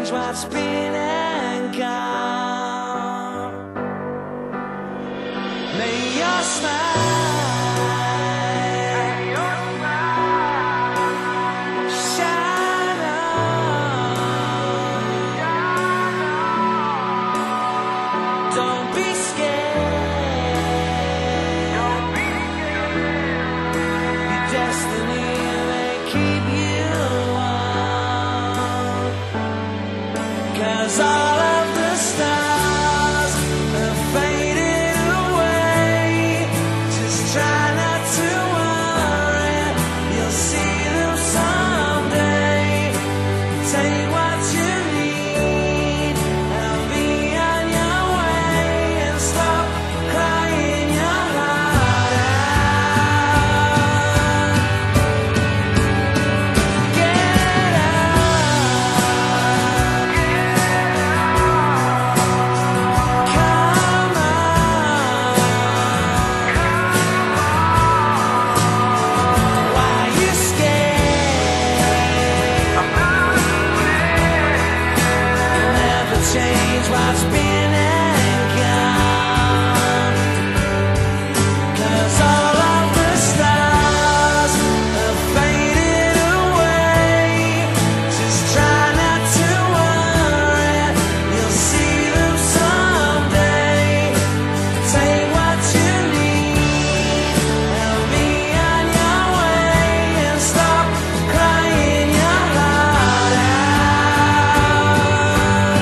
change what's been and gone. May your smile shine on. Don't be scared. Your destiny may keep you warm. 'Cause all of the stars have faded away. Just try not to worry, you'll see them someday. Take what you need and be on your way, and stop crying your heart out. Get up, come on. Why you scared? Never change what's been and gone. 'Cause all of the stars have faded away. Just try not to worry, you'll see them someday. Take what you need and be on your way, and stop crying your heart out.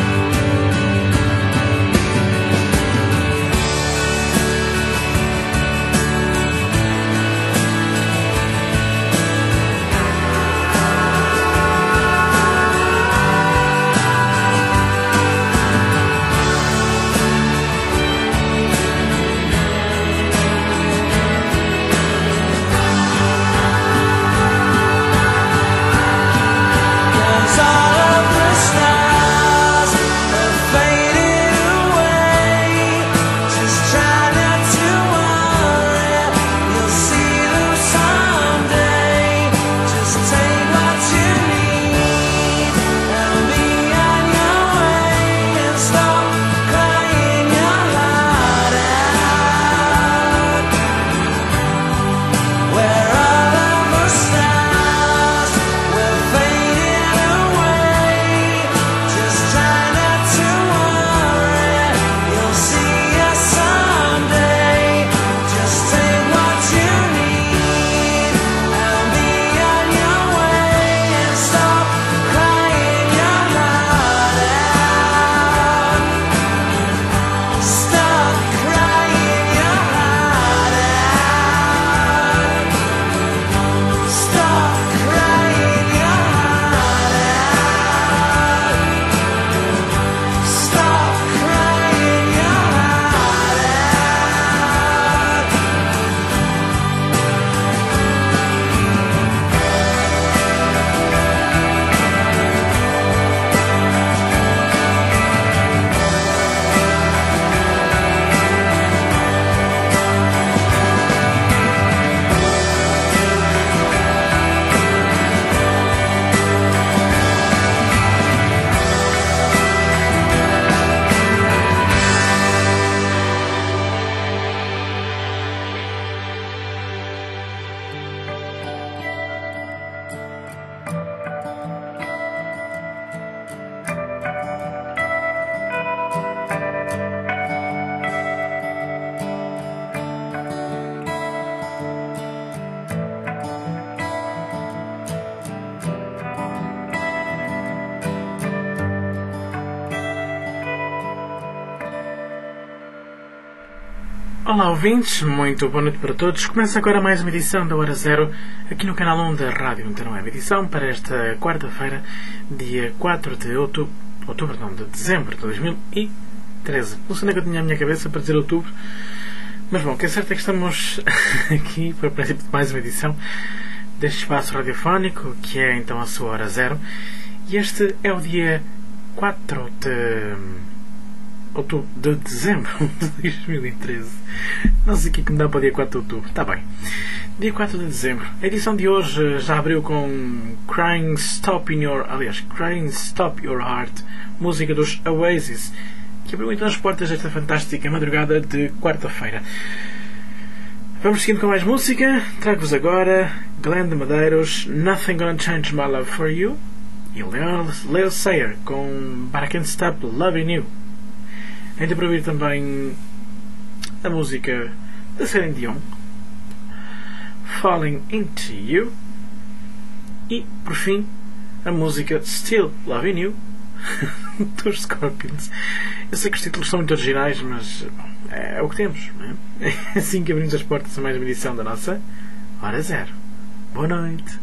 Cause all of the stars have faded away. Just try not to worry, you'll see them someday. Just take what you need and be on your way, and stop crying your heart out. Where all of the stars will fade away. Just try not to worry, you'll see us someday. Just take what you need and be on your way, and stop crying your heart out. Stop crying your heart out. Stop crying your heart out. Stop crying your heart Olá ouvintes, muito boa noite para todos. Começa agora mais uma edição da Hora Zero aqui no canal 1 da Rádio Interweb. Edição para esta quarta-feira, dia 4 de de dezembro de 2013. Não sei onde é que eu tinha a minha cabeça para dizer outubro, mas bom, o que é certo é que estamos aqui para o princípio de mais uma edição deste espaço radiofónico, que é então a sua Hora Zero. E este é o dia 4 de de dezembro de 2013. Não sei o que me dá para o dia 4 de outubro. Está bem. Dia 4 de dezembro. A edição de hoje já abriu com Crying Stop Your Heart, música dos Oasis, que abriu então as portas desta fantástica madrugada de quarta-feira. Vamos seguindo com mais música. Trago-vos agora Glenn de Medeiros, Nothing Gonna Change My Love For You, e Leo Sayer com But I Can't Stop Loving You. Ainda para ouvir também a música da Celine Dion, Falling Into You, e por fim a música Still Loving You dos Scorpions. Eu sei que os títulos são muito originais, mas é o que temos, não é? É assim que abrimos as portas a mais uma edição da nossa Hora Zero. Boa noite.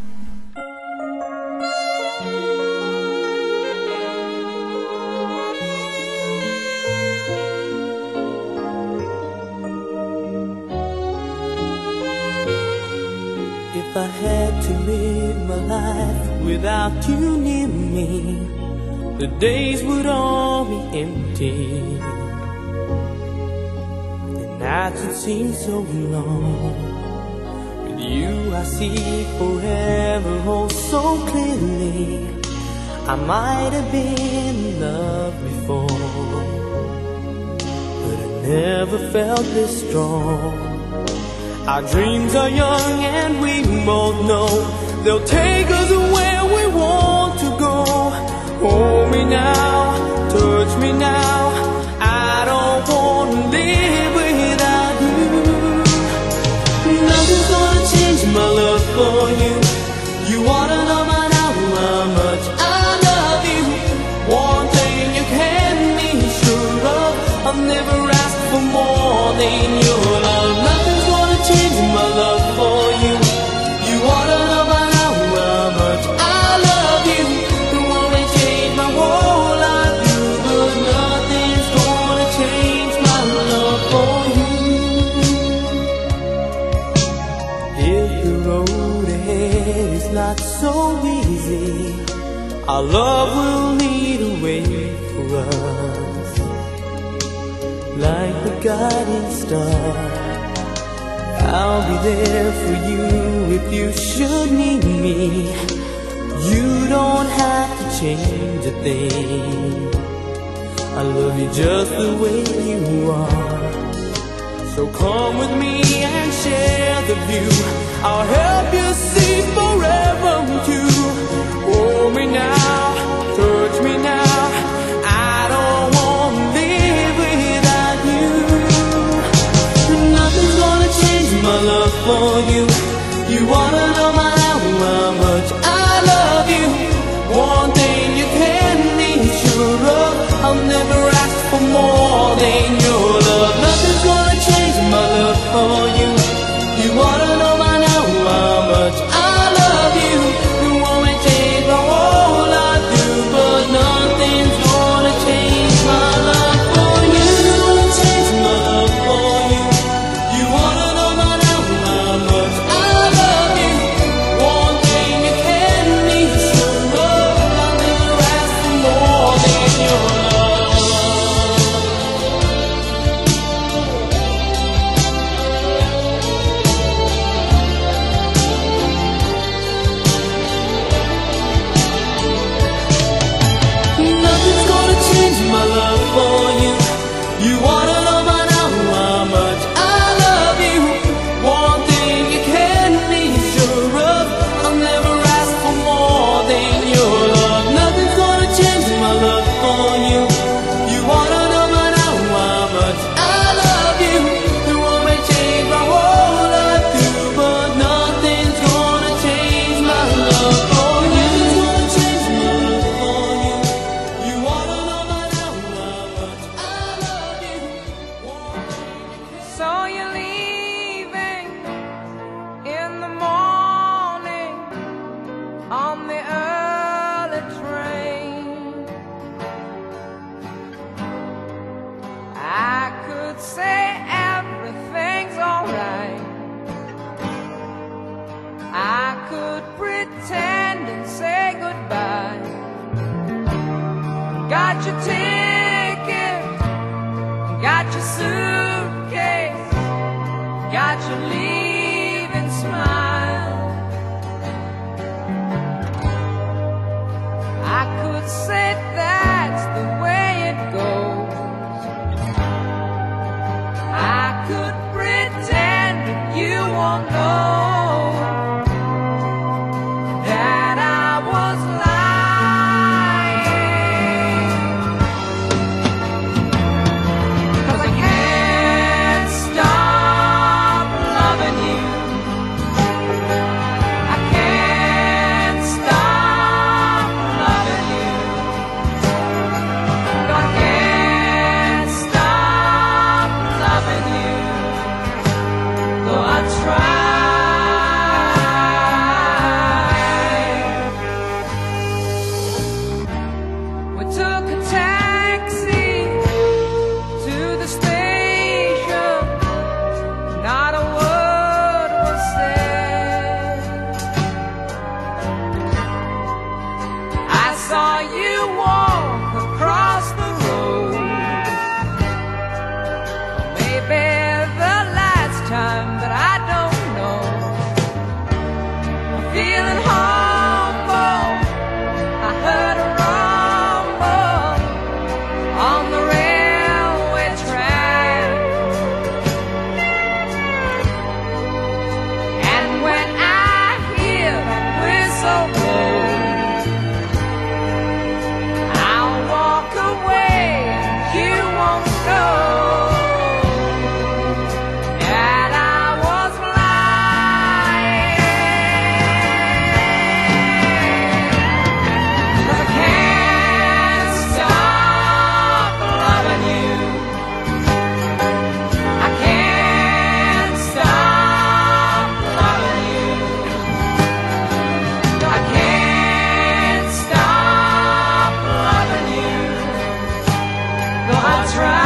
If I had to live my life without you near me, the days would all be empty. The nights would seem so long. With you I see forever oh so clearly. I might have been in love before, but I never felt this strong. Our dreams are young and we both know they'll take us where we want to go. Hold me now, touch me now, I don't want to live without you. Nothing's gonna change my love for you. You wanna know by now how much I love you. One thing you can be sure of, I've never asked for more than your love. Nothing's gonna change my love for you. You wanna know by now how much I love you. It won't change my whole life, but nothing's gonna change my love for you. If the road ahead is not so easy, our love will lead a way for us, like the guiding star. I'll be there for you if you should need me. You don't have to change a thing. I love you just the way you are. So come with me and share the view. I'll help you see forever too. Hold me now, touch me now, I don't want to live without you. Nothing's gonna change my love for you. You wanna know my how much I love you. One thing you can be sure of, I'll never ask for more than your love. Nothing's gonna change my love for you. You wanna know by now how much I love you. You won't change my whole life through, but nothing's gonna change my love for you. Change my love for you. You wanna know by now how much I love you. One thing you can be sure of, I'll never ask for more than your love. Nothing's gonna change my love for you. You wanna know by now how much I love you. One thing you can be sure of, I'll never ask for more than your love. Nothing's gonna change my love for you. You wanna know by now how much I love you. It won't change my whole life through, but nothing's gonna change my love for you. Nothing's gonna change my love for you. You wanna know by now how much I love you. So you're leaving in the morning on the early train. I could say everything's alright. I could pretend and say goodbye. Got your ticket suitcase, got your leaving smile. I could say that's the way it goes. I could pretend that you won't know that I was lying. 'Cause I can't stop loving you. I can't stop loving you. I can't stop loving you. Though I try. We took a taxi to the station. Not a word was said. I saw you walk across the road. Maybe the last time, but I don't know. I'm feeling humble. I heard a rumble on the railway track. And when I hear that whistle blow, I'll walk away and you won't know that I was lying. 'Cause I can't stop loving you. I can't stop loving you. I can't stop loving you. Though I try.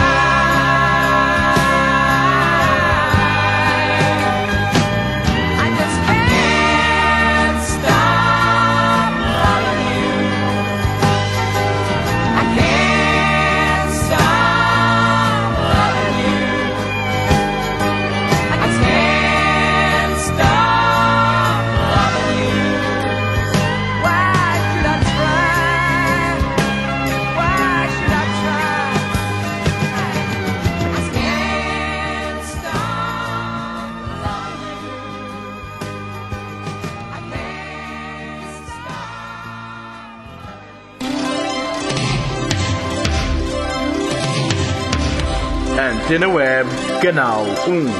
I just can't stop loving you. I can't stop loving you. I just can't stop loving you. Why should I try? Why should I try? I just can't stop loving you. I can't stop. Antena Web, Canal 1.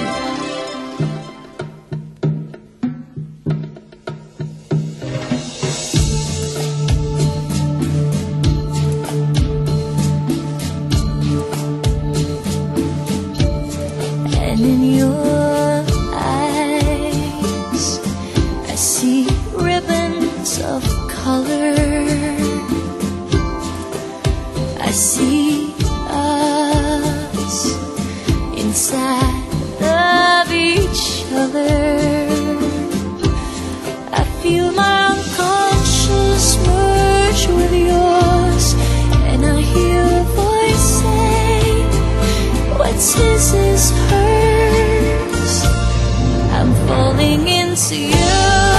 And in your eyes, I see ribbons of color. I see us inside of each other. I feel my unconscious merge with yours, and I hear a voice say, what's his is hers. I'm falling into you.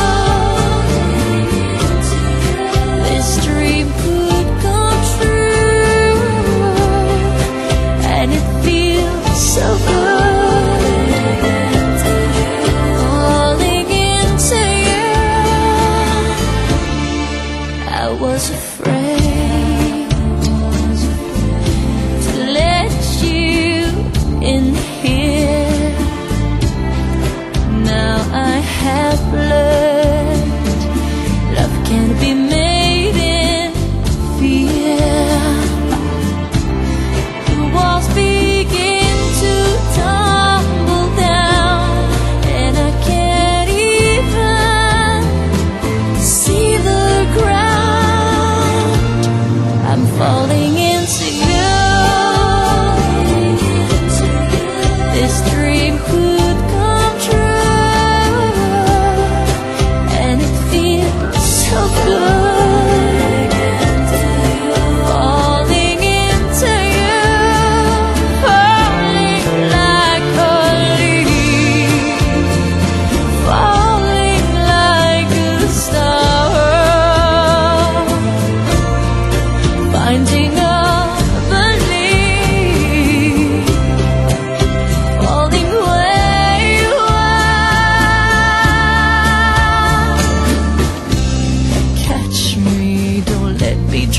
This dream could come true, and it feels so good. Falling into you. I was afraid to let you in here. Now I have learned love can't be made in fear. The walls begin to tumble down, and I can't even see the ground.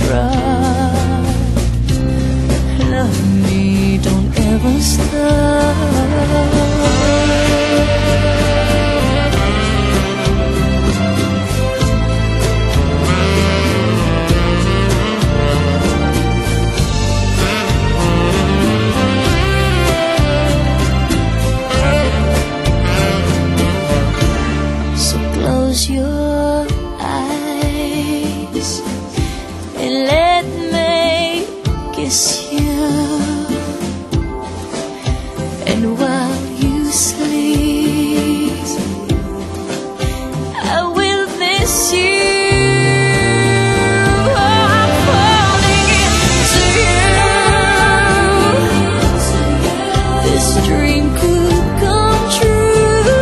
try. Love me, don't ever stop. Close your eyes and let me kiss you. And while you sleep, I will miss you. I'm falling into you. This dream could come true.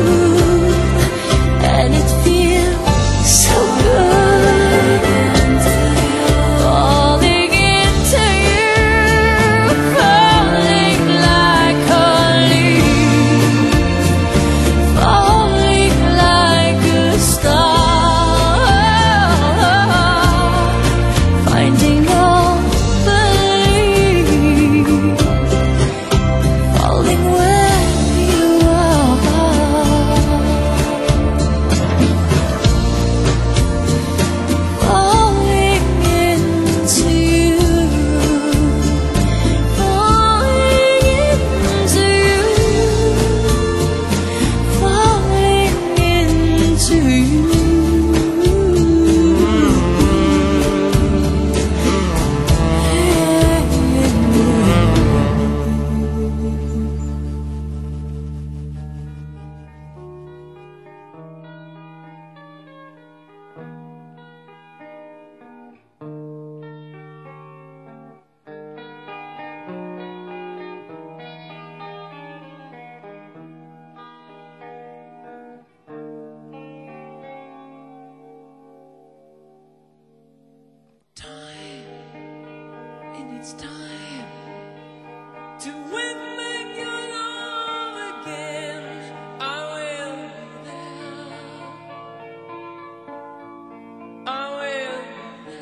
And it feels so good, falling into you, falling like a leaf, falling like a star, finding all belief, falling where you are. Falling into you, falling into you, falling into you. It's time to win your love again. I will be there. I will be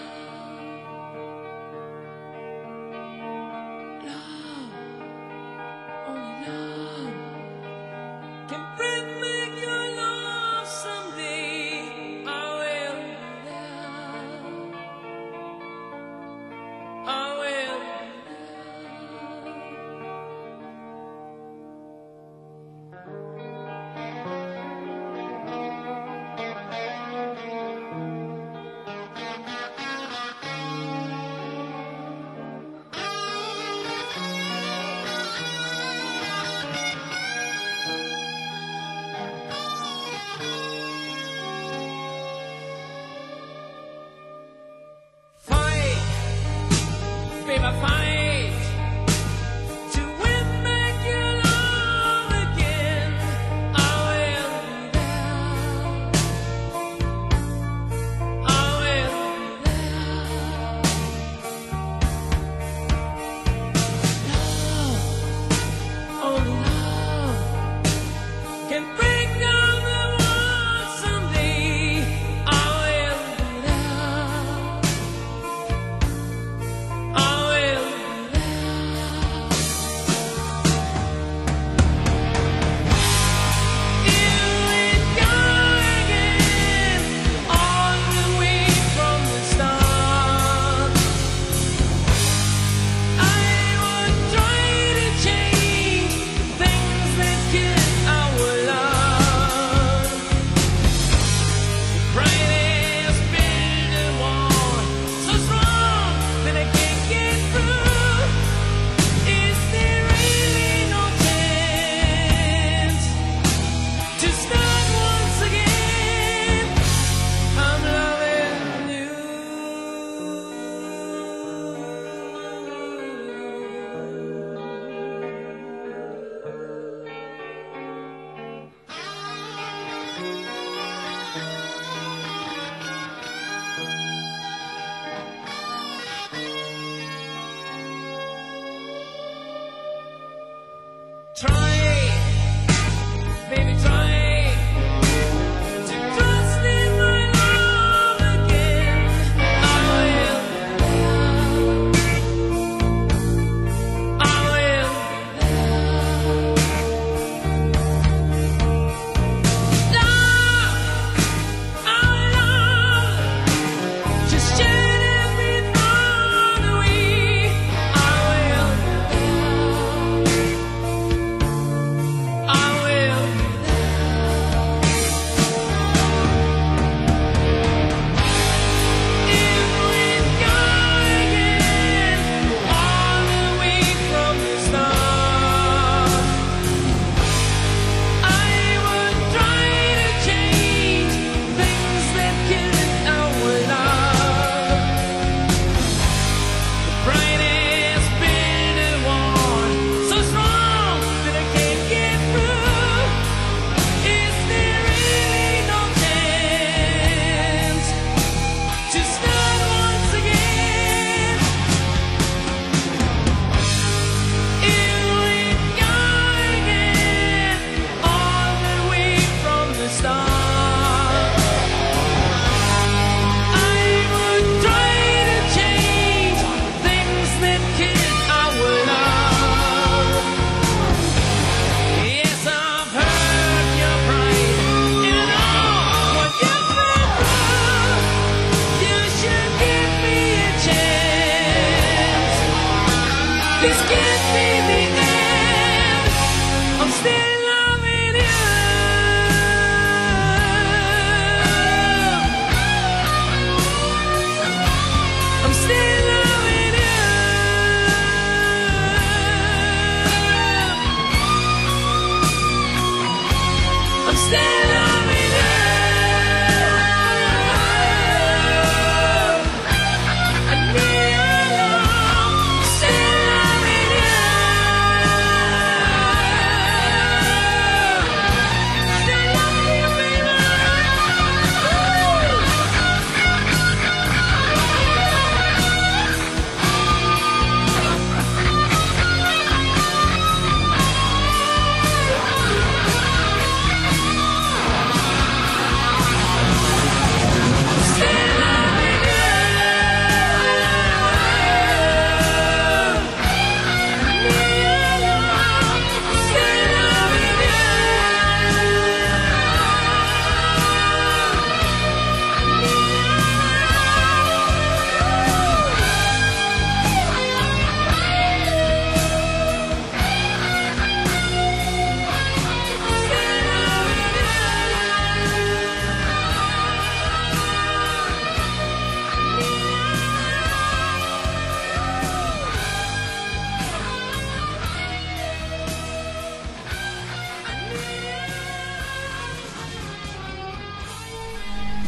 there. Love, only love can bring me your love someday. I will be there. I will be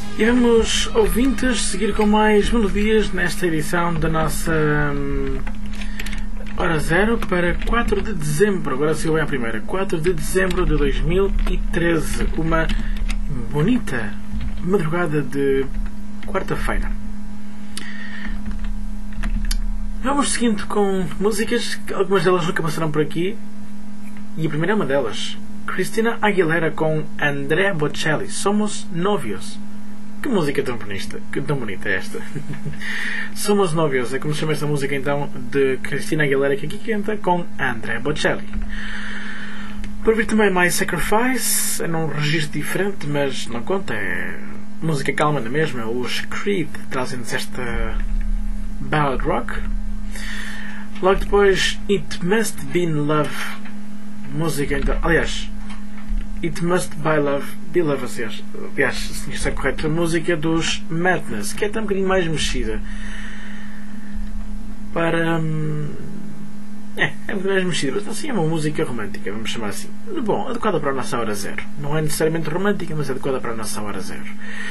E vamos, ouvintes, seguir com mais melodias nesta edição da nossa Hora Zero para 4 de dezembro. Agora se eu bem a primeira. 4 de dezembro de 2013. Uma bonita madrugada de quarta-feira. Vamos seguindo com músicas, algumas delas nunca passaram por aqui. E a primeira é uma delas. Christina Aguilera com Andrea Bocelli. Somos Novios. Que música tão bonita é esta? Somos Novios, é como se chama esta música então de Christina Aguilera, que aqui canta com Andrea Bocelli. Por vir também My Sacrifice, é num registro diferente, mas não conta, é música calma na mesma. Os Creed trazem-nos esta ballad rock. Logo depois It Must Be Love, música então, aliás, It Must Be Love, aliás, se está correto, a música dos Madness, que é até um bocadinho mais mexida para é um bocadinho mais mexida, mas assim é uma música romântica, vamos chamar assim. Bom, adequada para a nossa hora zero, não é necessariamente romântica, mas adequada para a nossa hora zero.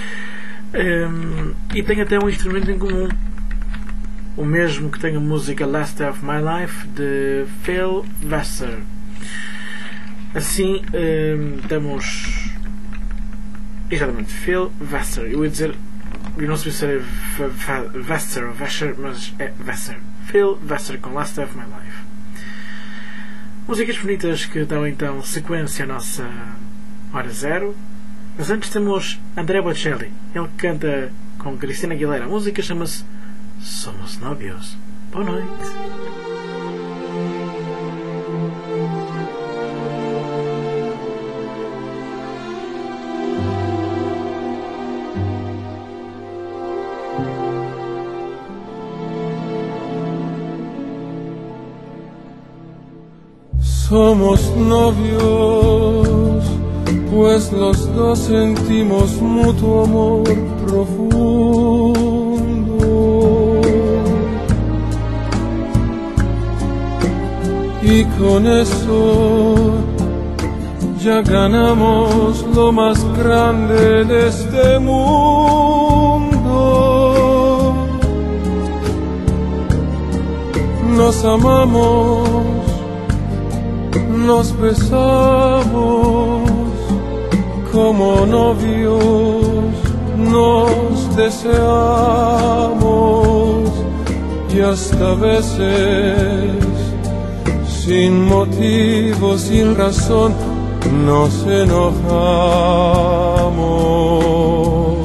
E tem até um instrumento em comum, o mesmo que tem a música Last Day of My Life de Phil Vassar. Assim, temos exatamente Phil Vassar. Eu ia dizer, eu não sei se é Vassar ou Vassar, mas é Vassar. Phil Vassar com Last Day of My Life. Músicas bonitas que dão então sequência à nossa Hora Zero. Mas antes temos Andrea Bocelli. Ele canta com Christina Aguilera. A música chama-se Somos Novios. Boa noite. Somos novios, pues los dos sentimos mutuo amor profundo. Y con eso ya ganamos lo más grande de este mundo. Nos amamos, nos besamos como novios, nos deseamos y hasta veces sin motivo, sin razón nos enojamos.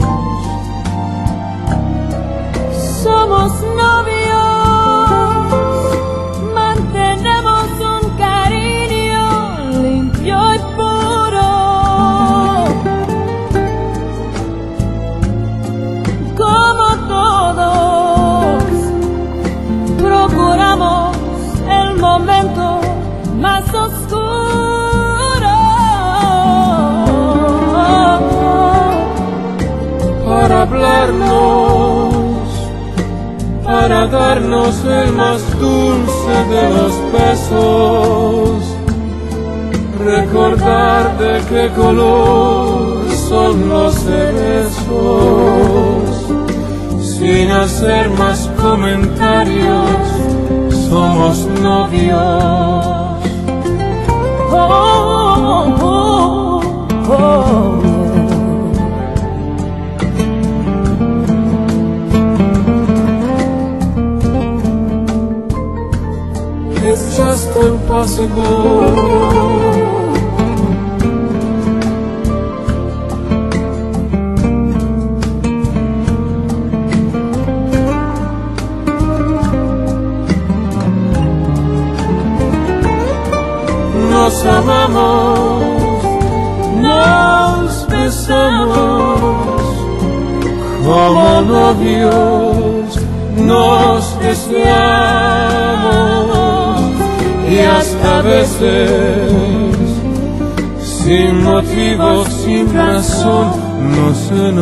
Somos novios, mantenemos un cariño limpio y puro, como todos procuramos el momento más oscuro para hablarnos, para darnos el más dulce de los besos, recordar de qué color son los cerezos, sin hacer más comentarios, somos novios. oh, oh, oh, oh. It's just impossible. Nos amamos, nos besamos como novios, nos deseamos y hasta veces sin motivo, sin razón nos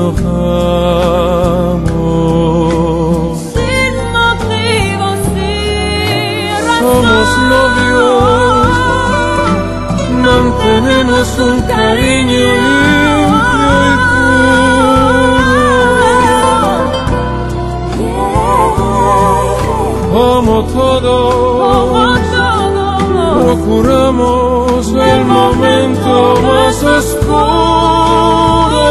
enojamos. Sin motivo, sin razón. Somos novios, mantenemos un cariño limpio y puro. Disfrutemos del momento más oscuro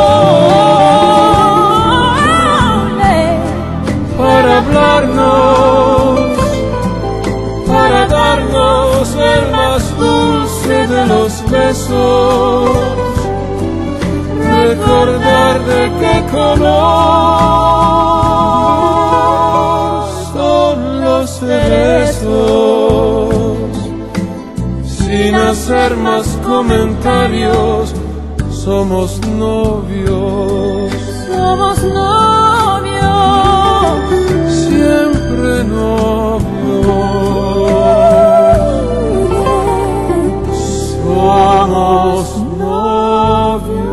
para hablarnos, para darnos el más dulce de los besos, recordar de qué color son los cerezos. Sin hacer más comentarios, somos novios. Somos novios, Siempre novios. Somos novios.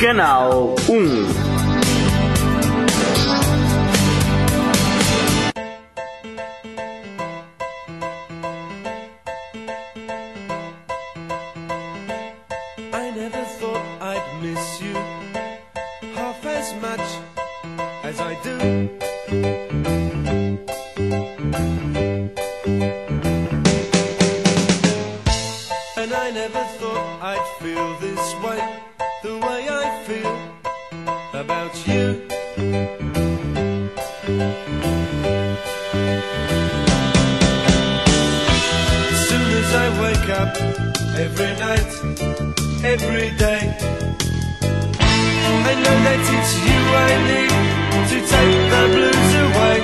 Canal 1. I never thought I'd miss you half as much as I do. And I never thought I'd feel this way, the way I feel about you. As soon as I wake up, every night, every day, I know that it's you I need to take the blues away.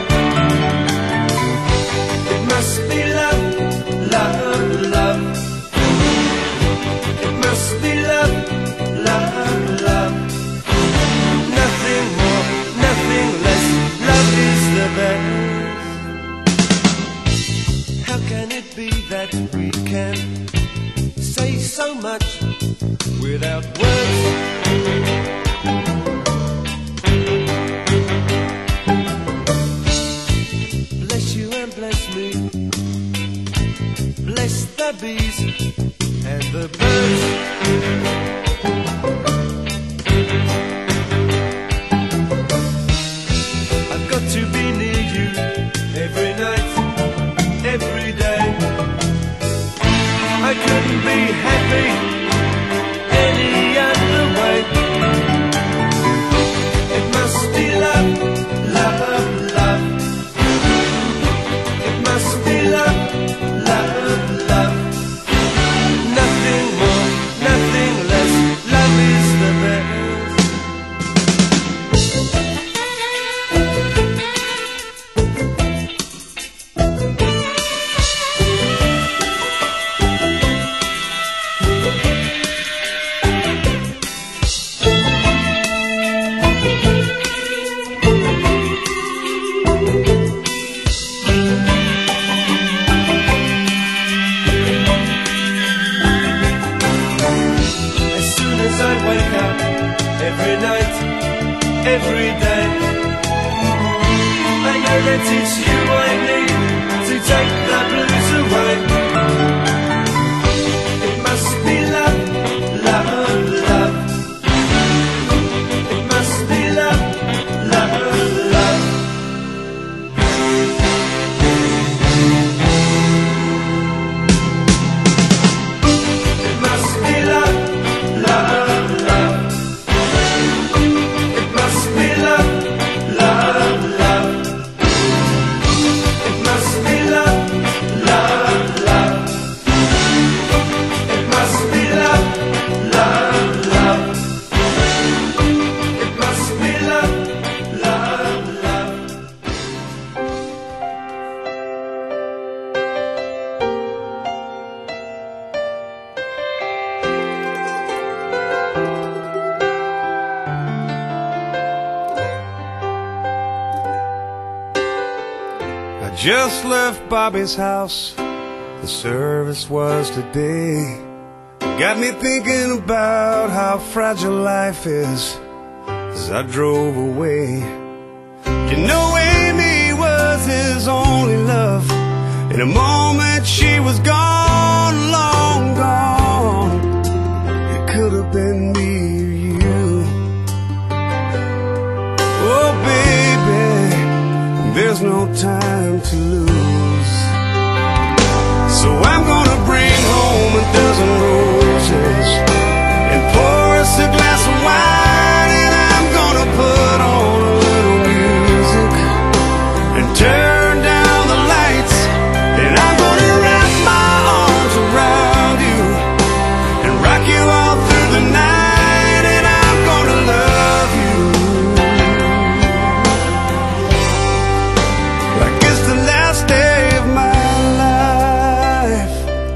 It must be love, love, love. It must be love, love, love. Nothing more, nothing less. Love is the best. How can it be that we can say so much without words? Bless you and bless me. Bless the bees and the birds. I've got to be near you every night, every day. I couldn't be happy any other way. It must be love, love, love. It must be love, love, love. Nothing more, nothing less. Love is the best. As soon as I wake up, every night, every day, I know that it's you I need to take the blues away. It must be love, love, love. It must be love, love, love. It must be love, love, love. It must be love, love, love. It must be love, love, love. It must be love, love, love. It must be love, love, love. I just left Bobby's house. The service was today. Got me thinking about how fragile life is as I drove away. You know, Amy was his only love. In a moment she was gone, long gone. It could have been me or you. Oh baby, there's no time to lose. So I'm gonna bring home a dozen roses and pour us a glass of wine, and I'm gonna put on a little music and turn down the lights, and I'm gonna wrap my arms around you and rock you all through the night, and I'm gonna love you like it's the last day of my life.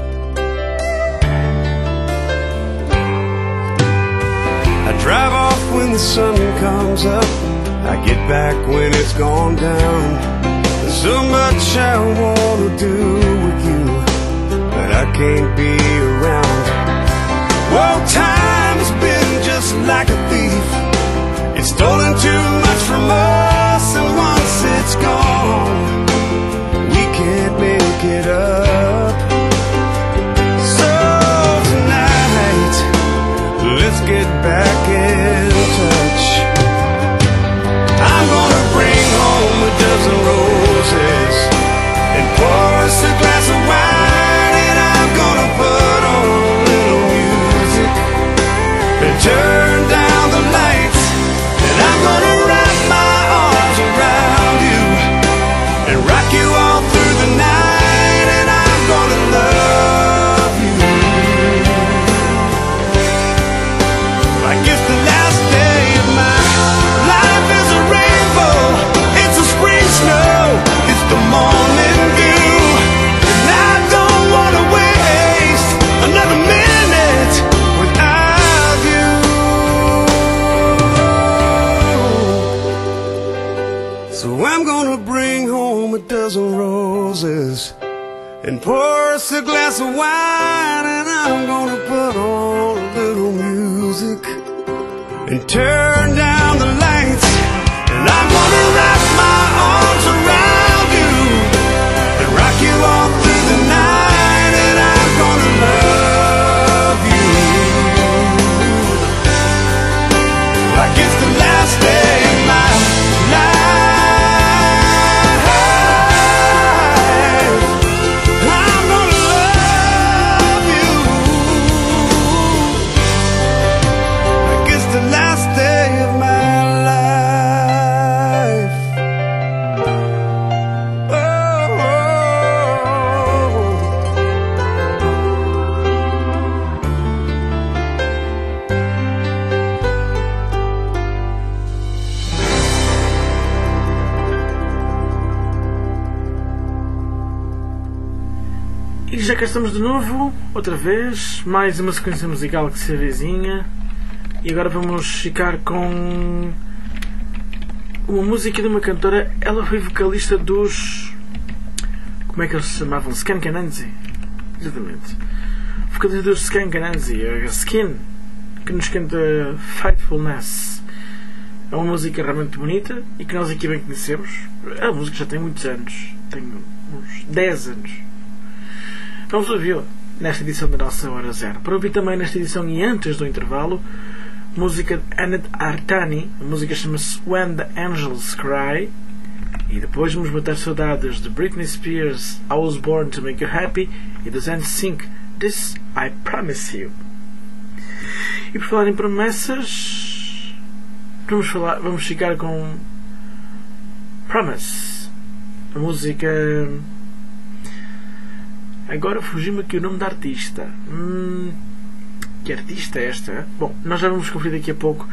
I drive off when the sun comes up. I get back when it's gone down. There's so much I wanna do with you, but I can't be around. Well, time's been just like a thief. and pour us a glass of wine, and I'm gonna put on a little music and turn down the lights, and I'm gonna wrap my arms around you and rock you all through the night, and I'm gonna love you like it's the last day of my life. I'm gonna love you like it's the last day of my life. Oh, E já cá estamos de novo, outra vez, mais uma sequência musical que se avizinha. E agora vamos ficar com uma música de uma cantora. Ela foi vocalista dos... como é que eles se chamavam? Skunk Anansi. Exatamente. Vocalista dos Skunk Anansi, a Skin, que nos canta Faithfulness. É uma música realmente bonita e que nós aqui bem conhecemos. A música já tem muitos anos, tem uns 10 anos. Vamos ouvi-la nesta edição da nossa Hora Zero. Para ouvir também nesta edição e antes do intervalo, música de Anat Artani. A música chama-se When the Angels Cry. E depois vamos matar saudades de Britney Spears, I Was Born to Make You Happy, e dos NSYNC, This I Promise You. E por falar em promessas, vamos ficar com Promise. A música... Agora fugiu-me aqui o nome da artista. Que artista é esta? Bom, nós já vamos conferir daqui a pouco.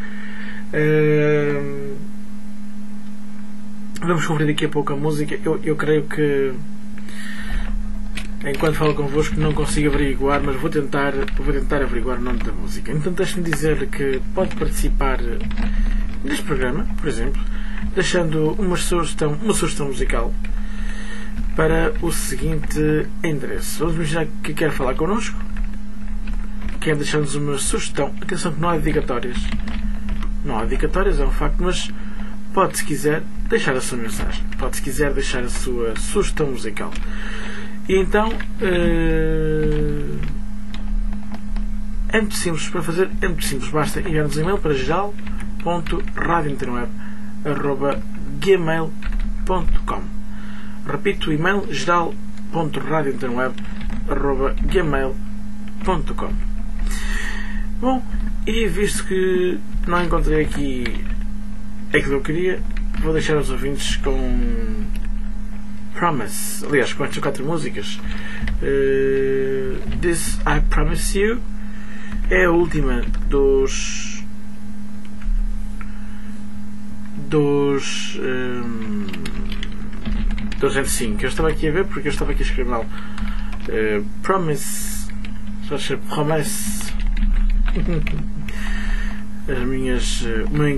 Vamos conferir daqui a pouco a música. Eu creio que enquanto falo convosco não consigo averiguar, mas vou tentar averiguar o nome da música. Então deixe-me dizer que pode participar neste programa, por exemplo, deixando uma sugestão musical para o seguinte endereço. Vamos imaginar que quer falar connosco, quer deixar-nos uma sugestão. Atenção que não há dedicatórias. Não há dedicatórias, é um facto, mas pode, se quiser, deixar a sua mensagem. Pode, se quiser, deixar a sua sugestão musical. E então é muito simples para fazer, é muito simples. Basta enviar-nos um e-mail para geral.radiointerweb@gmail.com. Repito, o e-mail geral.radiointerweb@gmail.com. Bom, e visto que não encontrei aqui aquilo que eu queria, vou deixar os ouvintes com Promise. Aliás, com estas 4 músicas. This I Promise You é a última dos NSYNC. Eu estava aqui a ver porque eu estava aqui a escrever mal. Promise. Só achei Promesse. O meu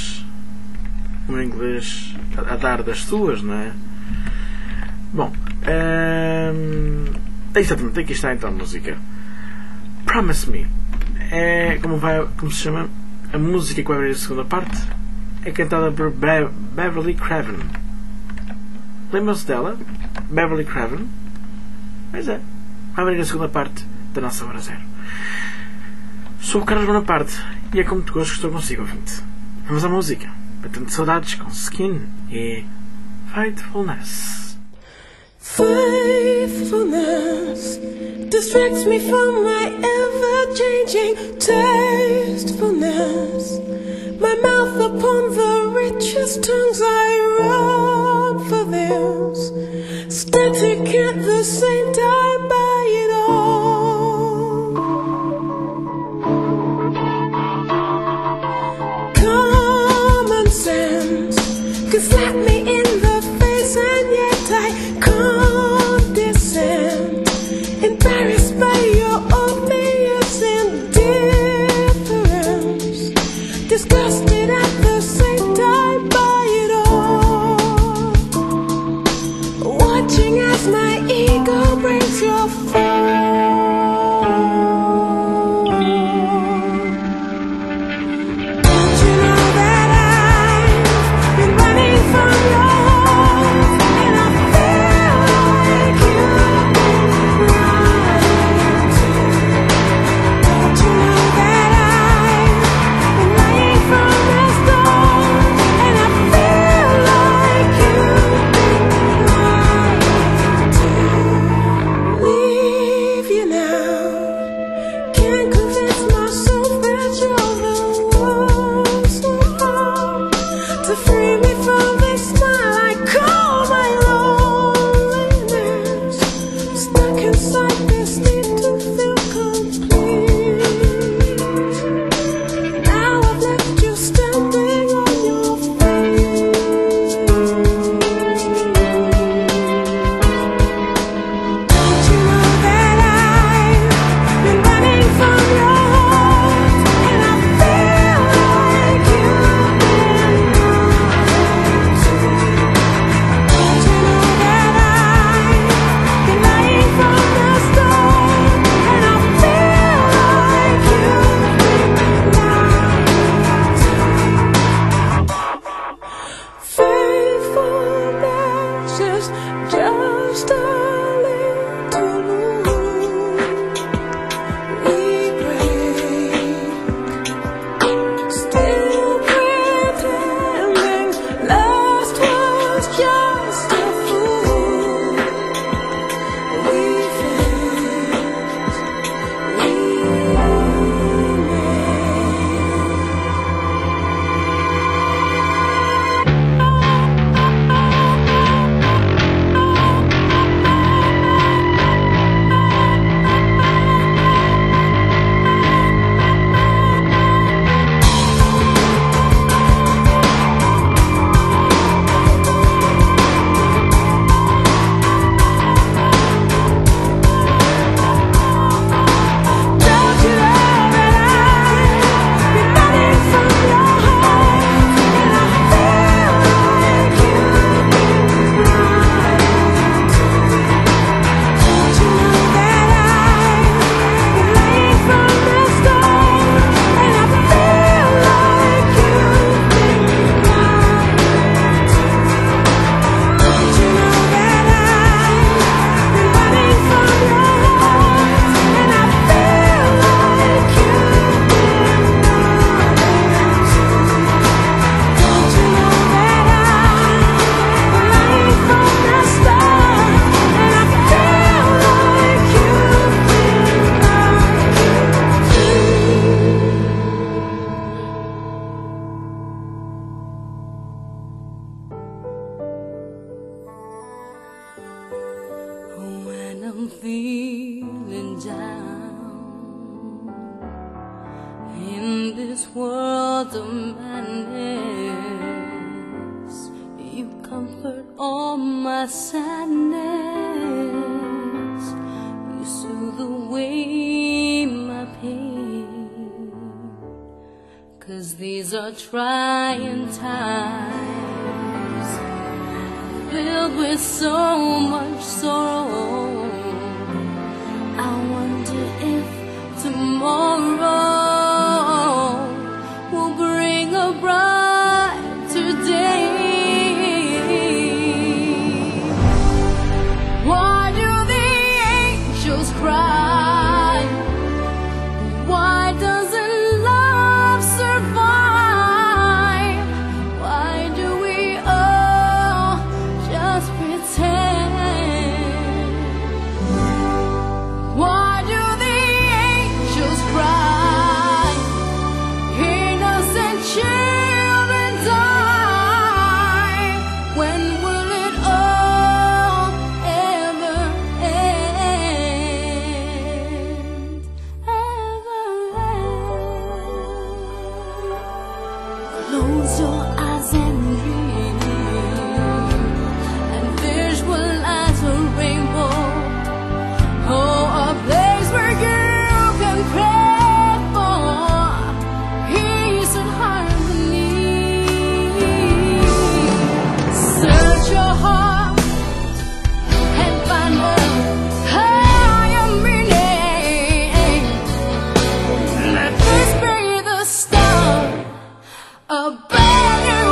inglês a dar das suas, não é? Bom, exatamente, aqui está então a música. Promise Me é como se chama a música que vai abrir a segunda parte. É cantada por Beverly Craven. Lembram-se dela? Beverly Craven? Pois é, vai abrir a segunda parte da nossa Hora Zero. Sou o Carlos Bonaparte e é com muito gosto que estou consigo, ouvinte. Vamos à música. Batendo saudades com Skin e Faithfulness. Faithfulness distracts me from my ever-changing tastefulness. My mouth upon the richest tongues, I run for theirs. Static at the same time, by it all. Common sense can slap me in the face, and yet I condescend. Embarrassed by your obvious indifference. Disgusted at the same time by it all. Watching as my ego breaks this world of madness. You comfort all my sadness. You soothe away my pain. 'Cause these are trying times, filled with so much sorrow. I wonder if tomorrow will bring a brighter day. Why do the angels cry? Why doesn't love survive? Why do we all just pretend? Why do the angels cry? Innocent children die. When will it all ever end? Ever end? Close your eyes and dream, and visualize a rainbow. Oh, a place where you can pray for peace and harmony. Search your heart and find a higher meaning. Let this be the start of brand new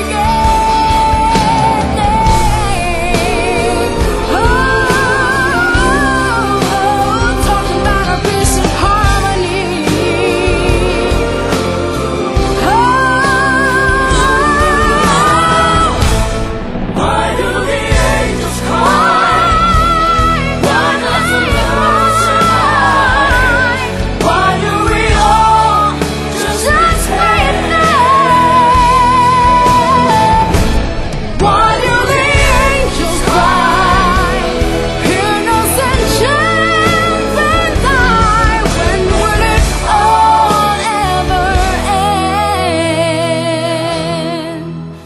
beginning. Talking about a peace and harmony. Why do the angels cry? Why doesn't love survive? Why do we all just pretend? Why do the angels cry? Innocent children die. When will it all ever end?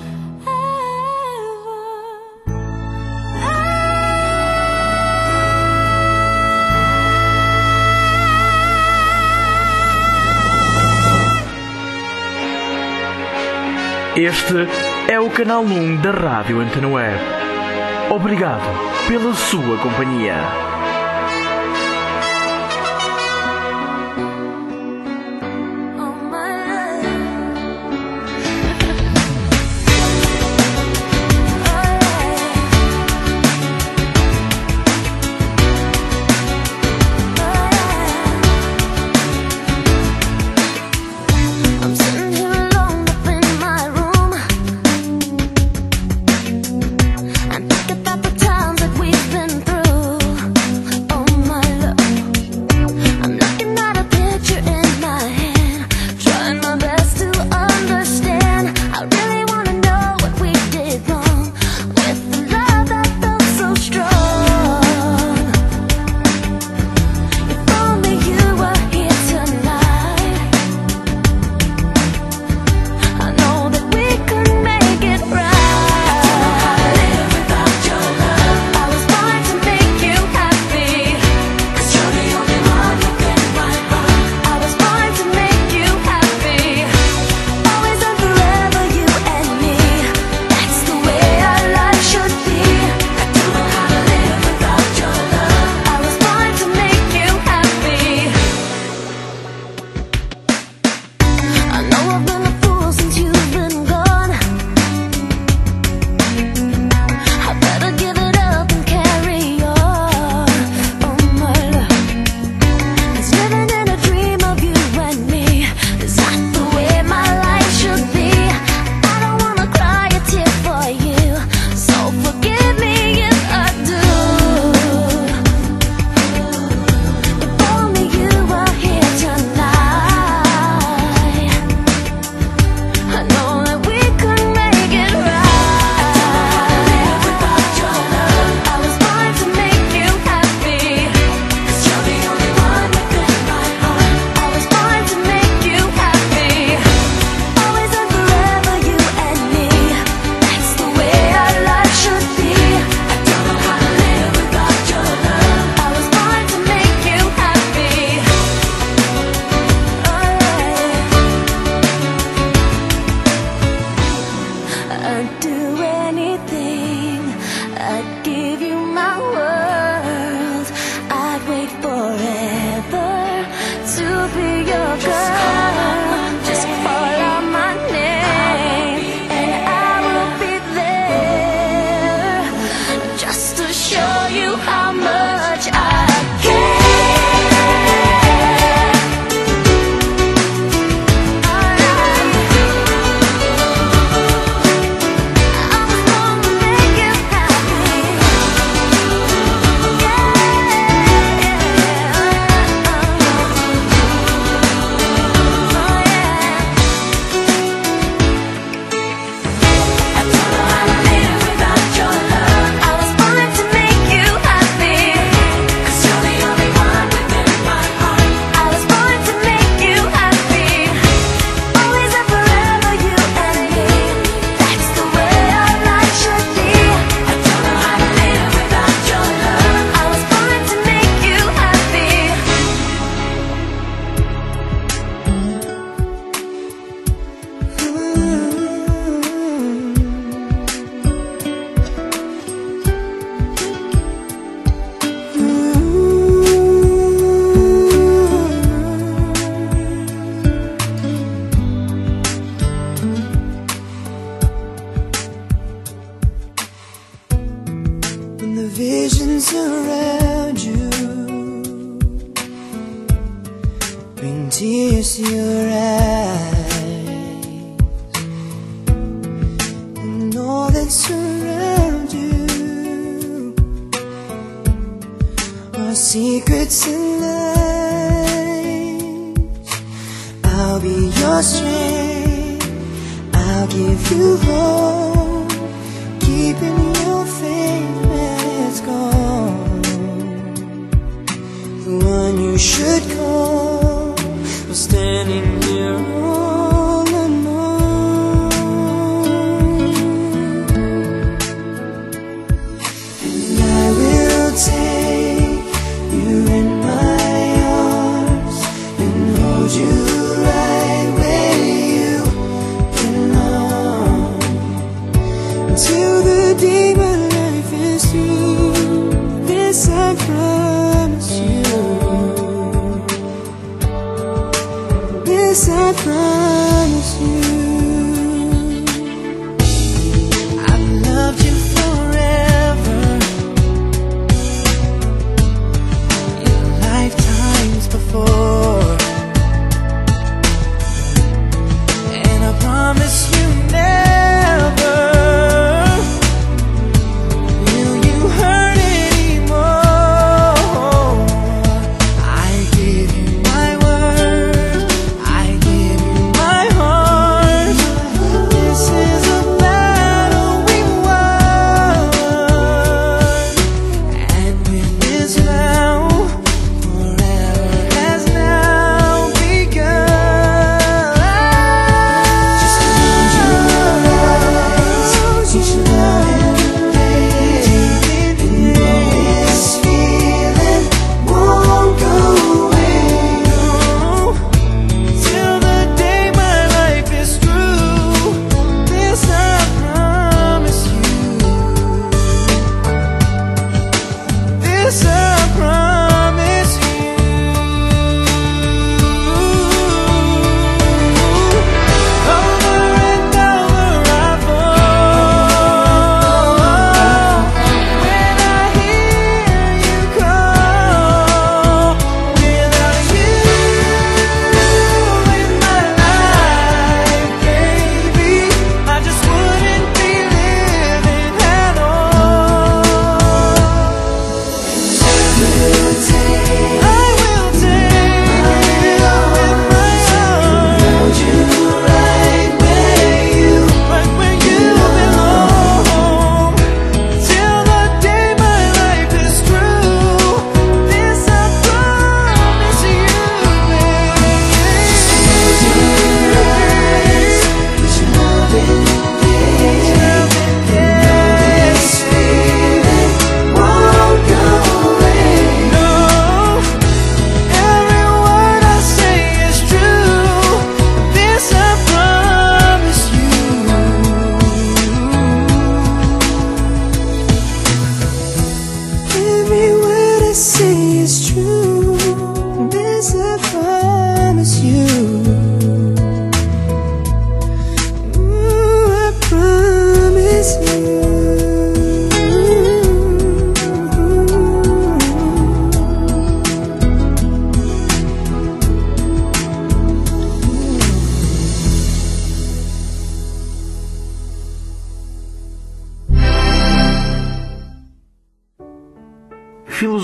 Este é o canal 1 da Rádio Antena Web. Obrigado pela sua companhia. I'm sitting here alone up in my room, and think about the times that we've been through. you're good. Just call out my name and I will be there, just to show you how much I care. Visions around you bring tears to your eyes, and all that surrounds you are secrets and lies. I'll be your strength, I'll give you hope, keeping your faith gone. The one you should call was standing here all alone. And I will take you in my arms and hold you right where you belong, until the day my life is through. This I promise you. This I promise you. I've loved you forever, in lifetimes before, and I promise you never will you hurt anymore. I give you my word, I give you my heart.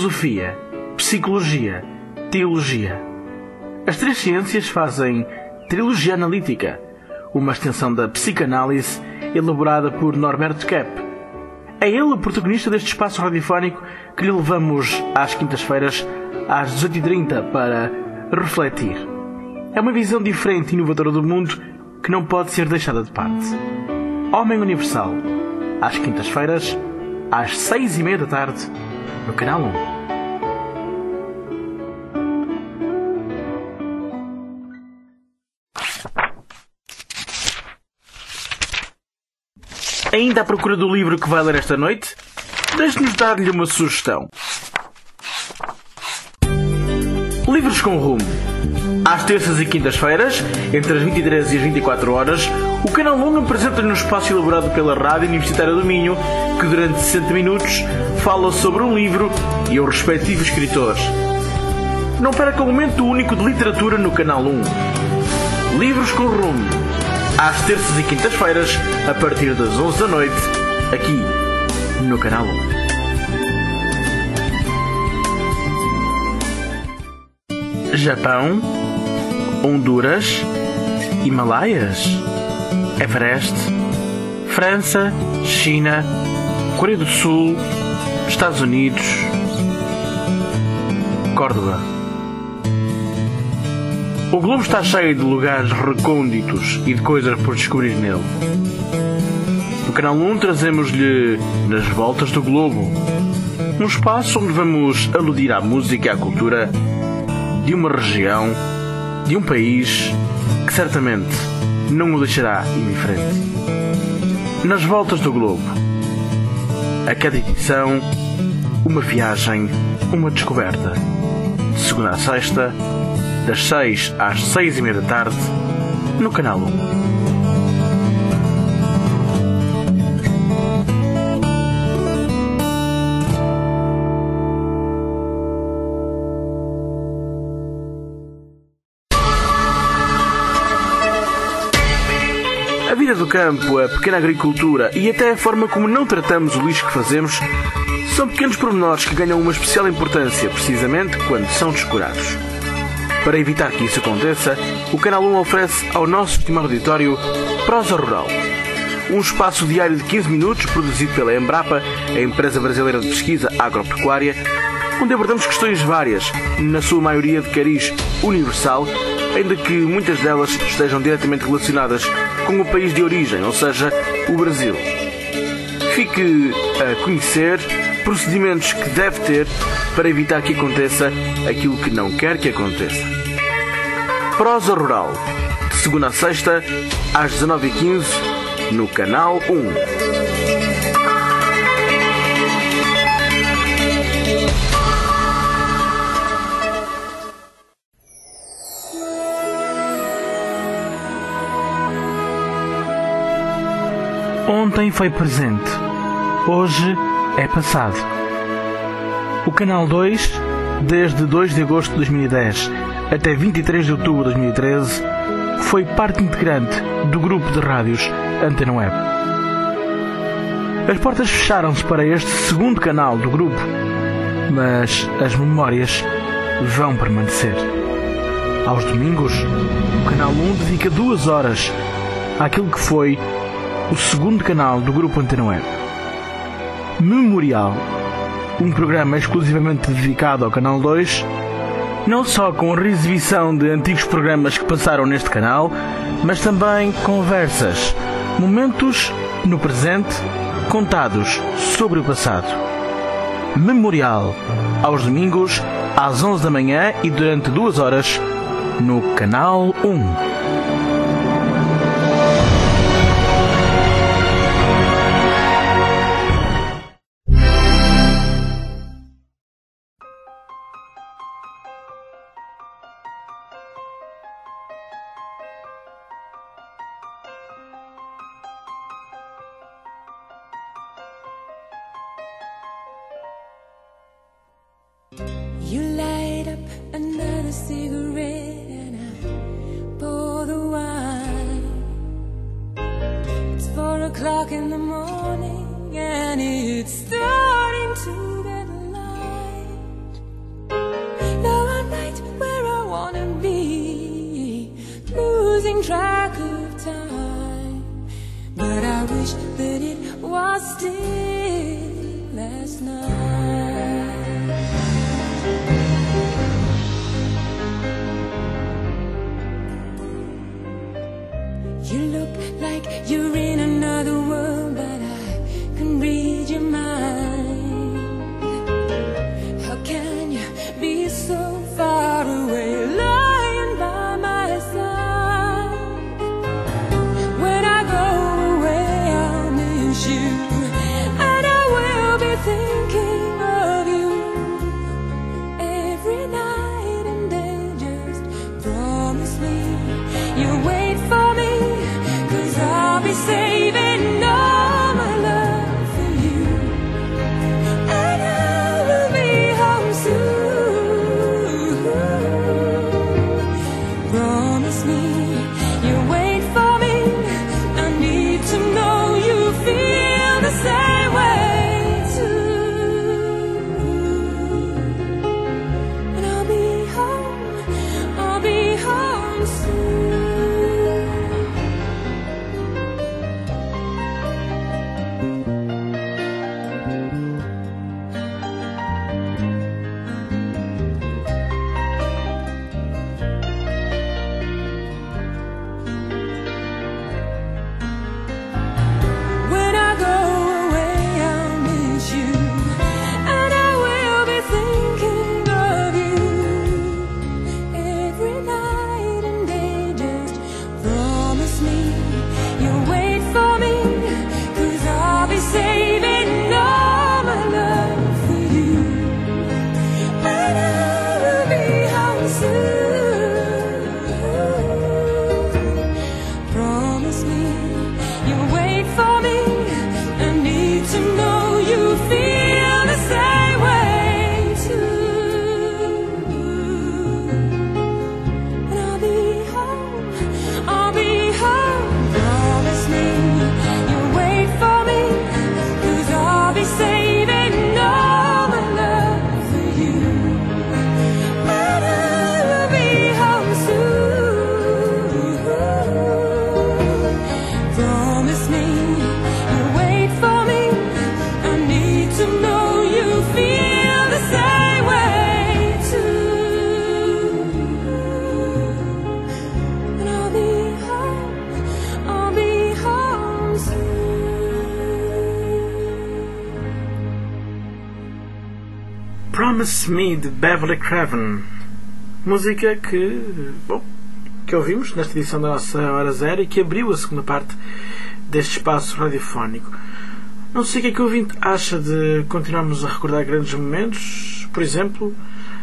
filosofia, psicologia, teologia. As três ciências fazem trilogia analítica, uma extensão da psicanálise elaborada por Norbert Kepp. É ele o protagonista deste espaço radiofónico que lhe levamos às quintas-feiras, às 18h30, para refletir. É uma visão diferente e inovadora do mundo que não pode ser deixada de parte. Homem Universal, às quintas-feiras, às 6h30, no Canal 1. Ainda à procura do livro que vai ler esta noite? Deixe-nos dar-lhe uma sugestão. Livros com Rumo. Às terças e quintas-feiras, entre as 23 e as 24 horas, o Canal 1 apresenta-lhe um espaço elaborado pela Rádio Universitária do Minho, que durante 60 minutos fala sobre um livro e o respectivo escritor. Não perca um momento único de literatura no Canal 1. Livros com Rumo. Às terças e quintas-feiras, a partir das 11 da noite, aqui no Canal 1. Japão, Honduras, Himalaias, Everest, França, China, Coreia do Sul, Estados Unidos, Córdoba. O globo está cheio de lugares recônditos e de coisas por descobrir nele. No Canal 1 trazemos-lhe Nas Voltas do Globo, um espaço onde vamos aludir à música e à cultura de uma região, de um país que certamente não o deixará indiferente. Nas Voltas do Globo. A cada edição, uma viagem, uma descoberta. De segunda a sexta, das 6 às 6h30, no Canal 1. A vida do campo, a pequena agricultura e até a forma como não tratamos o lixo que fazemos são pequenos pormenores que ganham uma especial importância precisamente quando são descurados. Para evitar que isso aconteça, o Canal 1 oferece ao nosso estimado auditório Prosa Rural, um espaço diário de 15 minutos produzido pela Embrapa, a empresa brasileira de pesquisa agropecuária, onde abordamos questões várias, na sua maioria de cariz universal, ainda que muitas delas estejam diretamente relacionadas com o país de origem, ou seja, o Brasil. Fique a conhecer procedimentos que deve ter para evitar que aconteça aquilo que não quer que aconteça. Prosa Rural, de segunda a sexta, às 19h15, no Canal 1. Ontem foi presente, hoje é passado. O Canal 2, desde 2 de agosto de 2010 até 23 de outubro de 2013, foi parte integrante do grupo de rádios Antena Web. As portas fecharam-se para este segundo canal do grupo, mas as memórias vão permanecer. Aos domingos, o Canal 1 dedica 2 horas àquilo que foi o segundo canal do grupo Antena Web. Memorial, um programa exclusivamente dedicado ao Canal 2, não só com a reexibição de antigos programas que passaram neste canal, mas também conversas, momentos no presente, contados sobre o passado. Memorial, aos domingos, às 11 da manhã e durante 2 horas, no Canal 1. You light up another cigarette and I pour the wine. It's 4 o'clock in the morning and it's starting to get light. losing track of time, but I wish that it was still last night. You look like you're in another world, but I can read your mind. How can you be so far away, lying by my side? When I go away, I'll miss you, and I will be thinking of you every night and day. Just promise me you'll wait for me, 'cause I'll be saving all my love for you, and I will be home soon. Promise me you'll wait for me. I need to know you feel the same way too. And I'll be home soon. When I go away, I'll miss you, and I will be thinking of you every night and day. Just promise me you'll wait for me, 'cause I'll be saving all my love for you, and I will be home soon. Promise me you'll wait for me. I need to know you feel the same way too. And I'll be home. Promise me you'll wait for me, 'cause I'll be saving all my love for you, and I will be home soon. Promise me you'll wait for me. I need to know you feel the same way too. And I'll be home soon. Promise Me, de Beverly Craven. Música que ouvimos nesta edição da nossa Hora Zero e que abriu a segunda parte deste espaço radiofónico. Não sei o que é que o ouvinte acha de continuarmos a recordar grandes momentos. Por exemplo,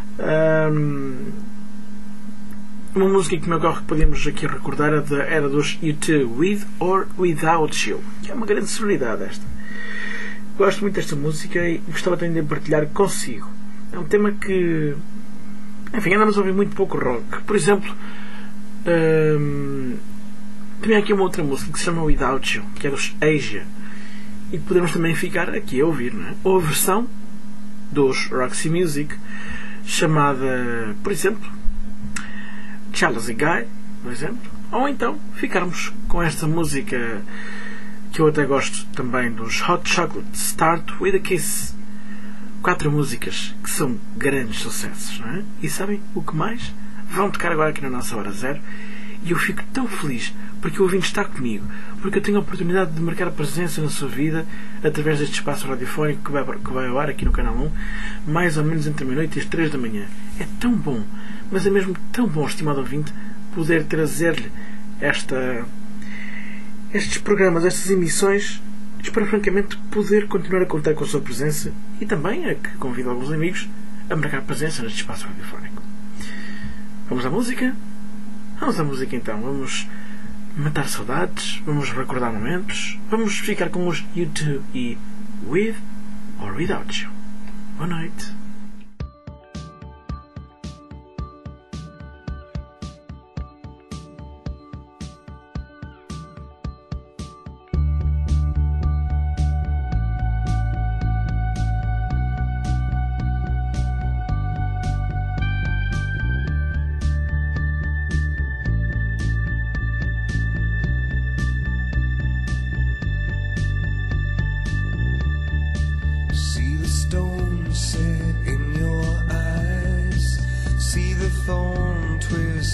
uma música que me ocorre que podíamos aqui recordar era dos U2, With or Without You, que é uma grande sonoridade esta. Gosto muito desta música e gostava também de partilhar consigo. É um tema que, enfim, andamos a ouvir muito pouco rock. Por exemplo, também há aqui uma outra música que se chama Without You, que é dos Asia, e que podemos também ficar aqui a ouvir, não é? Ou a versão dos Roxy Music, chamada, por exemplo, Jealousy Guy, por exemplo. Ou então ficarmos com esta música que eu até gosto também, dos Hot Chocolate, Start With A Kiss. 4 músicas que são grandes sucessos, não é? E sabem o que mais? Vão tocar agora aqui na nossa Hora Zero, e eu fico tão feliz porque o ouvinte está comigo, porque eu tenho a oportunidade de marcar a presença na sua vida através deste espaço radiofónico que vai ao ar aqui no Canal 1, mais ou menos entre a meia-noite e as 3 da manhã. É tão bom, mas é mesmo tão bom, estimado ouvinte, poder trazer-lhe estes programas, estas emissões. Espero francamente poder continuar a contar com a sua presença e também a que convido alguns amigos a marcar presença neste espaço radiofónico. Vamos à música? Vamos à música então. Vamos matar saudades, vamos recordar momentos, vamos ficar com os U2 e With or Without You. Boa noite.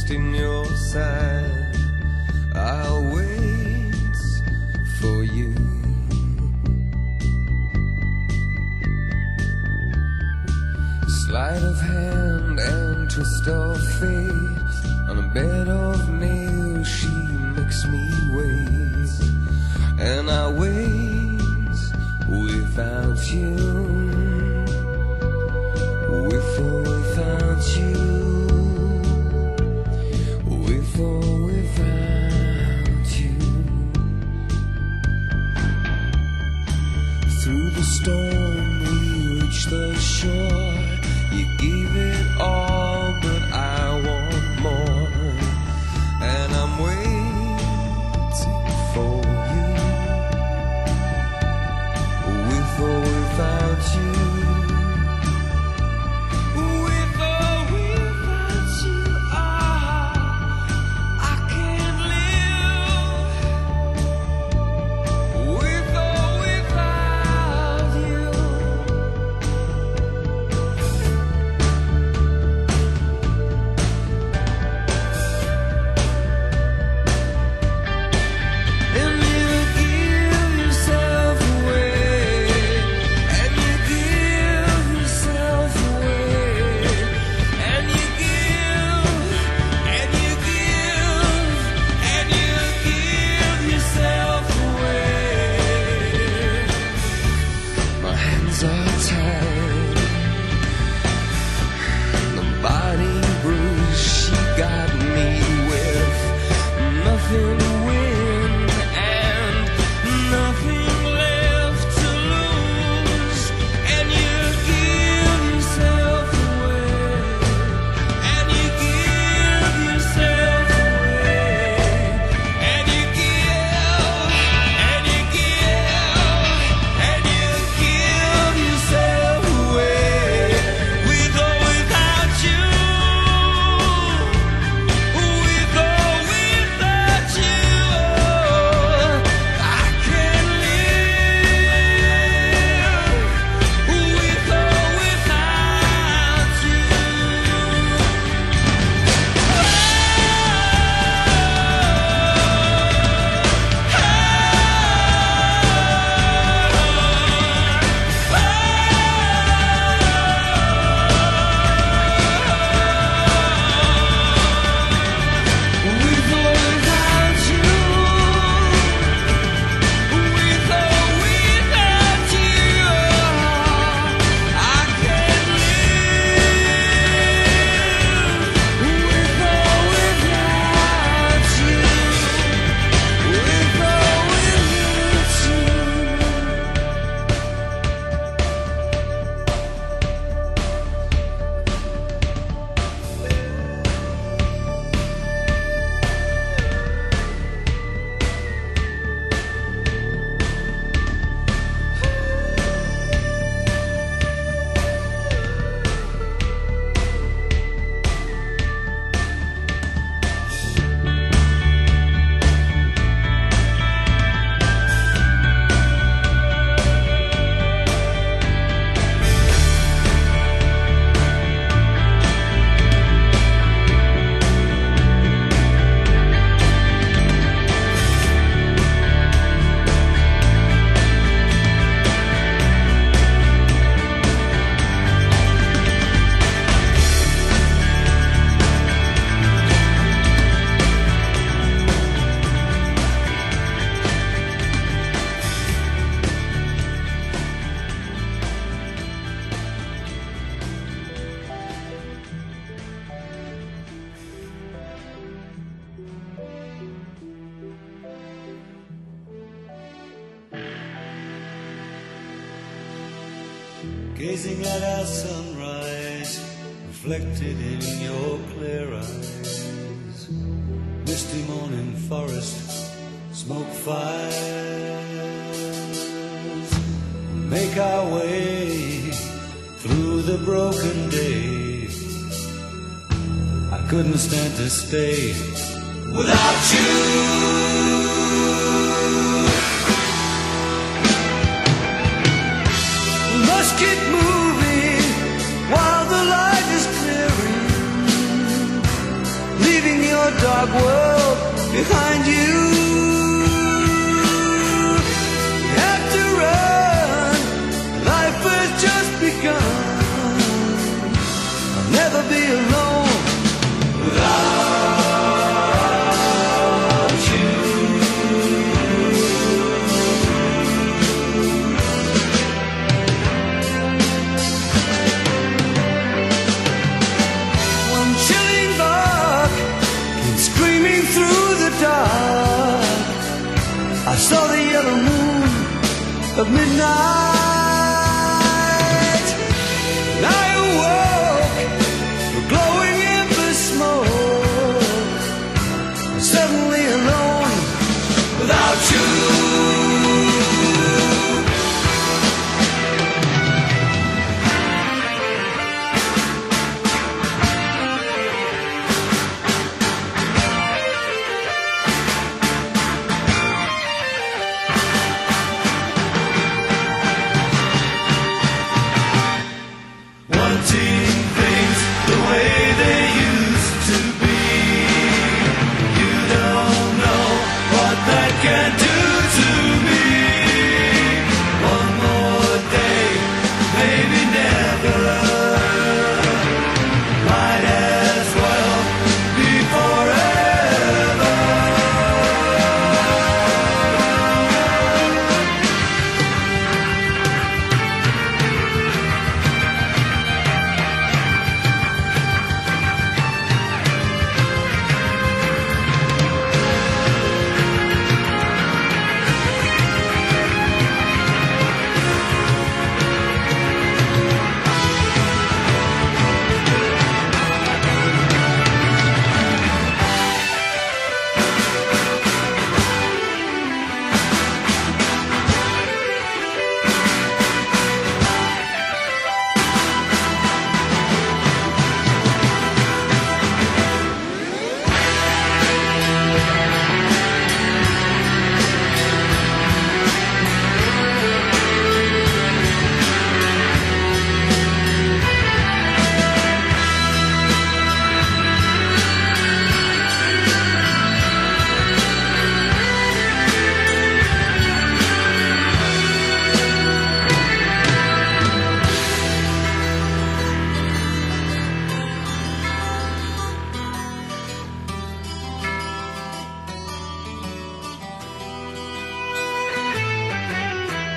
lost in your side. I'll wait for you. Sleight of hand and twist of fate, on a bed of nails she makes me wait. And I wait without you, with or without you, with or without you. Through the storm we reach the shore. You gave it all, but I want more. And I'm waiting for you, with or without you, with or without you. I can't live with or without you. And you give yourself away, and you give yourself away, and you give, and you give, and you give yourself away. My hands are tied, the body bruised. She got me with nothing to win and nothing left to lose. And you give yourself away, and you give yourself away, and you give, and you give, and you give yourself away, with or without you, with or without you. I can't live with or without you. With or without you, with or without you, I can't live with or without you, with or without you. Gazing at our sunrise, reflected in your clear eyes. Misty morning forest, smoke fires. Make our way through the broken day. I couldn't stand to stay without you. Must keep moving while the light is clearing, leaving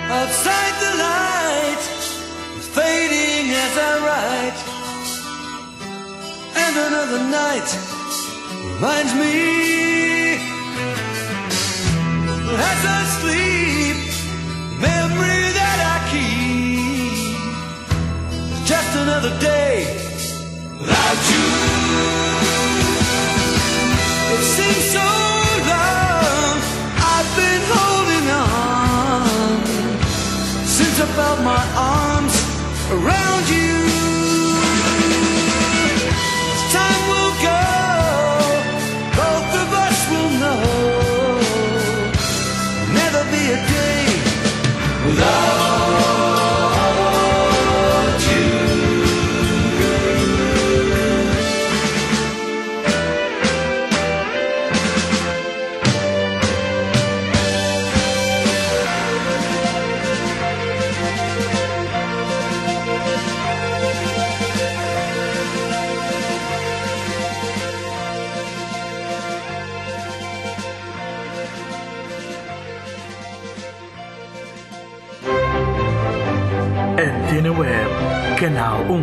Outside the light is fading as I write, and another night reminds me as I sleep, memory that I keep, just another day without you. It seems so long I've been holding on since I felt my arms around you. As time will go, both of us will know there'll never be a day without you. Antena Web, Canal 1.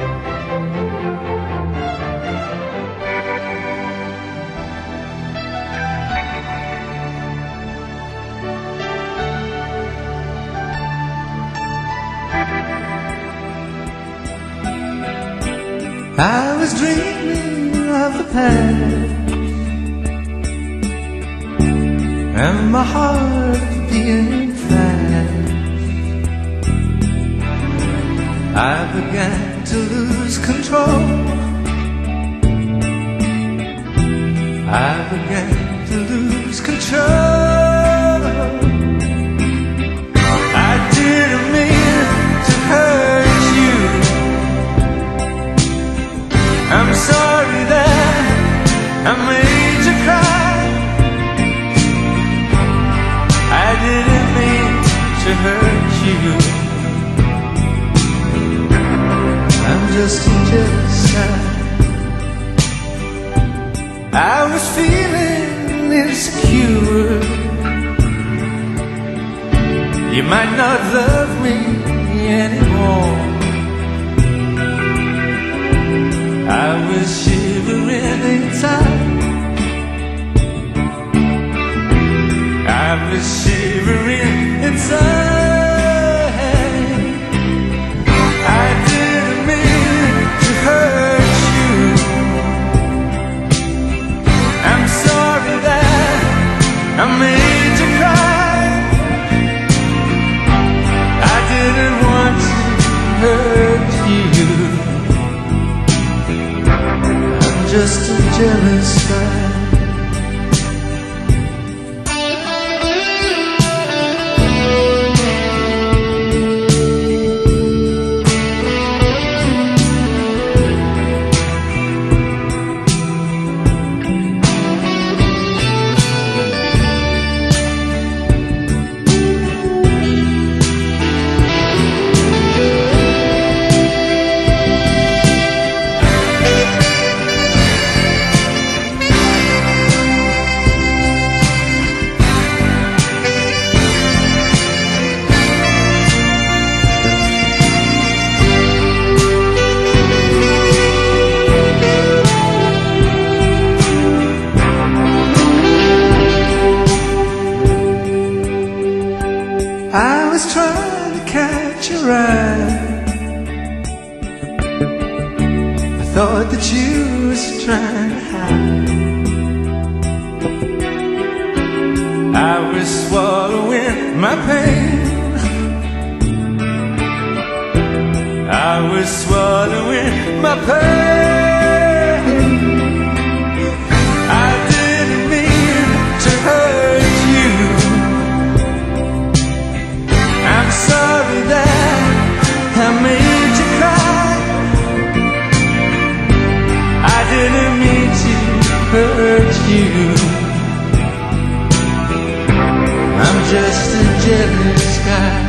I was dreaming of the past, and my heart being fast. I began to lose control. I began to lose control. I didn't mean to hurt you. I'm sorry that I made you cry. I didn't mean to hurt you. I'm just a jealous guy. I was feeling insecure. You might not love me anymore. I was shivering inside. I was shivering inside. I didn't mean to hurt you. I'm sorry that I made you cry. I didn't want to hurt you. I'm just a jealous guy. I was trying to catch your eye. I thought that you was trying to hide. I was swallowing my pain. I was swallowing my pain. I didn't mean to hurt you. I'm sorry that I made you cry. I didn't mean to hurt you. I'm just a jealous guy.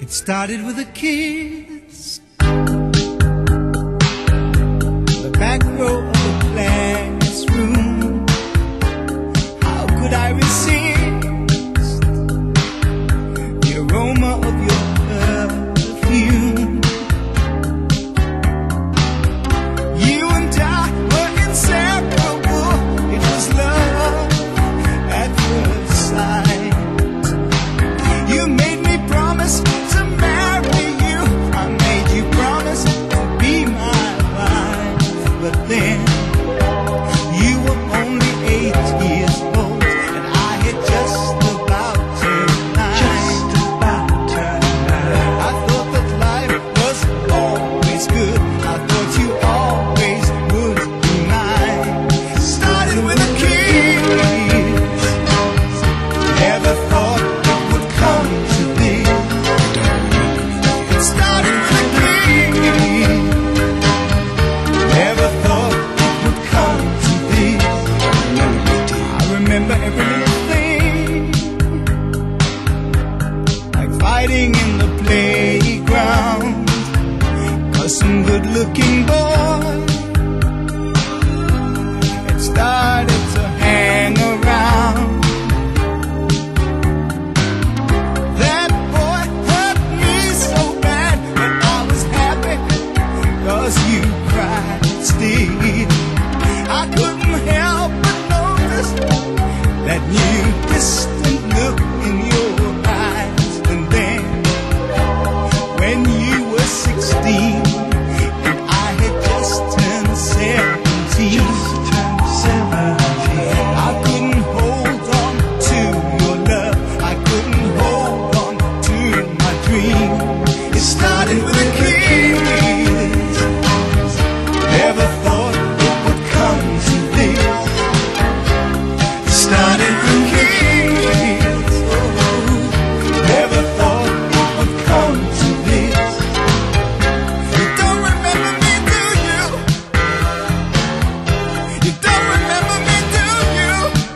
It started with a kiss. The back row of the classroom. How could I resist the aroma of your perfume? You and I were inseparable. It was love at first sight. You made me promise to marry you. I made you promise to be my wife. But then you were only 8 years old, and I had just about turned 9. I thought that life was always good. I thought you always would be mine. Started with a kiss. Never thought it would come to this. It started with a kiss. Never thought it would come to this. I remember every little thing, like fighting in the playground, 'cause some good-looking boy had started to hang around. That boy hurt me so bad, but I was happy 'cause you cried still. I couldn't help but notice that new distant look in your eyes. And then when you were 16 and I had just turned 17, I couldn't hold on to your love. I couldn't hold on to my dream. It started with a kiss. Never thought it would come to this. It started with a kiss. Never thought it would come to this. You don't remember me, do you? You don't remember me, do you?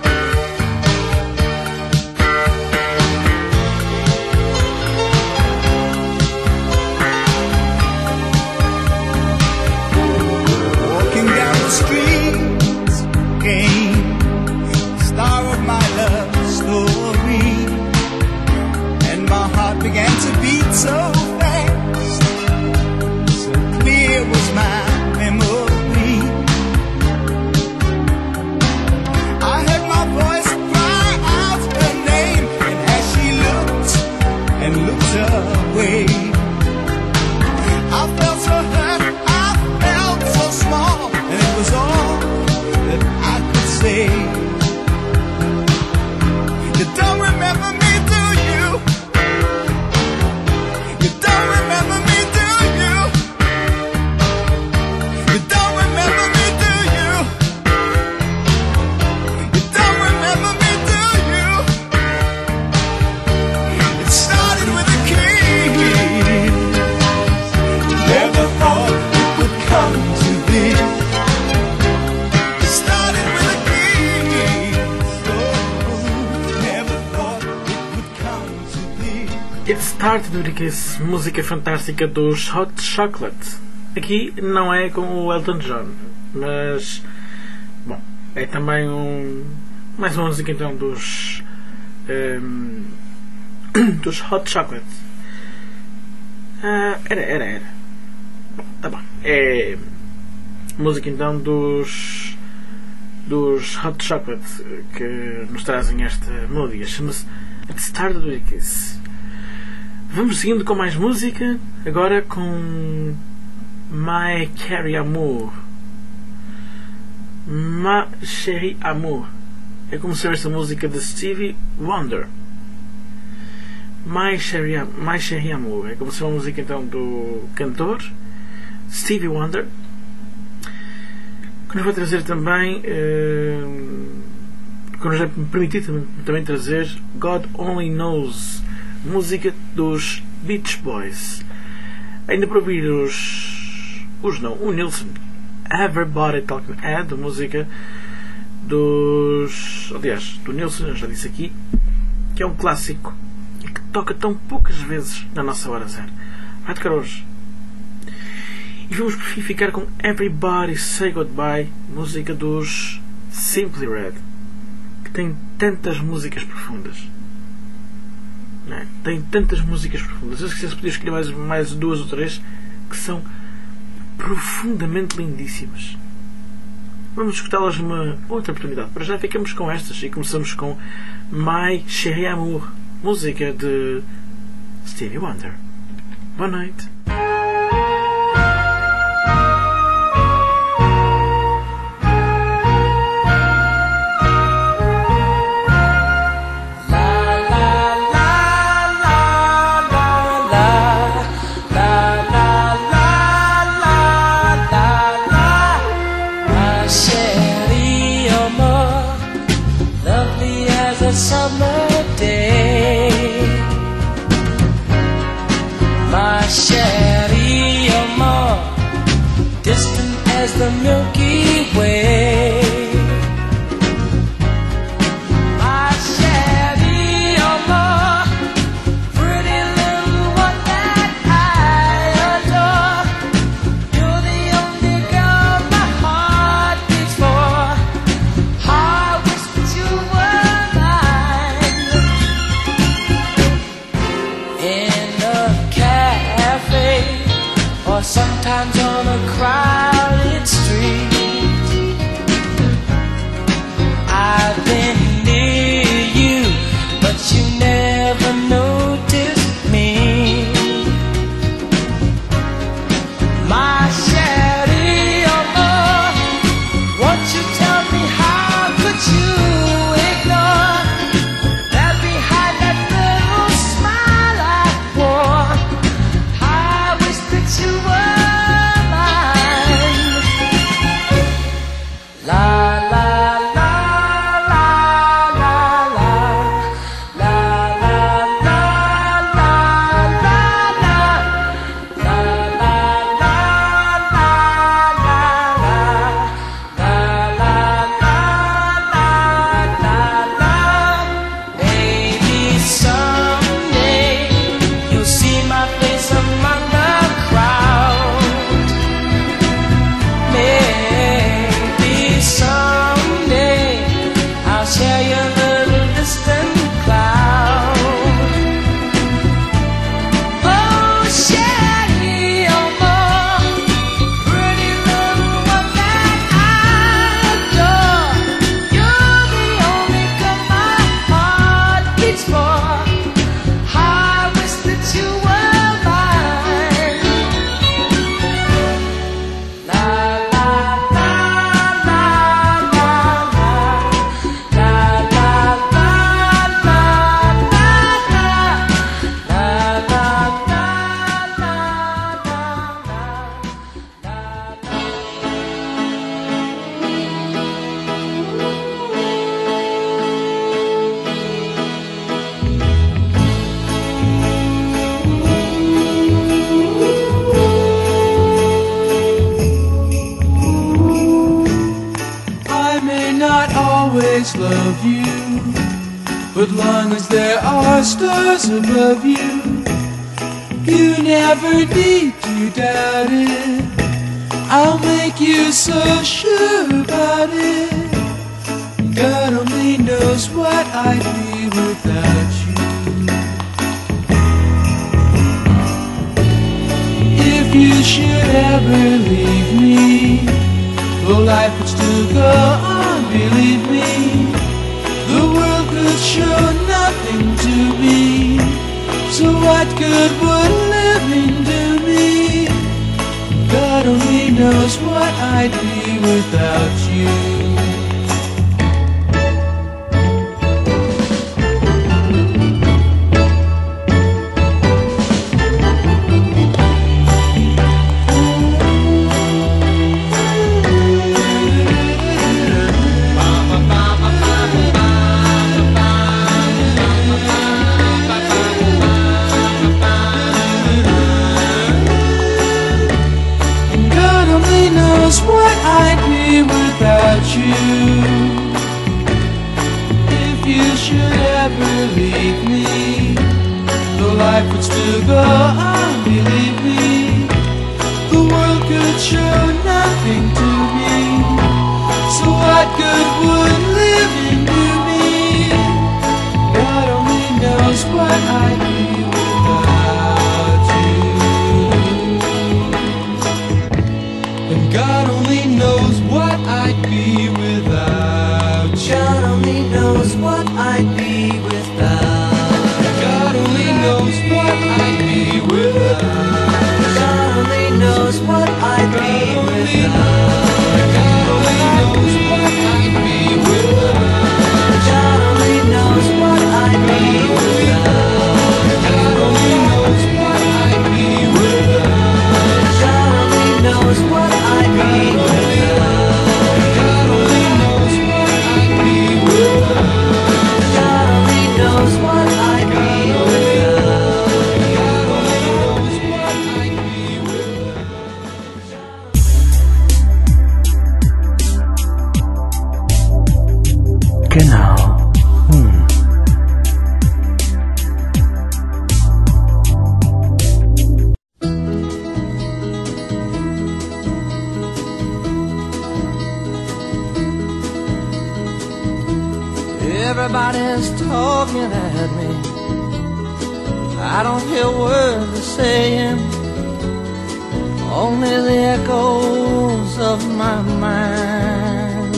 Walking down the street came the star of my love story, and my heart began to beat so fast, so clear was my memory. I heard my voice cry out her name, and as she looked and looked away, I felt so hurt, I felt so small, and it was all that I could say. You don't remember me, do you? You don't remember me, do you? You don't remember me, do you? You don't remember me, do you? It started with a kiss. Never thought it would come to this. It started with a kiss. Oh, never thought it would come to this. It Started with a Kiss, música fantástica dos Hot Chocolate. Aqui não é com o Elton John, mas bom, é também mais uma música então dos dos Hot Chocolate. Era. Bom, tá bom. É música então dos Hot Chocolate que nos trazem esta melodia. Chama-se It Started with a Kiss. Vamos seguindo com mais música, agora com My Chérie Amour. Ma Chérie Amour. É como se fosse esta música de Stevie Wonder. My Chérie Amour. É como se fosse uma música então do cantor Stevie Wonder, que nos vai trazer também, que nos vai permitir também trazer God Only Knows, música dos Beach Boys. Ainda para ouvir o Nilsson, Everybody Talking Head, música do Nilsson, eu já disse aqui, que é um clássico e que toca tão poucas vezes na nossa hora zero. Vai tocar hoje. E vamos por fim ficar com Everybody Say Goodbye, música dos Simply Red, que tem tantas músicas profundas. Não é? Tem tantas músicas profundas. Eu se podia escrever mais 2 ou 3 que são profundamente lindíssimas. Vamos escutá-las numa outra oportunidade. Para já ficamos com estas e começamos com My Chérie Amour, música de Stevie Wonder. Boa noite. Summer day, my chérie amour, distant as the Milky Way. My chérie amour, pretty little one that I adore. You're the only girl my heart beats for. I wish that you were or sometimes on a crowded street. I've been near you, but you never noticed me. My chérie amour, won't you tell me how could you ignore that behind that little smile I wore? You were mine. La la la la la la la la la la la la. Maybe someday you'll see my face among the crowd. Maybe someday I'll share your little distant cloud. Oh, chérie amour, pretty little one that I adore. You're the only girl my heart beats for. I wish that you were mine. La la la la la la la la I may not always love you, but long as there are stars above you, you never need to doubt it. I'll make you so sure about it. God only knows what I'd be without you. If you should ever leave me, well, life would still go on, believe me. The world could show nothing to me, so what good would living do me? God only knows what I'd be without you. What I'd be without you. If you should ever leave me, life would still go on, believe me. The world could show nothing to me. So what good would living do me? God only knows what I'd be without you. And God only knows what I'd be without you. God only knows what I'd be without. God only knows what I'd be without. God only knows what I'd be without. God only knows what I'd be without. God only knows what I'd be without. God only knows what I'd be without. God only knows what I'd be without. God only knows what I'd be without. God only knows what I'd be without. God only knows what I'd be without. Canal 1. Everybody's talking at me. I don't hear words they're saying, only the echoes of my mind.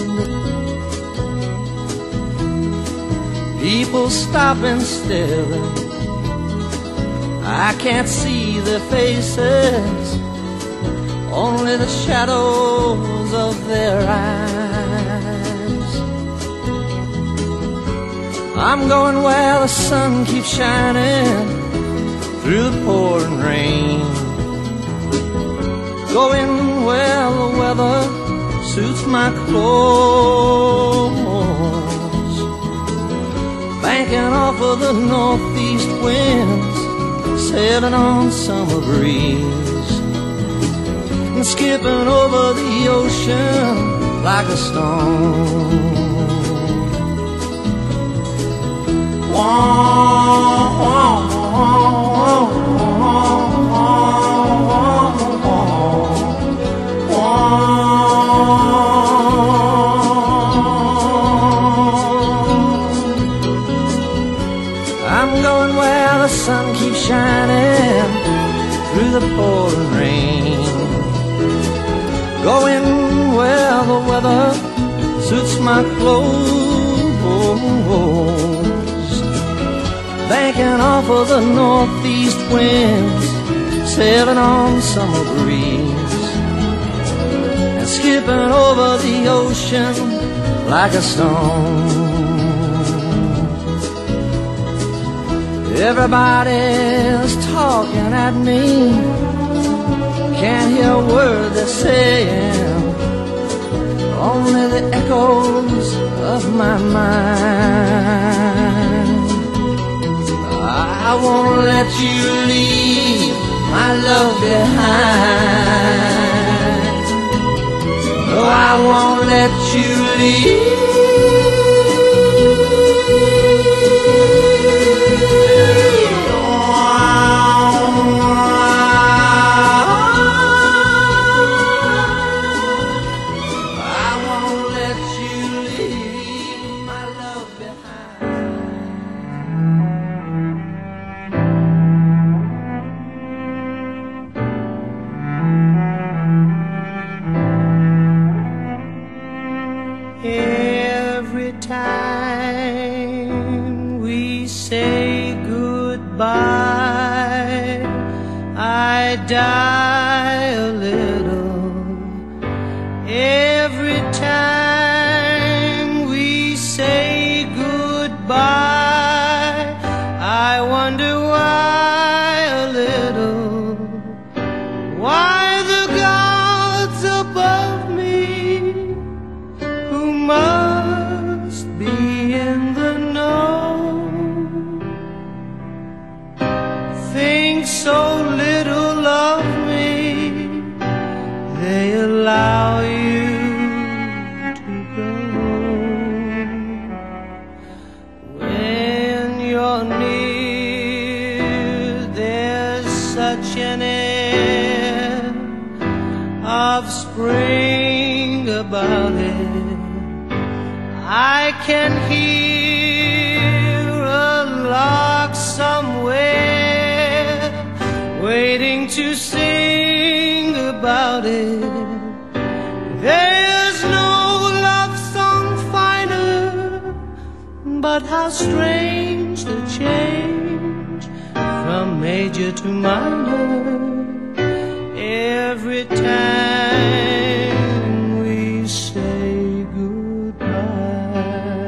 People stop and staring. I can't see their faces, only the shadows of their eyes. I'm going where the sun keeps shining through the pouring rain, going where the weather suits my clothes, banking off of the northeast winds, sailing on summer breeze, and skipping over the ocean like a stone. I'm going where the sun keeps shining through the pouring rain, going where the weather suits my clothes, banking off of the northeast winds, sailing on summer breeze, and skipping over the ocean like a stone. Everybody's talking at me, can't hear a word they're saying, only the echoes of my mind. I won't let you leave my love behind. No, I won't let you leave. I won't let you leave my love behind. Every time we say goodbye, I die a little. Every time we say goodbye, I wonder why a little. Why the gods above me, who must be in the know, think so little of me, they allow you to go. When you're near, such an air of spring about it. I can hear a lark somewhere waiting to sing about it. There's no love song finer, but how strange the change from major to minor every time we say goodbye.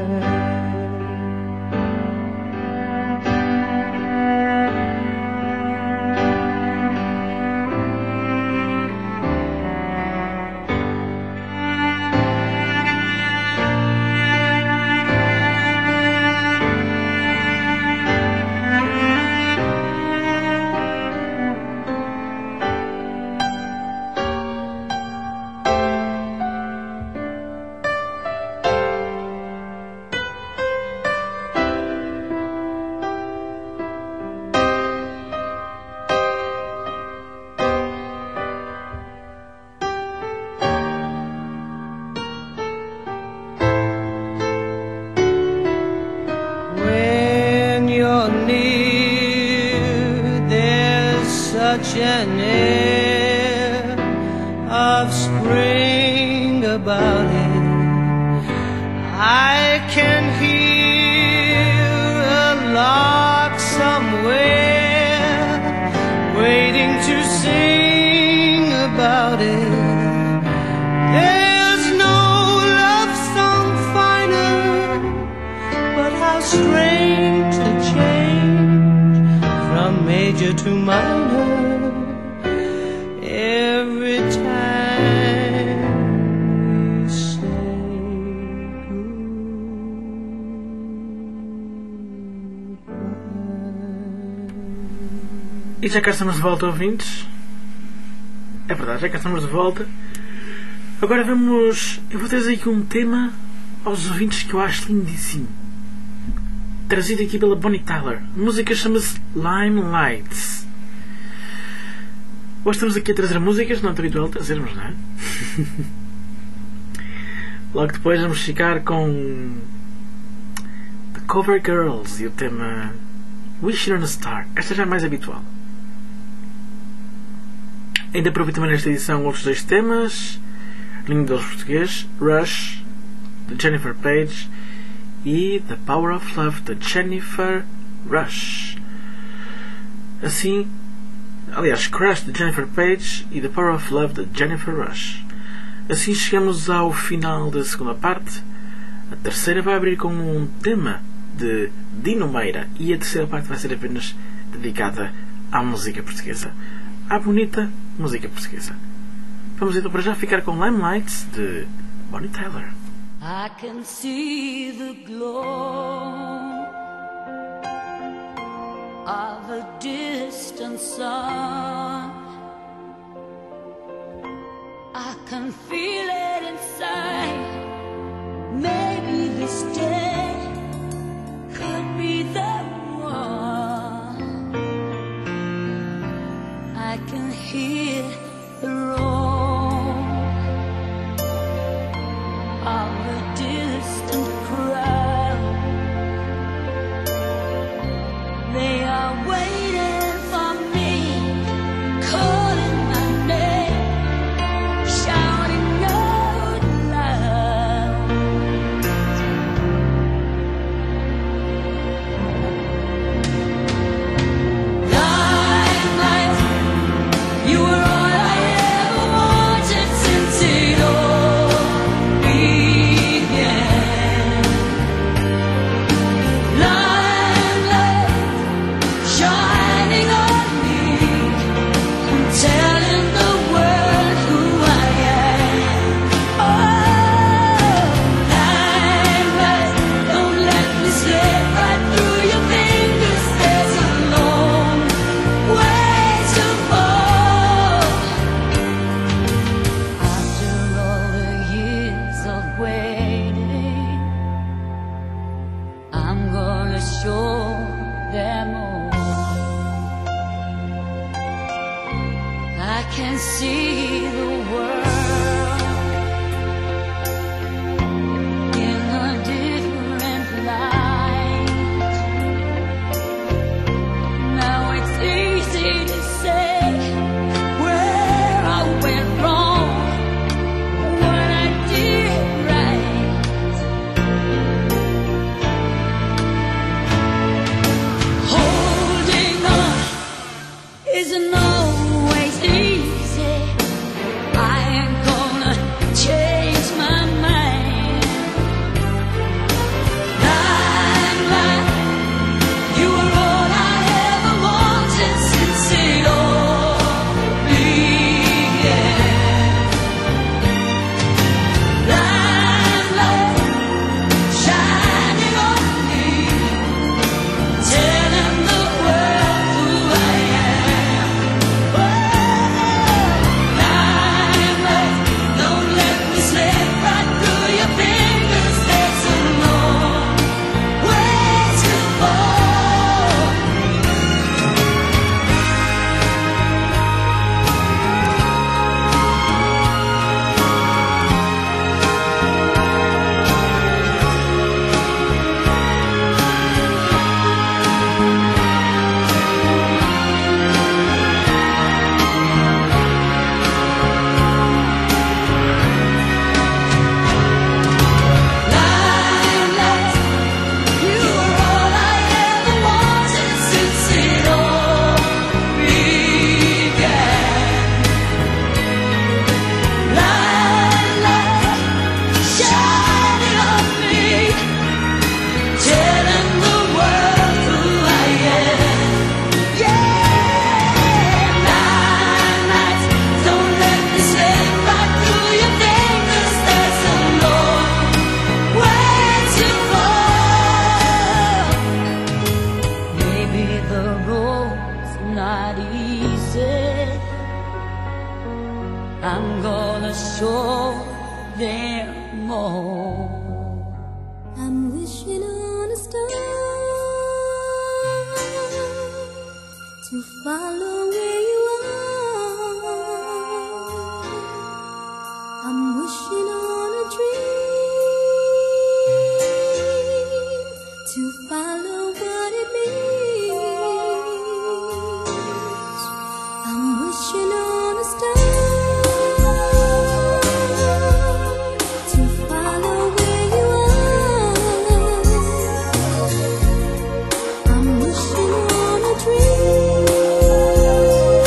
Such an air of spring about it. I can hear a lark somewhere waiting to sing about it. There's no love song finer, but how strange the change from major to minor every time we say goodbye. E já cá estamos de volta, ouvintes. É verdade, já cá estamos de volta. Agora vamos... Eu vou trazer aqui um tema aos ouvintes que eu acho lindíssimo. Trazido aqui pela Bonnie Tyler. A música chama-se Limelight. Hoje estamos aqui a trazer músicas, não é habitual trazermos, não é? Logo depois vamos ficar com The Cover Girls e o tema Wishing on a Star. Esta já é mais habitual. Ainda aproveito também nesta edição outros dois temas. Língua deles português, Rush, de Jennifer Page, e The Power of Love, de Jennifer Rush. Assim, aliás, Crush, de Jennifer Page, e The Power of Love, de Jennifer Rush. Assim chegamos ao final da segunda parte. A terceira vai abrir com um tema de Dino Meira, e a terceira parte vai ser apenas dedicada à música portuguesa, à bonita música portuguesa. Vamos então para já ficar com Limelight, de Bonnie Tyler. I can see the glow of a distant sun. I can feel it inside. Maybe this day could be the one. I can hear the roar of a distant crowd. They are waiting for me, calling my name, shouting out loud. Limelight, you were can see the world in a different light. Now it's easy to say where I went wrong, what I did right. Holding on isn't always easy. I am gonna change my mind. Limelight, you were all I ever wanted since it all began. Limelight, shining on me, telling the world who I am. Limelight, don't let me slip right through your fingers. There's a long way to fall. Limelight, you were all I ever wanted since it all began. Limelight, shining on me, telling the world who I am. Yeah, limelight, don't let me slip right through your fingers. There's a long way to fall. Maybe the road's not easy. I'm gonna show them all. I'm wishing on a star to follow where you are. I'm wishing on a dream to follow what it means. I'm wishing on a star to follow where you are. I'm wishing on a dream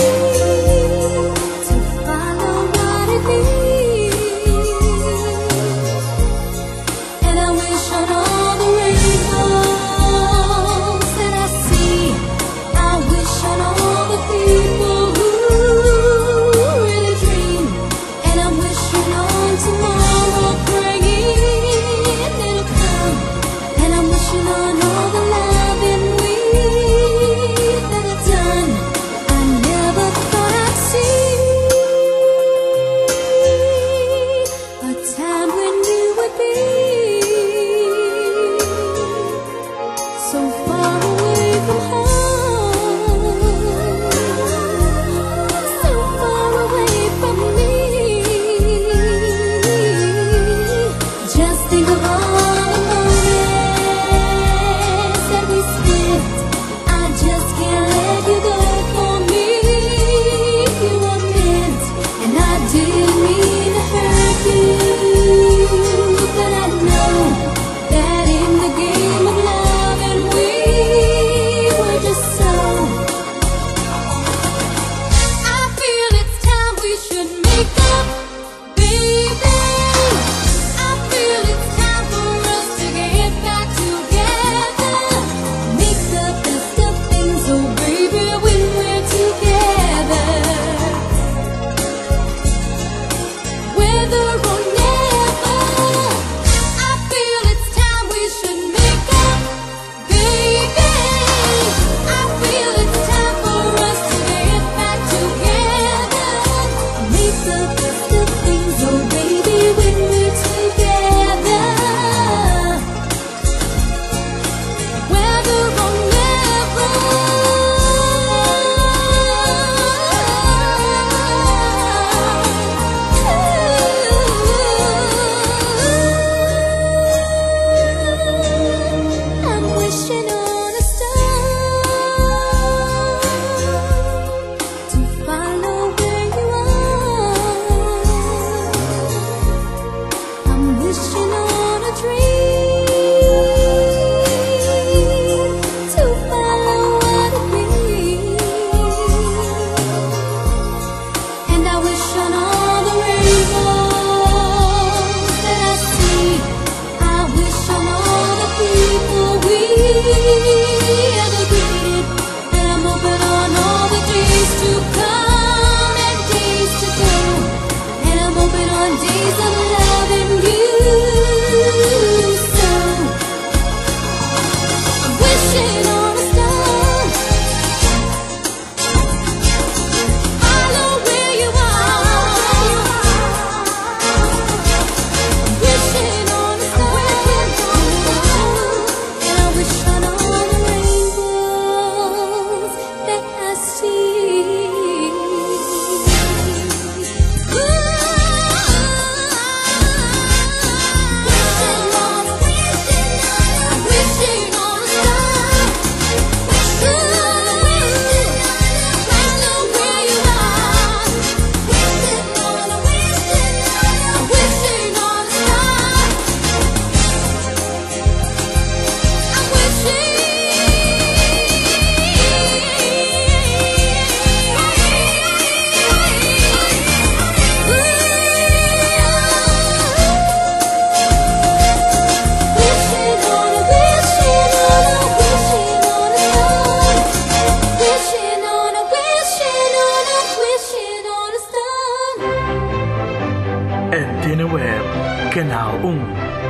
Canal 1.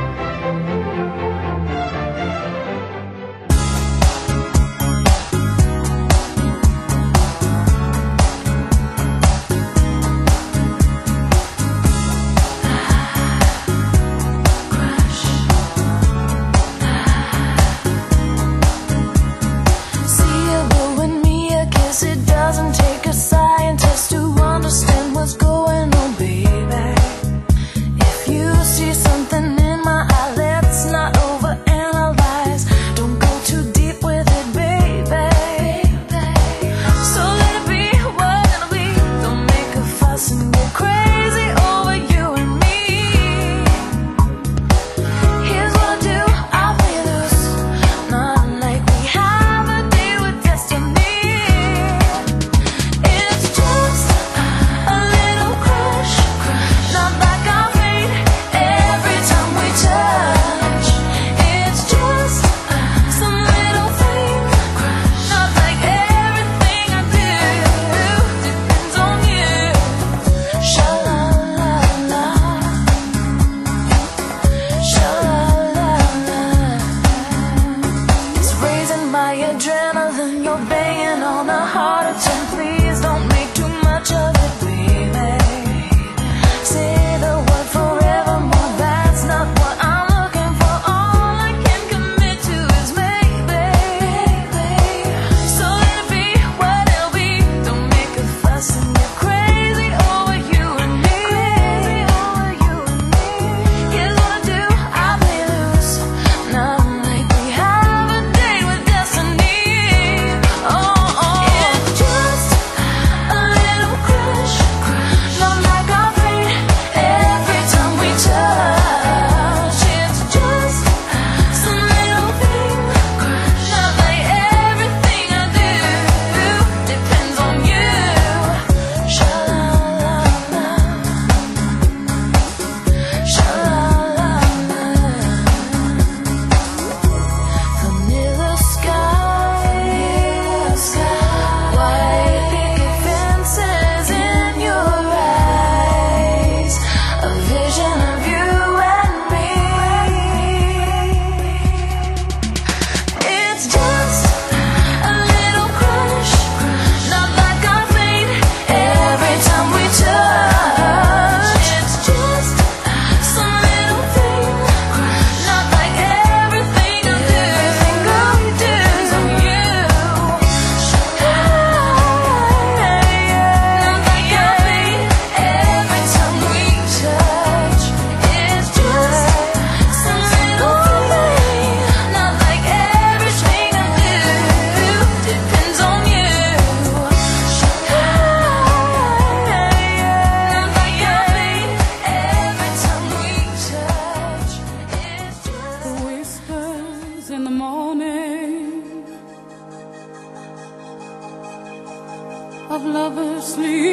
of lovers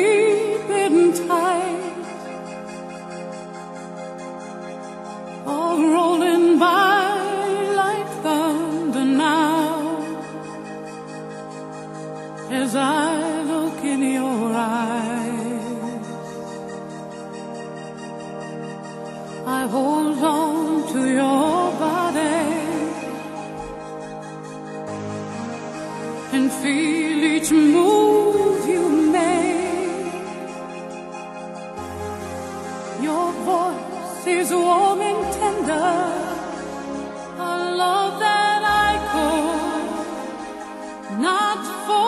sleeping tight, all rolling by like thunder now, as I look in your eyes. I hold on to your body and feel each move you make. Your voice is warm and tender, a love that I could not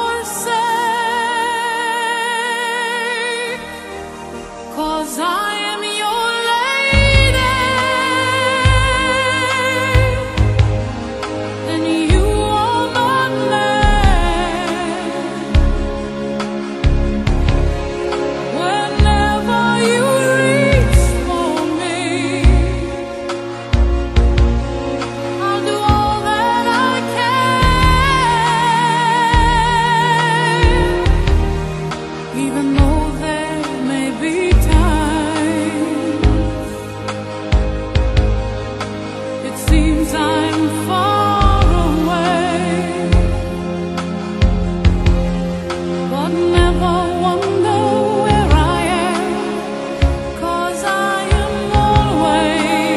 forsake, 'cause I am your lady and you are my man. Whenever you reach for me, I'll do all that I can, even though there may be times it seems I'm far away, but never wonder where I am, 'cause I am always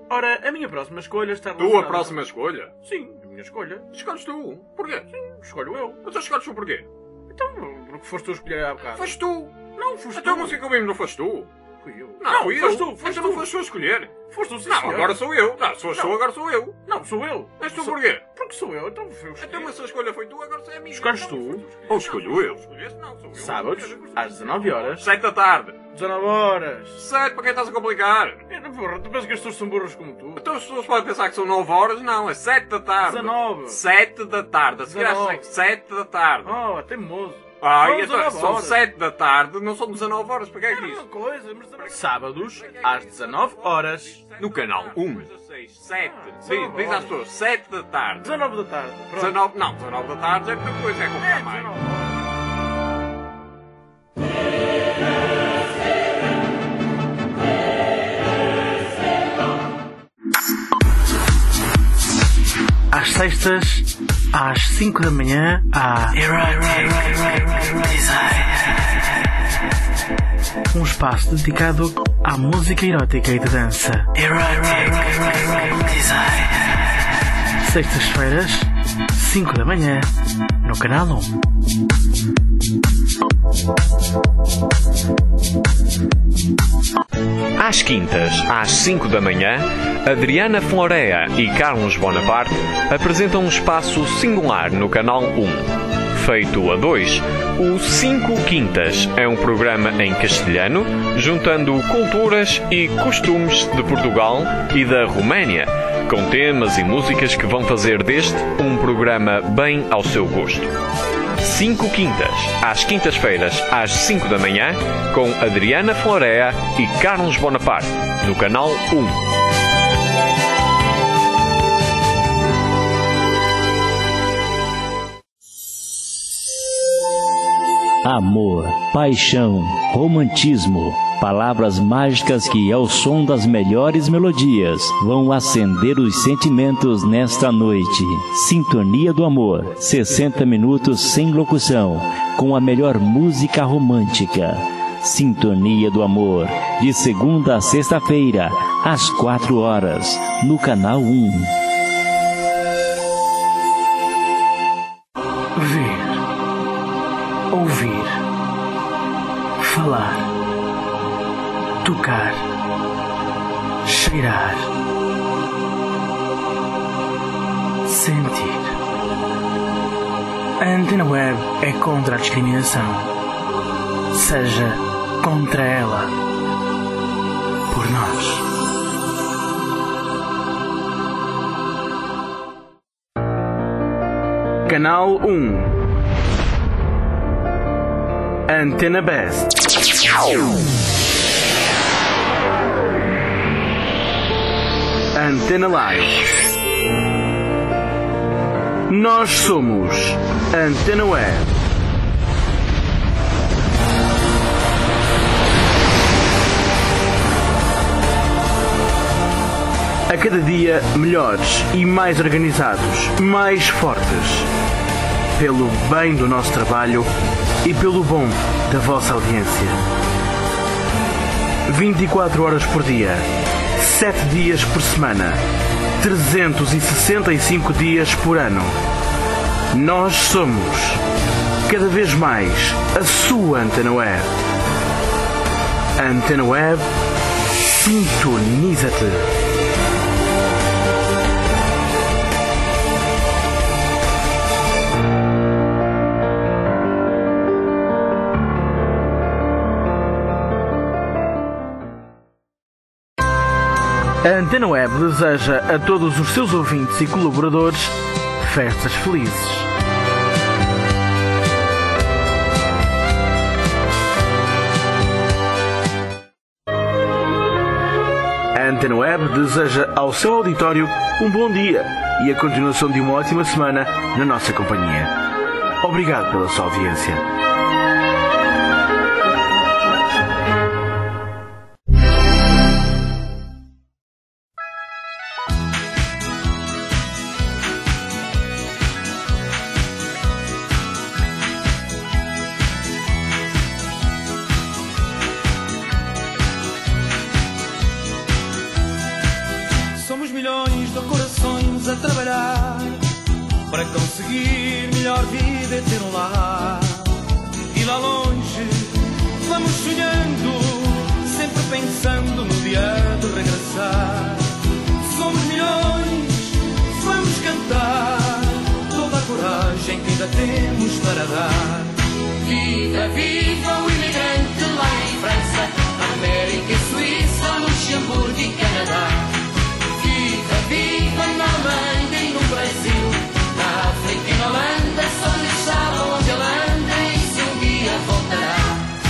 Ora, a minha próxima escolha está Tua relacionada... próxima escolha? Sim, a minha escolha. Escolhes tu. Porquê? Sim, escolho eu. Mas tu escolhes tu porquê? Então, porque foste tu a escolher há bocado. Foste tu. Não, foste Então a tu. música que ouvimos não foste tu. Fui eu. Não, fui eu. foste tu. Foste Então tu. não foste tu a escolher. Foste tu, sim, Não, senhor. agora sou eu. Não, se foste tu, agora sou eu. Não, sou eu. Mas tu Sou- porquê? Porque sou eu, então fui eu escolher. Então, mas a escolha foi tu, agora é a minha. Escolhes Não, tu? Ou escolho eu? Não, sou eu. Sábados, às 19 horas. 7 da tarde. 19 horas. 7, para quem estás a complicar? Porra, tu pensas que as pessoas são burras como tu? Então as pessoas podem pensar que são 9 horas, não, é 7 da tarde. 19. 7 da tarde, a seguir às 19. 7 da tarde. Oh, é teimoso. Ah, São e então, 19 são horas. 7 da tarde, não são 19 horas, para que é que É a diz? mesma coisa, mas... Sábados, às 19 horas. No canal 1. 7. Diz às pessoas, 7 da tarde. 19 da tarde. Pronto. 19, não, 19 da tarde é muita coisa, é comprar mais. 19 horas. Às sextas, às 5 da manhã, há um espaço dedicado à música erótica e de dança. Sextas-feiras, 5 da manhã, no canal 1. Às quintas, às 5 da manhã, Adriana Florea e Carlos Bonaparte apresentam um espaço singular no canal 1. Feito a dois, o 5 Quintas é um programa em castelhano, juntando culturas e costumes de Portugal e da Roménia, com temas e músicas que vão fazer deste um programa bem ao seu gosto. 5 Quintas, às quintas-feiras, às 5 da manhã, com Adriana Florea e Carlos Bonaparte, no canal 1. Amor, paixão, romantismo, palavras mágicas que, ao som das melhores melodias, vão acender os sentimentos nesta noite. Sintonia do Amor, 60 minutos sem locução, com a melhor música romântica. Sintonia do Amor, de segunda a sexta-feira, às 4 horas, no canal 1. Ver, ouvir, falar, tocar, cheirar, sentir. A Antena Web é contra a discriminação. Seja contra ela. Por nós. Canal 1. Antena Best. Antena Live. Nós somos Antena Web. A cada dia melhores e mais organizados, mais fortes. Pelo bem do nosso trabalho e pelo bom da vossa audiência. 24 horas por dia, 7 dias por semana, 365 dias por ano. Nós somos, cada vez mais, a sua Antena Web. Antena Web, sintoniza-te. A Antena Web deseja a todos os seus ouvintes e colaboradores festas felizes. A Antena Web deseja ao seu auditório um bom dia e a continuação de uma ótima semana na nossa companhia. Obrigado pela sua audiência. milhões de corações a trabalhar para conseguir melhor vida e ter um lar. E lá longe vamos sonhando, sempre pensando no dia de regressar. Somos milhões, vamos cantar toda a coragem que ainda temos para dar. Viva, viva o imigrante lá em França, América e Suíça, Luxemburgo e Canadá. Viva, viva na Alemanha e no Brasil, na África e na Holanda, só lhe sabe onde ele anda e se um dia voltará.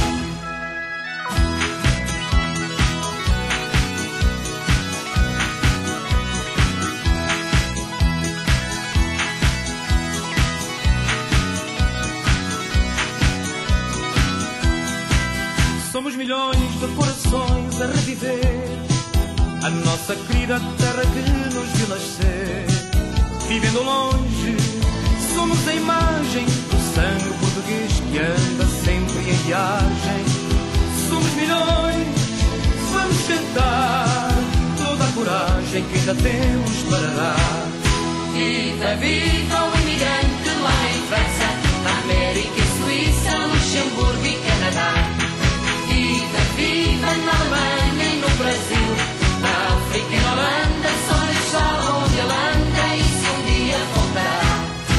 Somos milhões de corações a reviver a nossa querida terra que nos viu nascer. Vivendo longe, somos a imagem do sangue português que anda sempre em viagem. Somos milhões, vamos cantar toda a coragem que ainda temos para dar. Viva, viva o imigrante lá em França, América e Suíça, Luxemburgo e Canadá. Viva, viva na Alemanha e no Brasil, na África e na Holanda, só lhe sabe onde ele anda e se um dia voltará.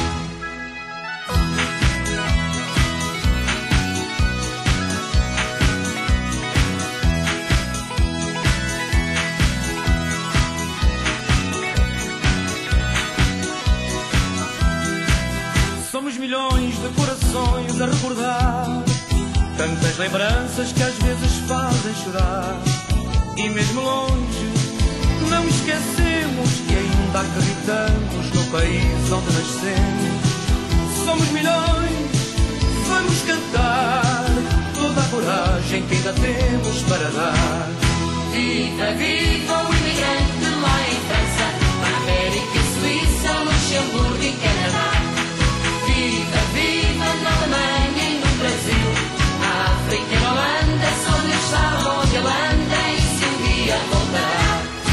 Somos milhões de corações a recordar tantas lembranças que às vezes fazem chorar. E mesmo longe não esquecemos que ainda acreditamos no país onde nascemos. Somos milhões, vamos cantar toda a coragem que ainda temos para dar. Viva, viva o imigrante lá em França, América e Suíça, Luxemburgo e Canadá. Viva, viva na Alemanha e no Brasil, na África e na Holanda, só lhe sabe onde ele anda e se um dia voltará.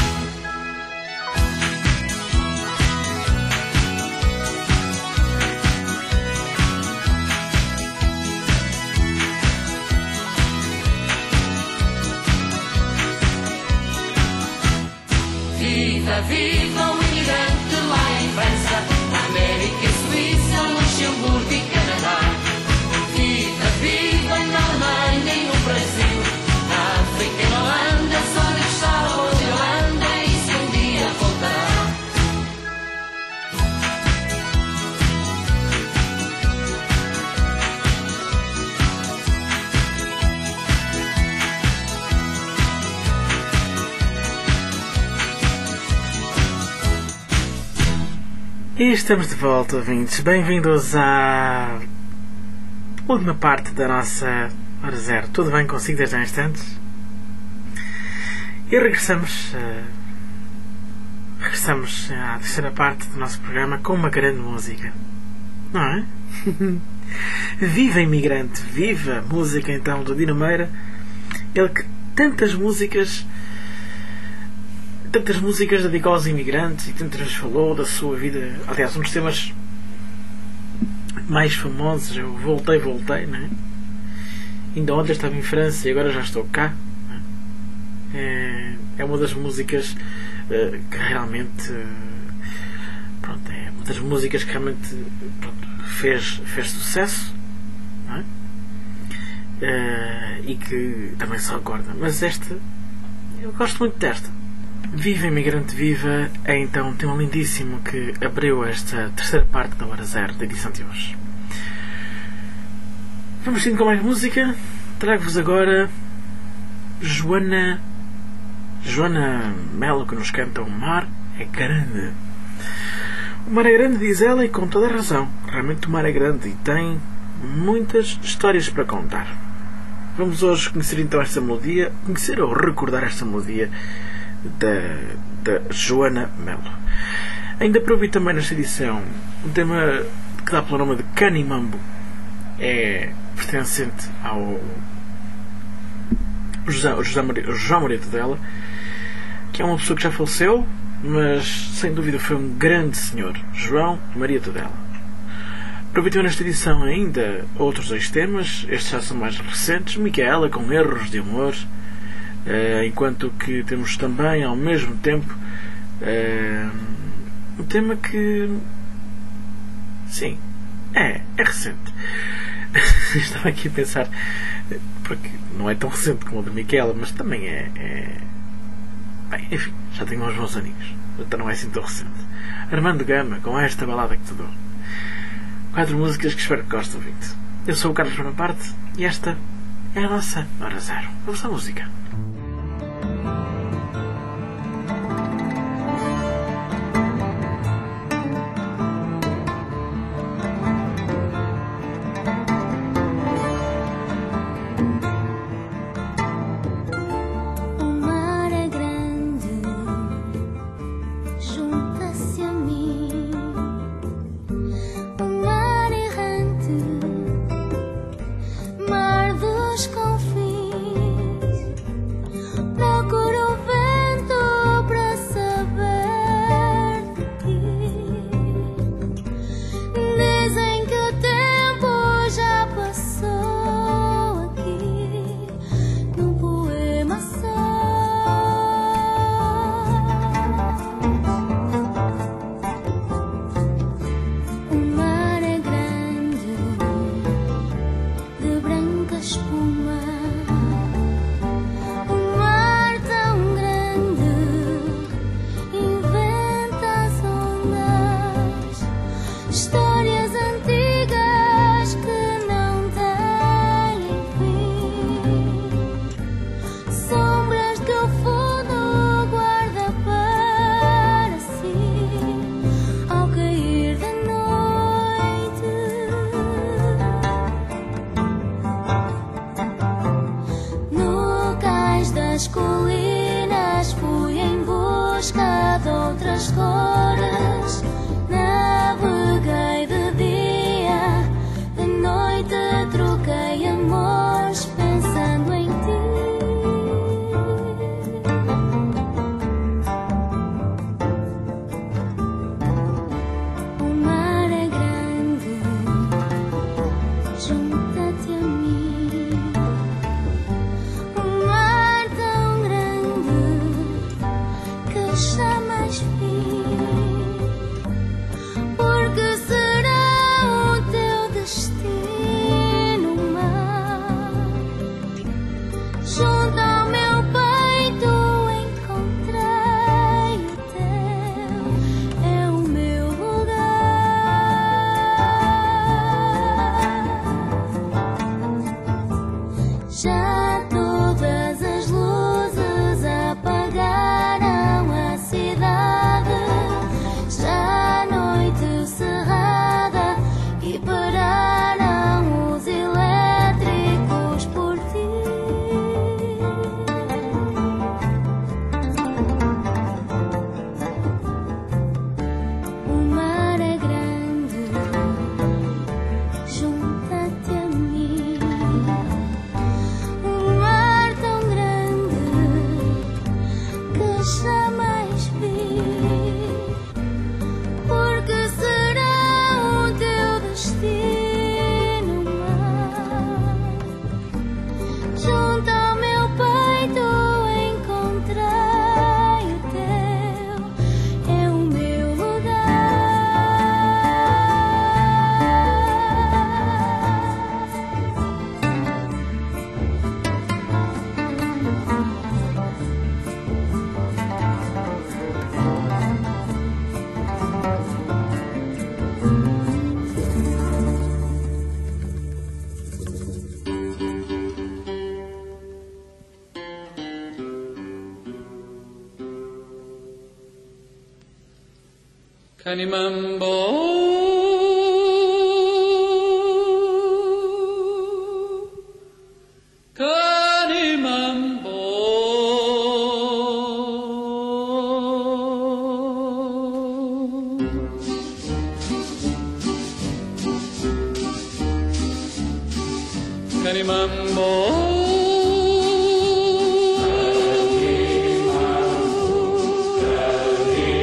Viva, viva o imigrante lá em França, América e Suíça, Luxemburgo e Canadá. Viva, viva na Alemanha e no Brasil, na África e na Holanda, só lhe sabe onde ele anda e se um dia voltará. E estamos de volta, ouvintes. Bem-vindos à última parte da nossa Hora Zero. Tudo bem consigo desde há instantes? E regressamos à terceira parte do nosso programa com uma grande música. Não é? Viva imigrante! Viva a música então do Dino Meira. Ele que tantas músicas dedicou aos imigrantes e tantas vezes falou da sua vida. Aliás, um dos temas mais famosos é o Voltei, não é? Ainda ontem estava em França e agora já estou cá. É uma das músicas que realmente é uma das músicas que realmente fez sucesso, não é? E que também se recorda. Mas esta, eu gosto muito desta. Viva imigrante, viva! É então um tema lindíssimo que abriu esta terceira parte da Hora Zero da edição de hoje. Vamos seguindo com mais música. Trago-vos agora Joana Melo, que nos canta O Mar é Grande. O mar é grande, diz ela, e com toda a razão. Realmente o mar é grande e tem muitas histórias para contar. Vamos hoje conhecer então esta melodia, conhecer ou recordar esta melodia da Joana Melo. Ainda para ouvir também nesta edição um tema que dá pelo nome de Canimambo, é pertencente ao João Marido dela, que é uma pessoa que já faleceu, mas sem dúvida foi um grande senhor, João Maria Tudela. Aproveitou nesta edição ainda outros 2 temas, estes já são mais recentes, Micaela com Erros de Amor, enquanto que temos também ao mesmo tempo um tema que sim, é recente. Estava aqui a pensar, porque não é tão recente como o da Micaela, mas também bem, enfim, já tenho uns bons aninhos, então não é assim tão recente. Armando Gama com Esta Balada que Te Dou. 4 músicas que espero que gostem, ouvinte. Eu sou o Carlos Bonaparte e esta é a nossa Hora Zero. Vamos à música. Kanimambo, Kanimambo, Kanimambo. Kanimambo,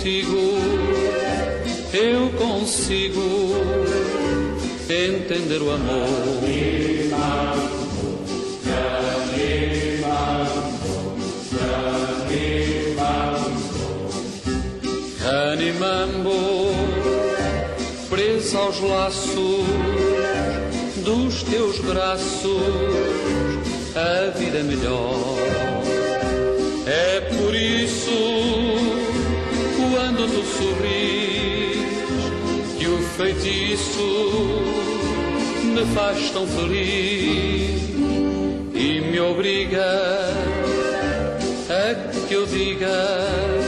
contigo eu consigo entender o amor. Canimambo, presa aos laços dos teus braços, a vida é melhor. É por isso, quando tu sorris, que o feitiço me faz tão feliz e me obriga a que eu diga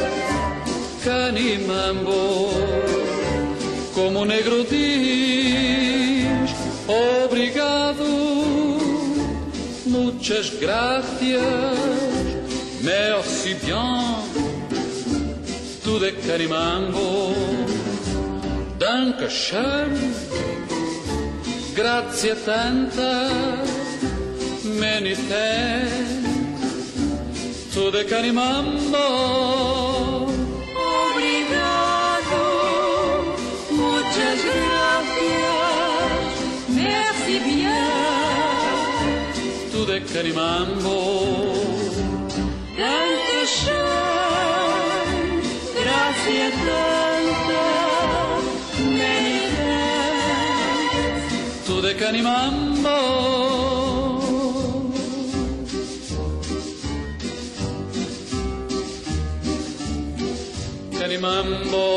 Canimambo, como o negro diz, obrigado, muchas gracias, merci bien, tudo é Canimambo, dankeschön, grazie tanta, many thanks, tudo é Canimambo. Muchas gracias, merci bien, tudo é Canimambo. Dankeschön, grazie tanta, many thanks, tudo é Canimambo. Canimambo.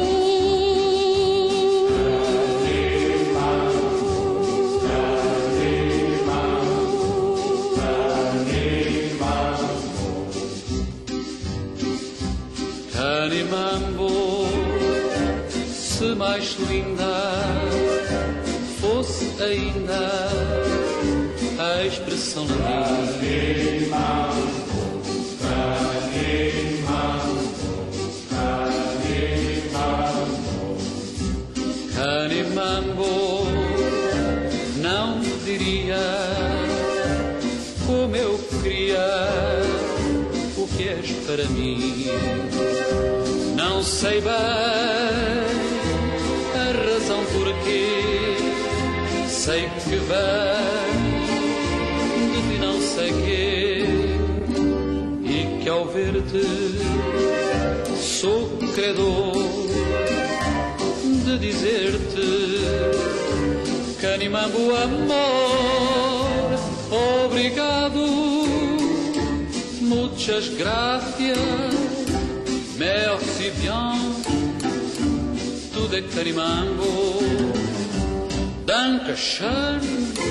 Canimambo, se mais linda fosse ainda a expressão latina. Canimambo, não diria como eu queria o que és para mim. Não sei bem a razão porquê, sei que vem de ti não sei quê, e que ao ver-te sou credor de dizer-te Canimambo amor, obrigado, muchas gracias, merci bien, tudo é Canimambo, dankeschön,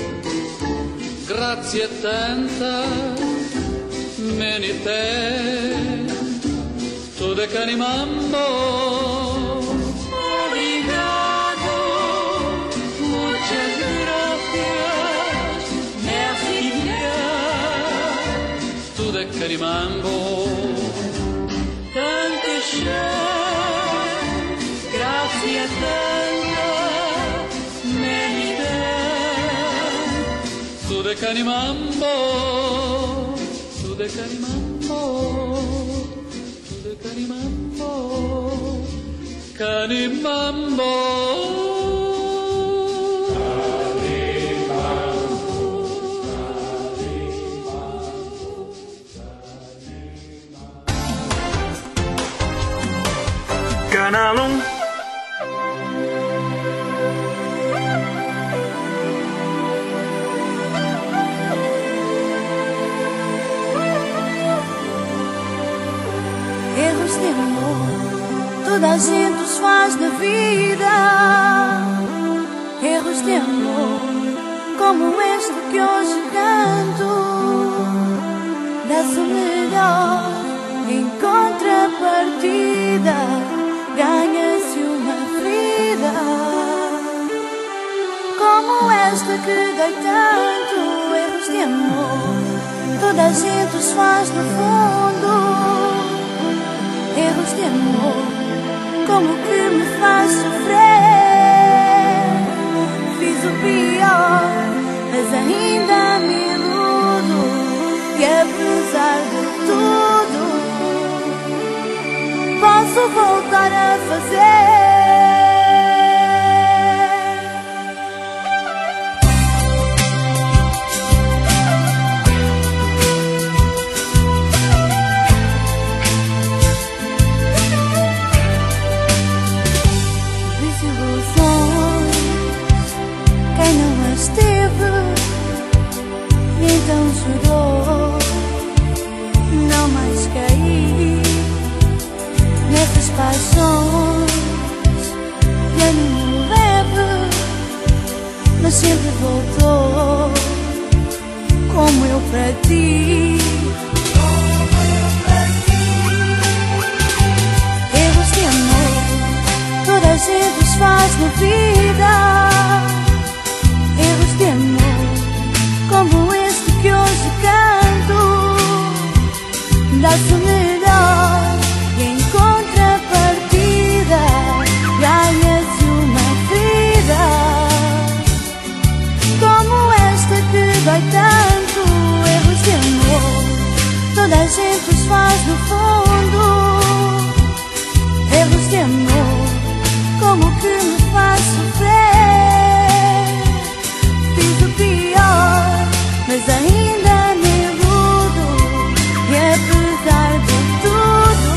grazie tanta, many thanks, tudo é Canimambo. obrigado, muchas gracias, merci bien, tudo é Canimambo. Dankeschön, grazie tanta, many thanks, Tudo é Canimambo, tudo é Canimambo, tudo é Canimambo, Canimambo. Canal 1. Erros de amor, toda a gente os faz na vida. Erros de amor, como este que hoje canto. Dá-se o melhor em contrapartida, ganha-se uma vida. Como esta que dói tanto. Erros de amor, toda a gente os faz no fundo. Erros de amor, como que me faz sofrer. Fiz o pior, mas ainda me iludo. E apesar de tudo, posso voltar paixões de ânimo leve, mas sempre voltou como eu para ti. Erros de amor toda a gente os faz na vida. Erros de amor como este que hoje canto, dá-se o melhor e em contrapartida ganha-se uma ferida como esta que dói tanto. Erros de amor toda a gente os faz no fundo. Erros de amor como que me faz sofrer. Fiz o pior, mas ainda me iludo, e apesar de tudo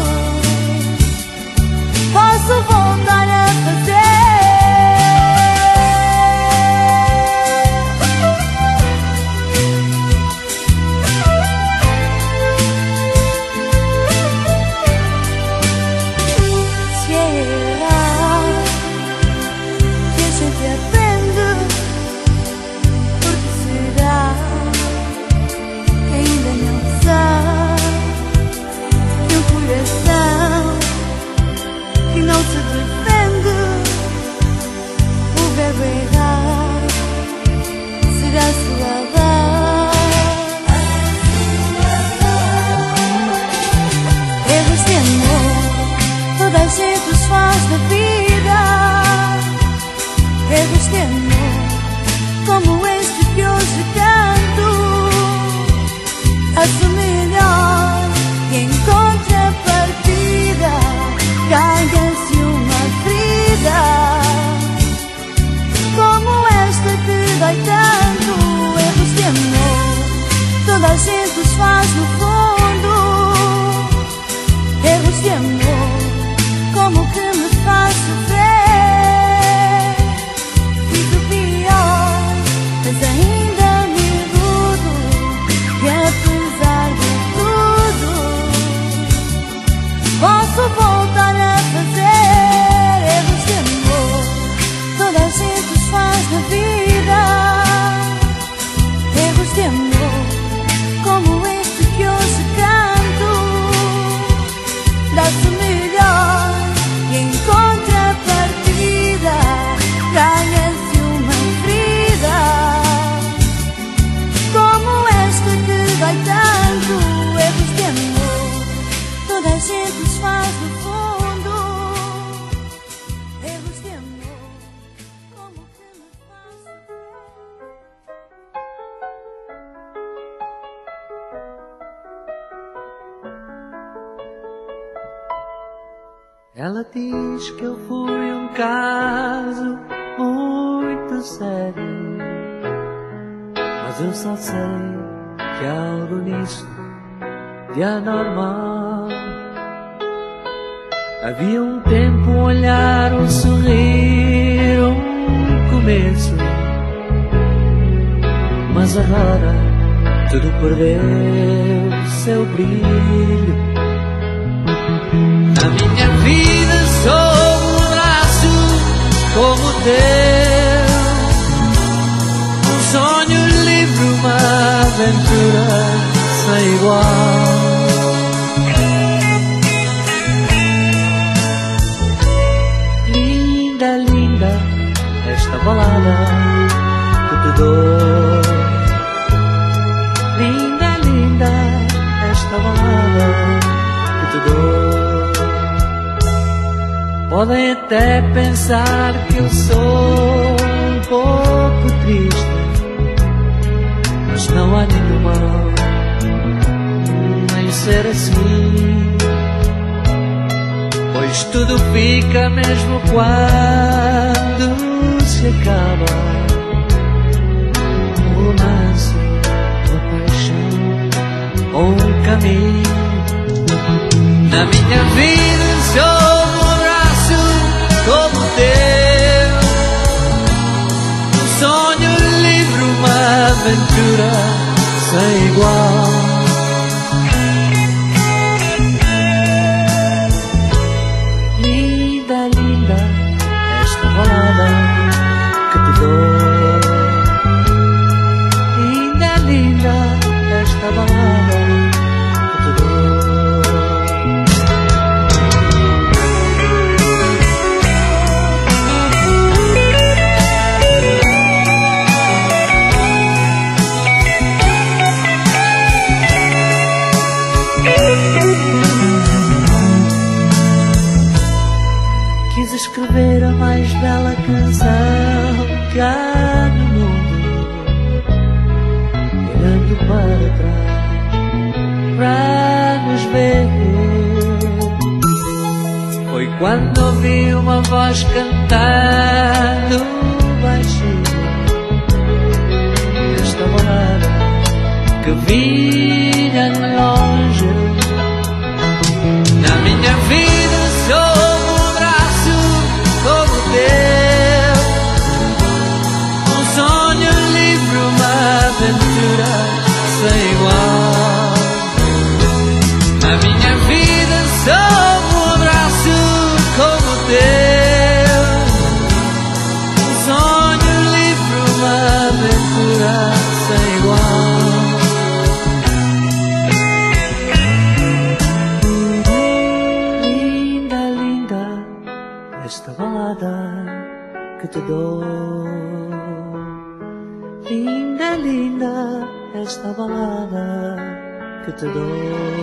posso voltar a fazer. Ela diz que eu fui um caso muito sério, mas eu só sei que há algo nisso de anormal. Havia um tempo, um olhar, um sorrir, um começo, mas agora tudo perdeu seu brilho. Na minha vida sou um braço como o teu, um sonho livre, uma aventura sem igual. Linda, linda, esta balada que te dou. Linda, linda, esta balada que te dou. Podem até pensar que eu sou um pouco triste, mas não há nenhum mal em ser assim, pois tudo fica mesmo quando se acaba um romance, uma paixão ou um caminho. Na minha vida sou como o teu, um sonho livre, uma aventura sem igual. ouvi uma voz cantando baixinho esta balada que vinha de longe. Na minha vida sou um abraço como o teu, um sonho livre, uma aventura sem igual. Na minha vida sou um abraço como o teu, um sonho livre, uma aventura sem igual. Linda, linda, esta balada que te dou. Linda, linda, esta balada que te dou.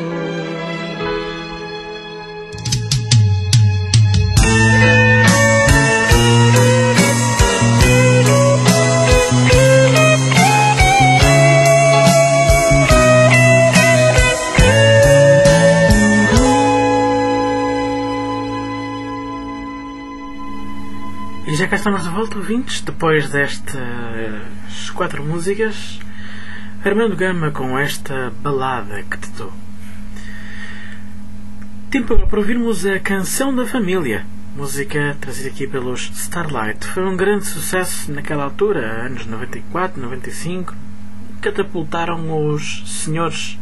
E já cá estamos de volta, ouvintes, depois destas 4 músicas. Armando Gama com esta balada que te dou. Tempo agora para ouvirmos a Canção da Família, música trazida aqui pelos Starlight. Foi um grande sucesso naquela altura, anos 94, 95. Catapultaram os senhores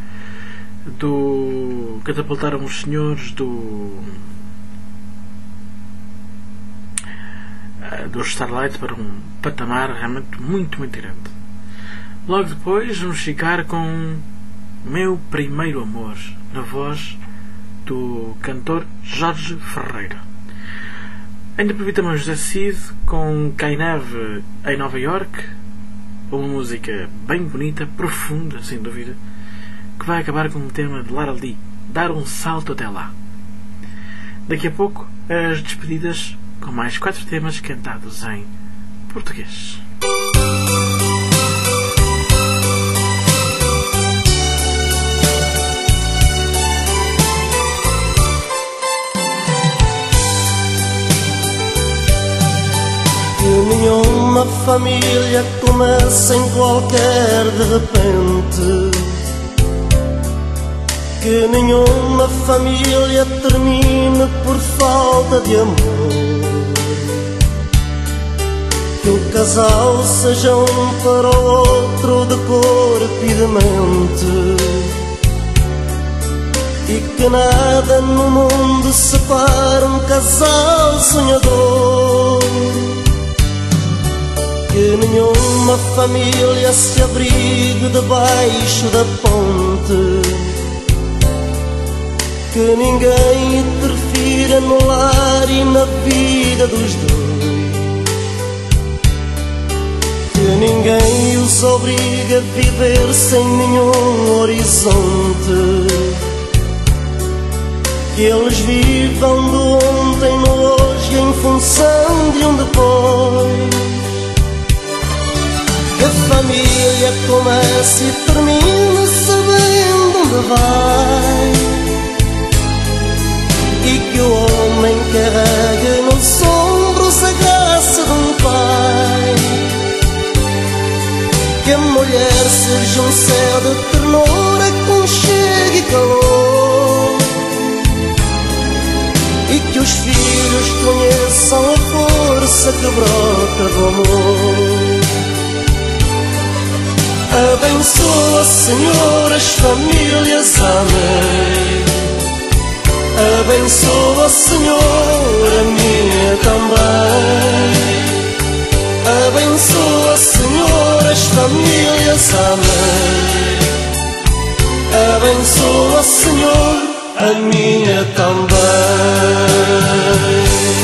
dos Starlight para um patamar realmente muito, muito grande. Logo depois vamos ficar com Meu Primeiro Amor, na voz do cantor Jorge Ferreira. Ainda aproveitamos José Cid com Cai Neve em Nova York, uma música bem bonita, profunda, sem dúvida, que vai acabar com um tema de Lara Lee, Dar um Salto Até Lá. Daqui a pouco, as despedidas com mais 4 temas cantados em português. Que nenhuma família começa em qualquer de repente, que nenhuma família termine por falta de amor, que o casal seja um para o outro de corpo e de mente, e que nada no mundo separe um casal sonhador, que nenhuma família se abrigue debaixo da ponte, que ninguém interfira no lar e na vida dos dois, que ninguém os obriga a viver sem nenhum horizonte, que eles vivam do ontem no hoje em função de um depois, que a família comece e termine sabendo onde vai, e que o homem carregue nos ombros a graça de um pai, que a mulher seja um céu de ternura, conchego e calor, e que os filhos conheçam a força que brota do amor. Abençoa, Senhor, as famílias, amém. Abençoa, Senhor, a minha também. Abençoa, Senhor, as famílias, amém. Abençoa, Senhor, a minha também.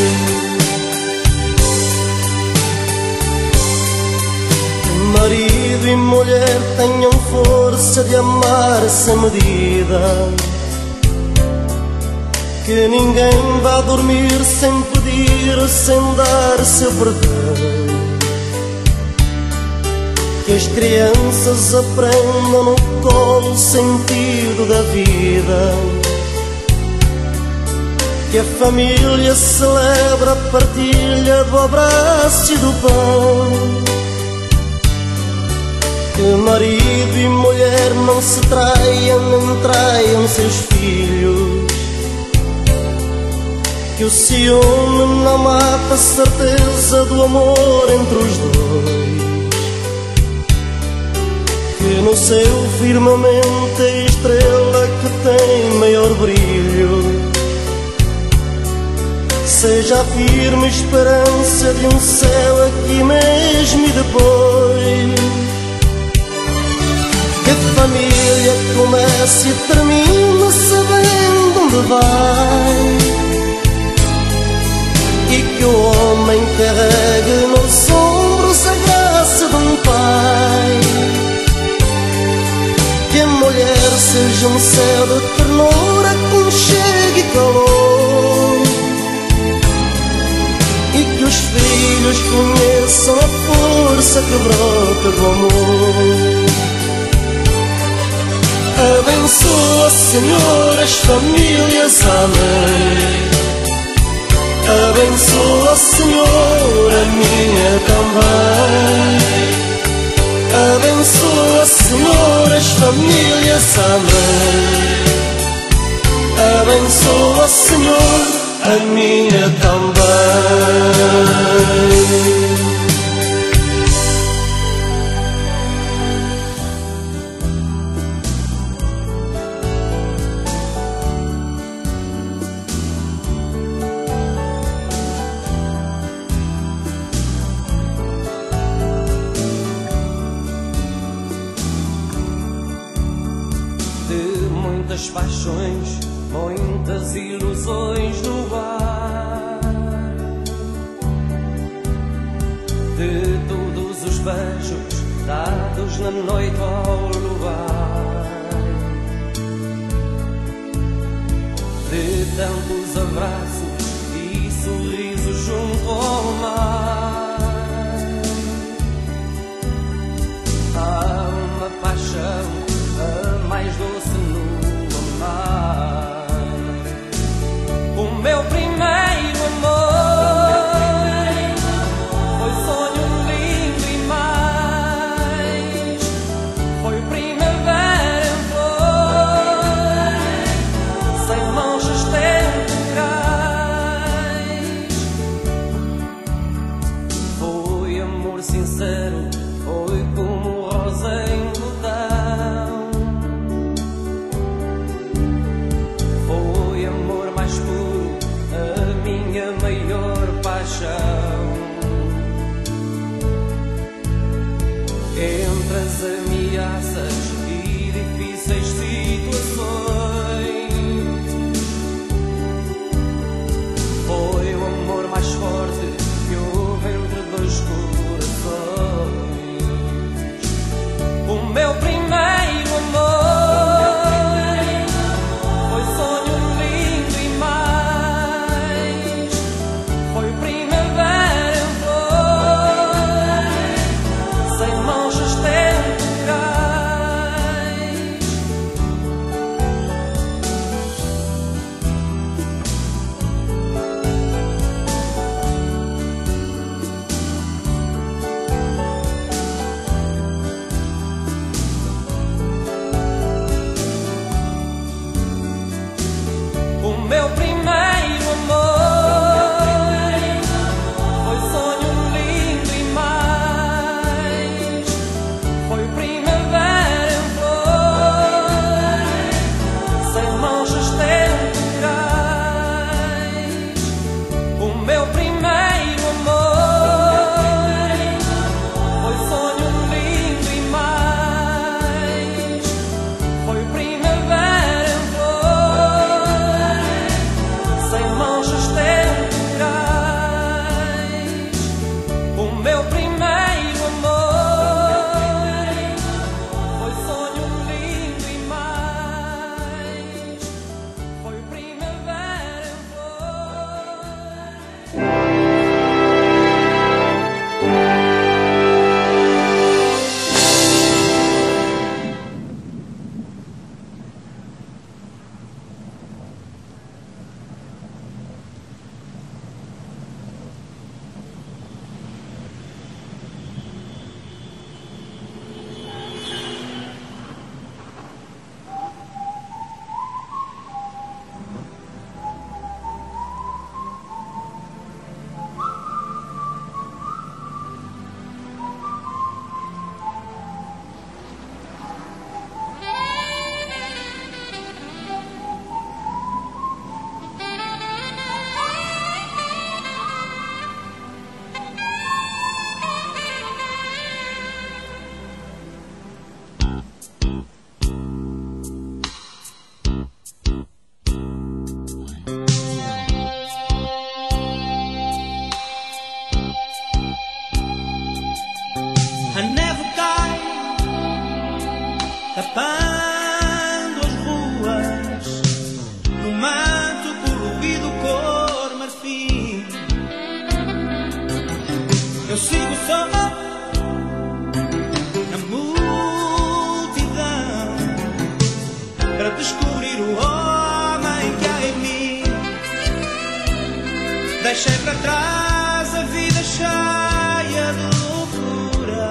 Marido e mulher tenham força de amar sem medida, que ninguém vá dormir sem pedir, sem dar seu perdão, que as crianças aprendam no colo o sentido da vida, que a família celebra a partilha do abraço e do pão, que marido e mulher não se traiam nem traiam seus filhos, que o ciúme não mata a certeza do amor entre os dois, que no seu firmamento a estrela que tem maior brilho seja a firme esperança de um céu aqui mesmo e depois, que a família comece e termine sabendo onde vai, e que o homem carregue nos ombros a graça de um pai, que a mulher seja um céu de ternura, aconchego e calor, e que os filhos conheçam a força que brota do amor. Abençoa, Senhor, as famílias, amém. Abençoa, Senhor, a minha também. Abençoa, Senhor, as famílias, amém. Abençoa, Senhor, a minha também. Muitas paixões, muitas ilusões no ar, de todos os beijos dados na noite ao luar, de tantos abraços e sorrisos junto ao mar. Há uma paixão, a mais doce no amar, o meu primeiro amor foi sonho lindo e mais, foi primavera em flor, sem manchas temporais, foi amor sincero, foi como rosa em botão, foi amor mais puro, a minha maior paixão. Entre as ameaças e difíceis situações, foi o amor mais forte que houve entre dois corações. O meu primeiro amor foi sonho lindo e mais, foi primavera em flor, sem manchas temporais, A neve cai, tapando as ruas, no manto colorido cor marfim. Eu sigo só na multidão para descobrir o homem que há em mim. Deixei para trás a vida cheia de loucura,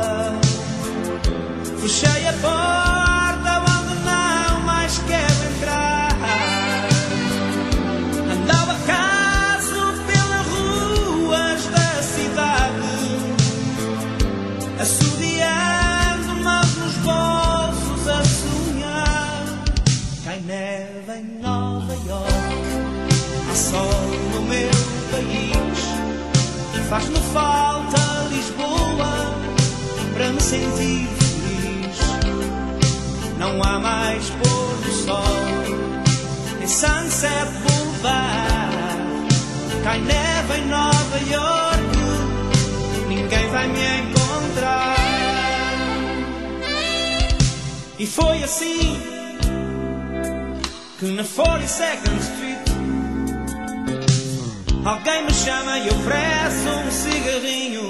fechei a porta onde não mais quero entrar. Andava caso pelas ruas da cidade, assobiando mãos nos bolsos a sonhar. Cai neve em Nova York, há sol no meu país, e faz-me falta Lisboa para me sentir feliz. Não há mais pôr do sol em Sunset Boulevard. Cai neve em Nova York, ninguém vai me encontrar. E foi assim que na 42nd Street alguém me chama e oferece um cigarrinho.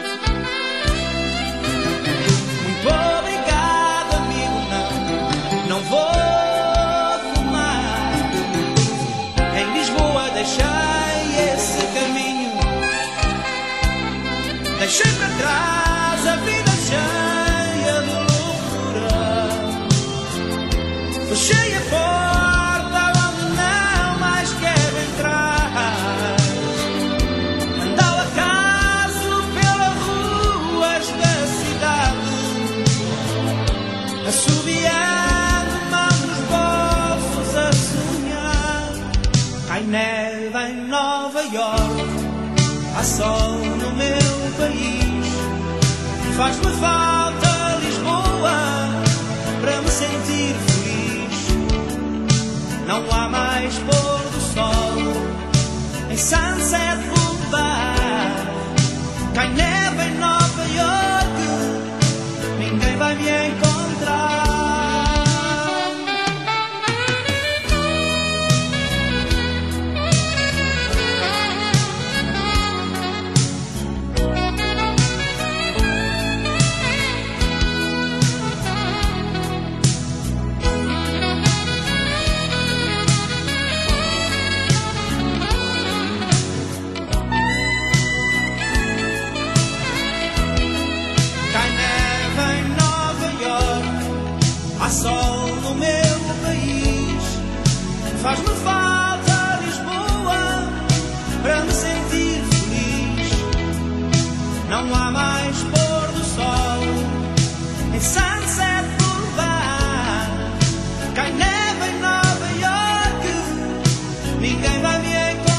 Muito obrigado, amigo, não vou fumar. Em Lisboa deixei esse caminho, deixei para trás a vida cheia de loucura, fechei a porta onde não mais quero entrar. Andava acaso pelas ruas da cidade, assobiando mãos nos bolsos a sonhar. Cai neve em Nova York, há sol no meu país, faz-me falta Lisboa para me sentir feliz. Não há mais pôr do sol em Sunset Boulevard. Cai neve em Nova York, ninguém vai me encontrar. Há sol no meu país, faz-me falta Lisboa para me sentir feliz. Não há mais pôr do sol em Sunset Boulevard. Cai neve em Nova York, ninguém vai me encontrar.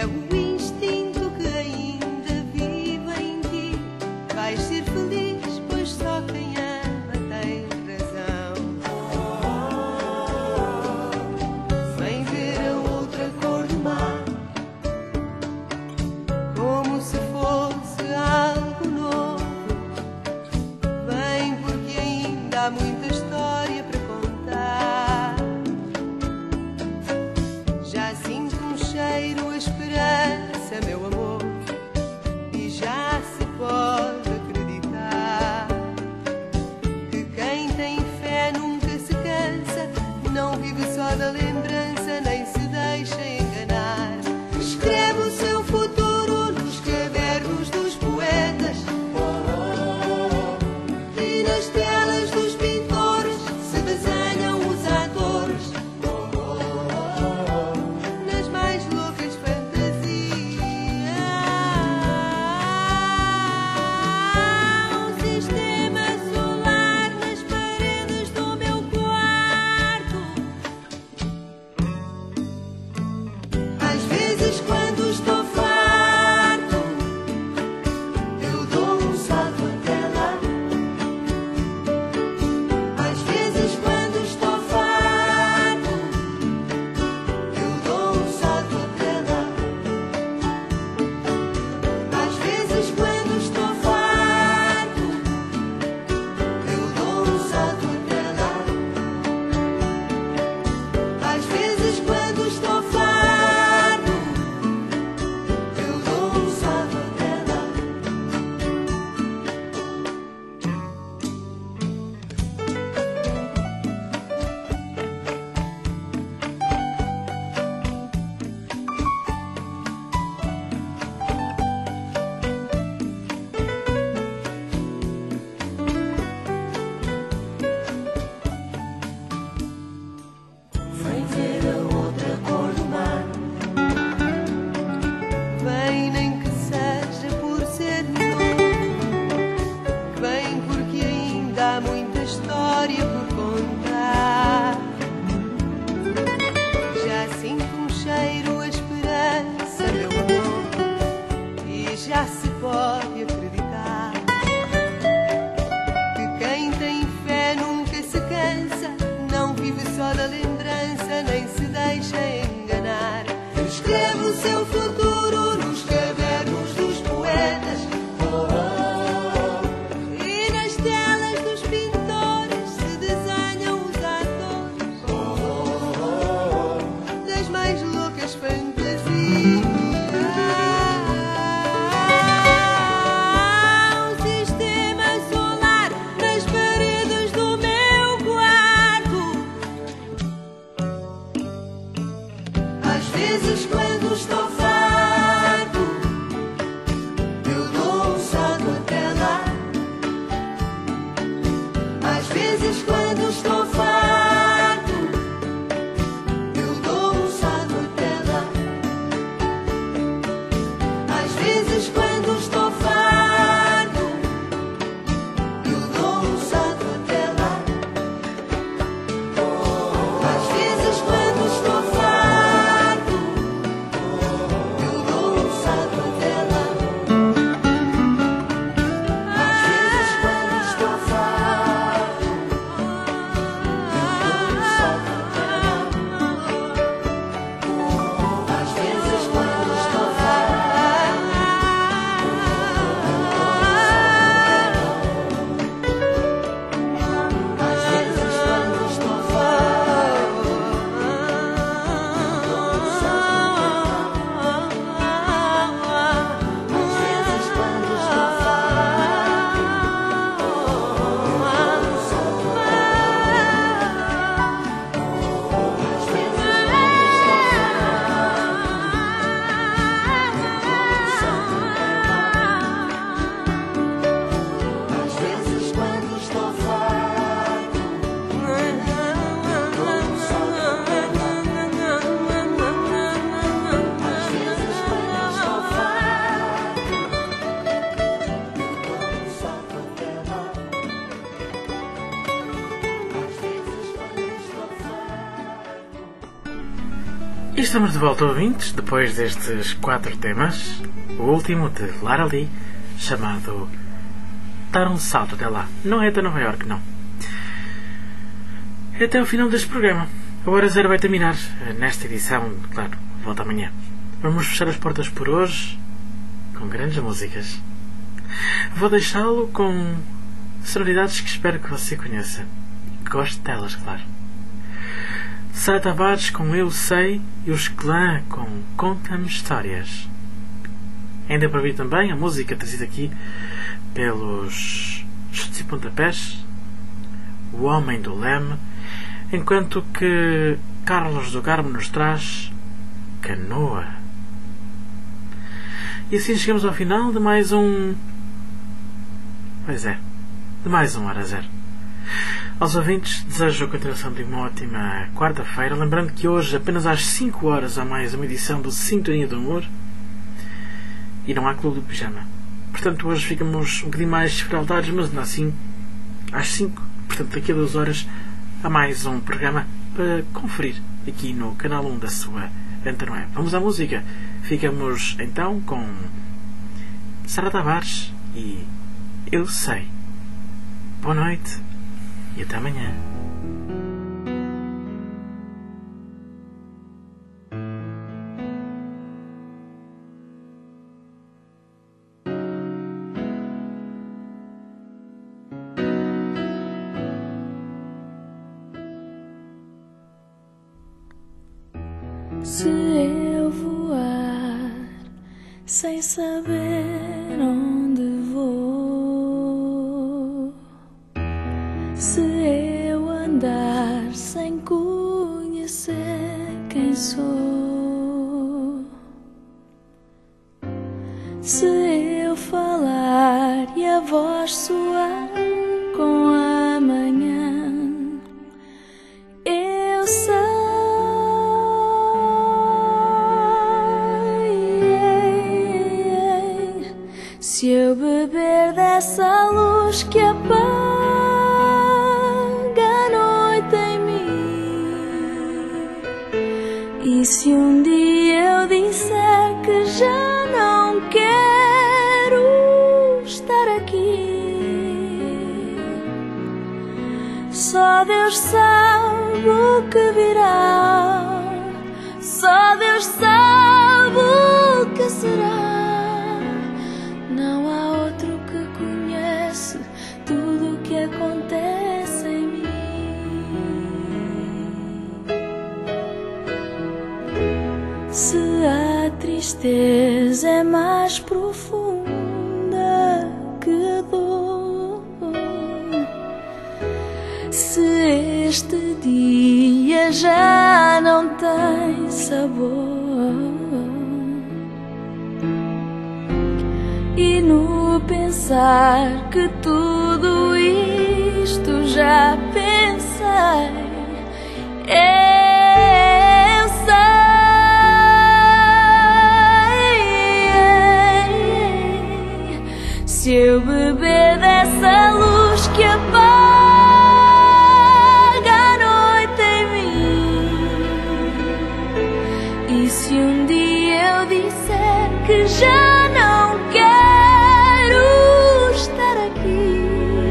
É o instinto que ainda vive em ti. Vais ser feliz, pois só quem ama tem razão. Vem ver a outra cor do mar, como se fosse algo novo. Vem porque ainda há muita história para contar. Já sinto um cheiro, a esperança, meu amor, e já se pode acreditar que quem tem fé nunca se cansa, não vive só da lembrança, nem se deixa enganar. Escreve o seu futuro nos cadernos dos poetas e nas telas dos pintores se desenham os atores nas mais loucas fantasias. Um sistema solar nas paredes do meu quarto. Às vezes quando estou farto, eu dou um salto até lá. Às vezes quando estou farto, eu dou um salto até lá. Às vezes quando estou farto, eu dou um salto até lá. Às vezes quando estou farto, eu dou um salto até lá. Vem ver a outra cor do mar. Vem nem que seja por ser novo. Vem porque ainda há muita história por contar. Já sinto um cheiro, a esperança, meu amor, e já se pode acreditar que quem tem fé nunca se cansa, não vive só da lembrança, nem se deixa enganar. Escreve o seu futuro nos cadernos dos poetas e nas telas dos pintores se desenham os atores das mais loucas fantasias. Um sistema solar nas paredes do meu quarto. Às vezes quando estou farto, eu dou um salto até lá. Às vezes quando estou farto, eu dou um salto até lá. Às vezes quando estou farto, eu dou um salto até lá. Às vezes quando estou farto, estamos de volta, ouvintes, depois destes 4 temas. O último de Lara Lee, chamado Dar um Salto Até Lá. Não é até Nova Iorque, não. É até o final deste programa. A Hora Zero vai terminar nesta edição, claro, volta amanhã. Vamos fechar as portas por hoje com grandes músicas. Vou deixá-lo com sonoridades que espero que você conheça. Goste delas, claro. Sara Tavares com Eu Sei e os Clã com Conta-me Histórias. Ainda para ouvir também a música trazida aqui pelos Chutes e Pontapés, O Homem do Leme, enquanto que Carlos do Carmo nos traz Canoa. E assim chegamos ao final de mais um... Pois é, de mais um Hora Zero. Aos ouvintes, desejo a continuação de uma ótima quarta-feira. Lembrando que hoje, apenas às 5 horas, há mais uma edição do Sintonia do Amor. E não há Clube do Pijama. Portanto, hoje ficamos um bocadinho mais esfraldados, mas ainda assim, às 5, portanto, daqui a 2 horas, há mais um programa para conferir aqui no canal 1 da sua Antena Web. Vamos à música. Ficamos então com Sara Tavares e Eu Sei. Boa noite e até amanhã. Se eu voar sem saber onde vou, se eu andar sem conhecer quem sou, se eu falar e a voz soar com a manhã, eu sei. Se eu beber dessa luz que apaga a noite em mim, e se um dia eu disser que já não quero estar aqui, só Deus sabe o que virá, só Deus sabe o que será. Não há outro que conhece tudo o que acontece em mim. Se a tristeza é mais profunda que a dor, se este dia já não tem sabor, e no pensar que tudo isto já pensei, eu sei. Se eu beber dessa luz que apaga a noite em mim, e se um dia eu disser que já não quero estar aqui,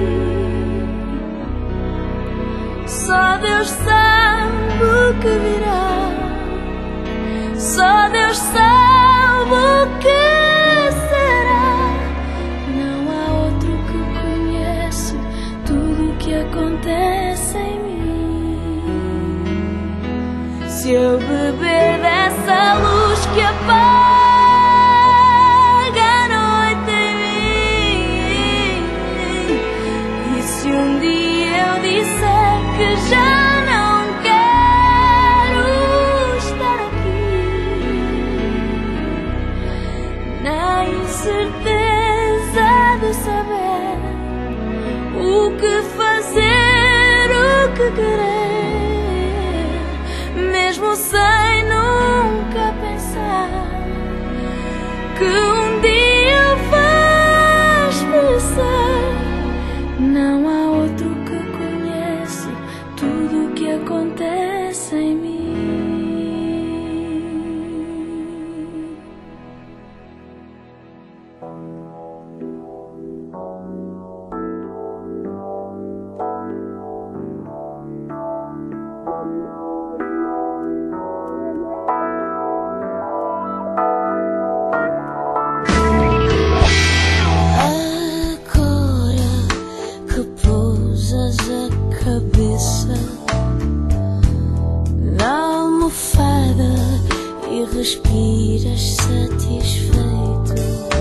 só Deus sabe o que virá, só Deus sabe o que será. Não há outro que conhece tudo o que acontece em mim. Se eu beber dessa luz que apaga que já não quero estar aqui, na incerteza de saber o que fazer, o que querer, mesmo sem nunca pensar que um dia eu vais merecer. Não há outro que conhece tudo o que acontece em mim. respiras satisfeito.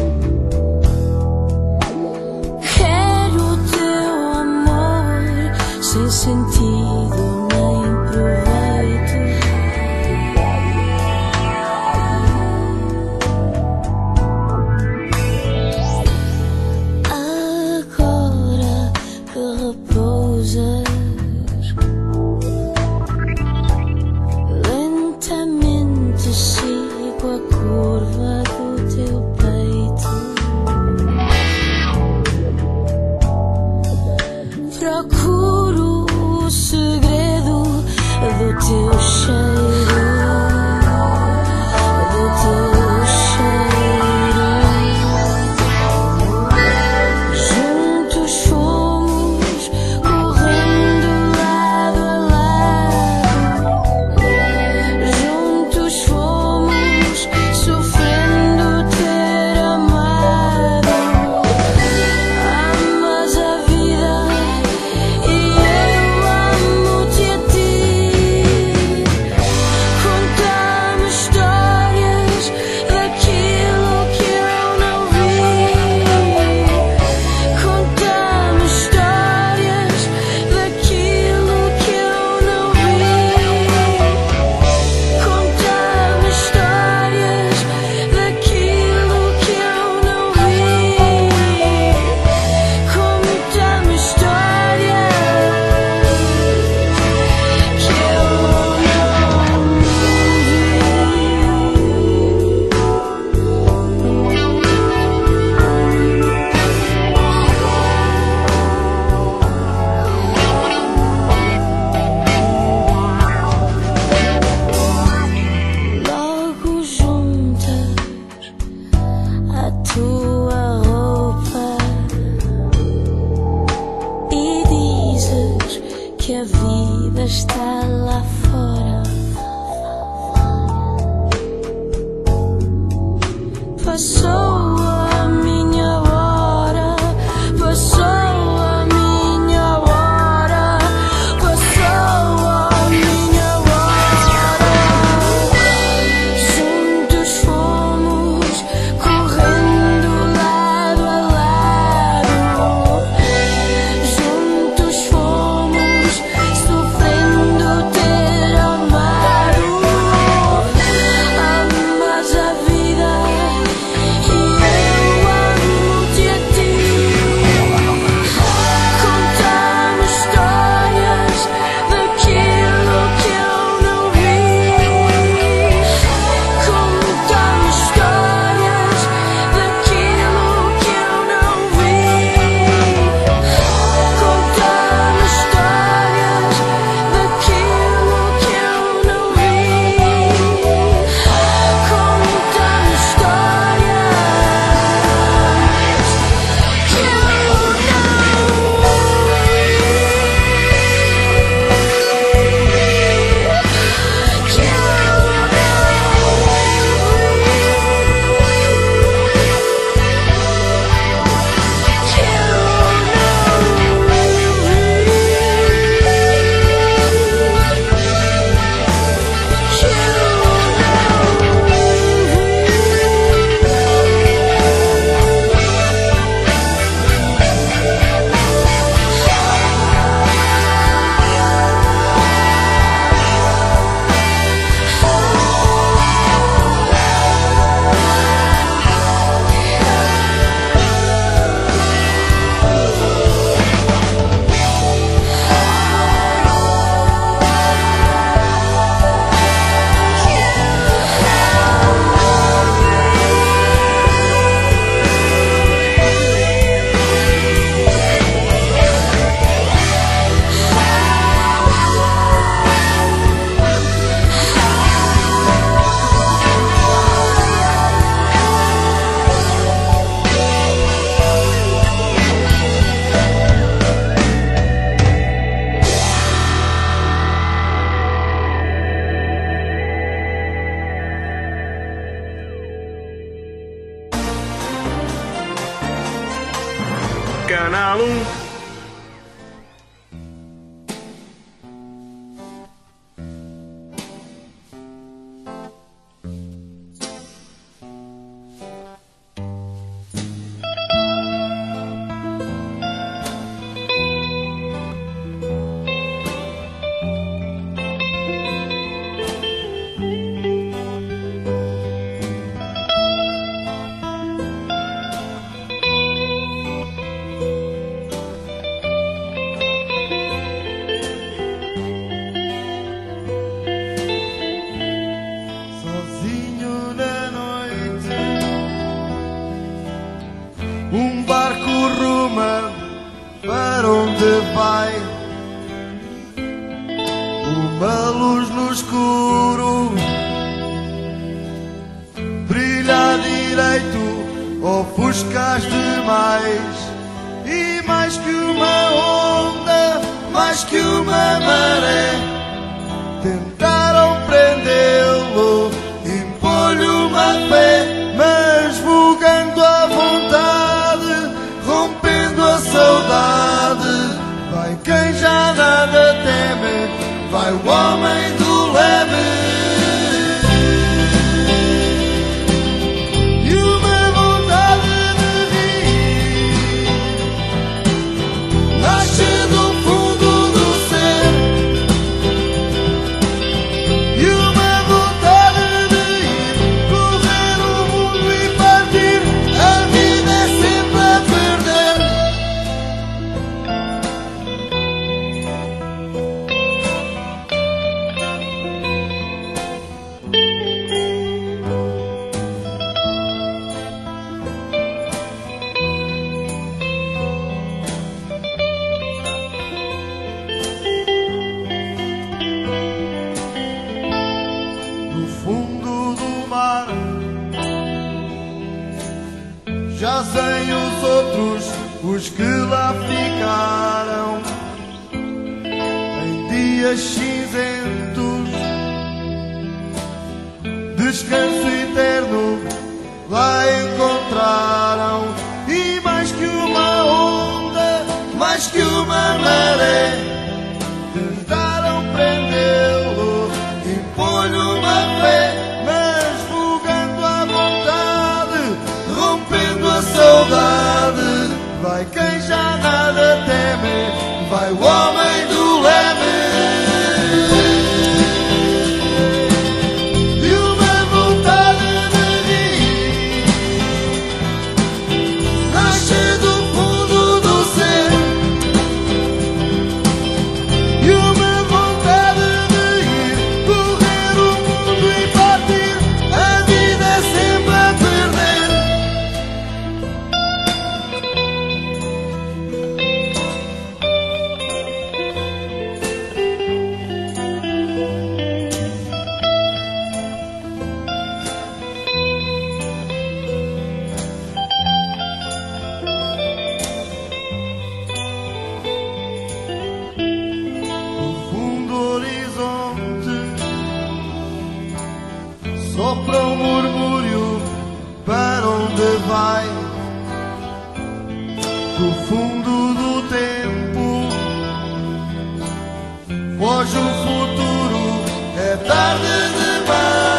Quero o teu amor sem sentido nem proveito. Agora que repousas, lentamente sigo a curva do teu peito. Procuro o segredo do teu cheiro, do teu cheiro. Juntos fomos correndo lado a lado. Juntos fomos sofrendo ter amado. Amas a vida e eu amo-te a ti. Conta-me histórias daquilo que eu não vi. Conta-me histórias daquilo que eu não vi. Conta-me histórias daquilo que eu não vi. Conta-me histórias que eu logo juntas a tua roupa e dizes que a vida está lá fora. Passou a minha hora, passou a minha hora, passou a minha hora. Juntos fomos correndo lado a lado. Juntos fomos sofrendo ter amado. Amas a vida e eu amo-te a ti. Conta-me histórias daquilo que eu não vi. Conta-me histórias daquilo que eu não vi. Conta-me histórias daquilo que eu não vi. Conta-me Canal 1. Um barco ruma para onde vai, uma luz no escuro brilha direito, ofuscas demais. E mais que uma onda, mais que uma maré, tentaram prendê-lo, impor-lhe uma fé, mas vogando à vontade, rompendo a saudade. Vai quem já nada teme, vai o homem do leme. E uma vontade de rir nasce do fundo do ser. E uma vontade de ir correr o mundo e partir. A vida é sempre a perder. No fundo do mar jazem os outros, os que lá ficaram em dias cinzentos. Descanso eterno lá encontraram. E mais que uma onda, mais que uma maré, tentaram prendê-lo, impor-lhe uma fé, mas vogando à vontade, rompendo a saudade. Vai quem já nada teme, vai o homem do leme. E uma vontade de rir nasce do fundo do ser. E uma vontade de ir correr o mundo e partir. A vida é sempre a perder. No fundo do horizonte sopra um murmúrio, para onde vai? Do fundo do tempo foge o futuro, é tarde demais.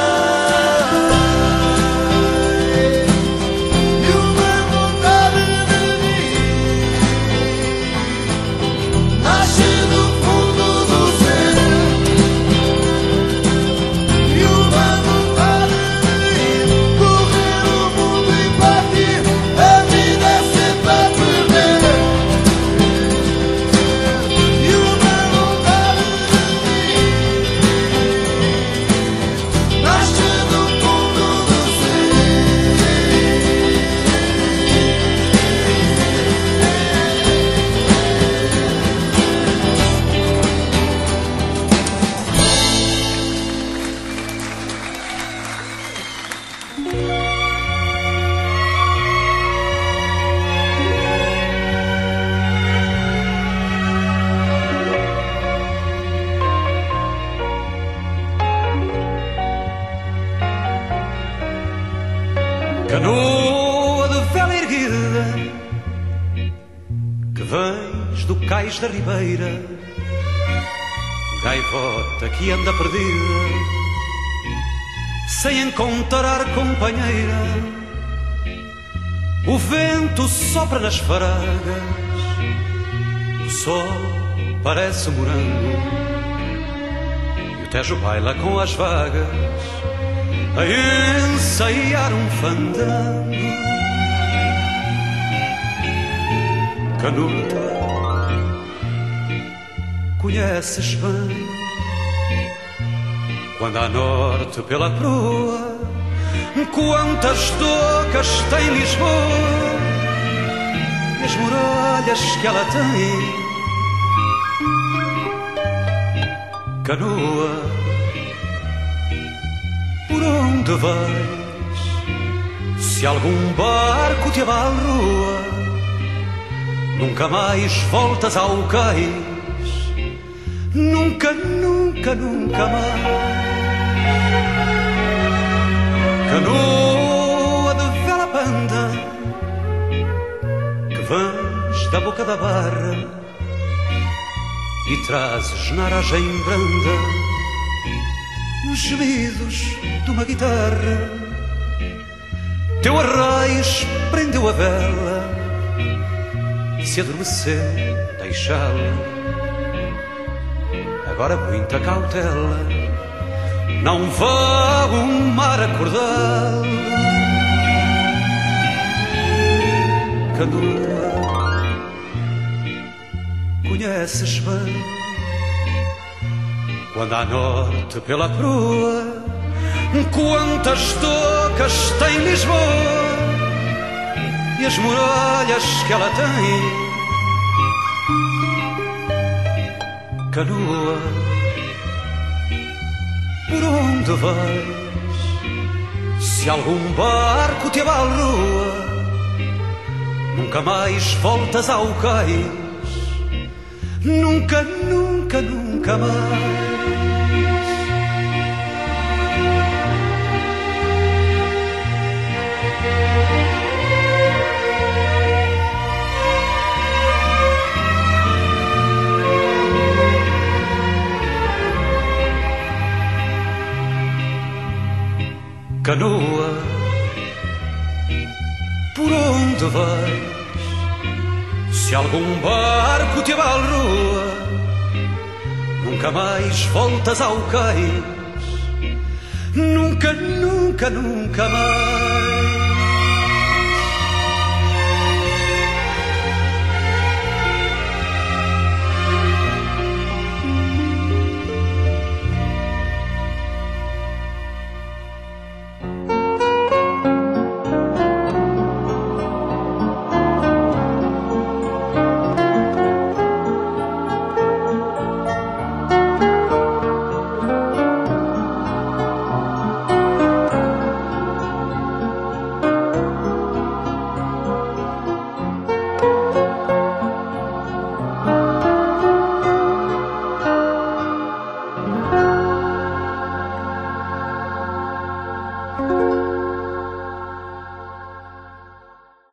E uma vontade de ir nasce do fundo do ser. E uma vontade de ir correr o mundo e partir. A vida é sempre a perder. E uma vontade de ir nasce do fundo do ser. Canoa de vela erguida, que vens do cais da ribeira, gaivota que anda perdida, sem encontrar companheira. O vento sopra nas faragas, o sol parece morango, e o Tejo baila com as vagas, a ensaiar um fandango. Canoa, conheces bem, quando há norte pela proa, quantas docas tem Lisboa. e as muralhas que ela tem. Canoa, por onde vais? Se algum barco te abalroa, nunca mais voltas ao cais. Nunca, nunca, nunca mais. Canoa de vela banda, que vens da boca da barra e trazes na aragem branda os gemidos de uma guitarra. Teu arraiz prendeu a vela, se adormeceu, deixá-la. Agora muita cautela, não vá o mar acordá-la. Canoa, conheces bem quando à norte pela proa quantas docas tem Lisboa e as muralhas que ela tem. Canoa, por onde vais? Se algum barco te abalroa, nunca mais voltas ao cais. Nunca, nunca, nunca mais. Canoa, por onde vais? Se algum barco te abalroa, nunca mais voltas ao cais. Nunca, nunca, nunca mais.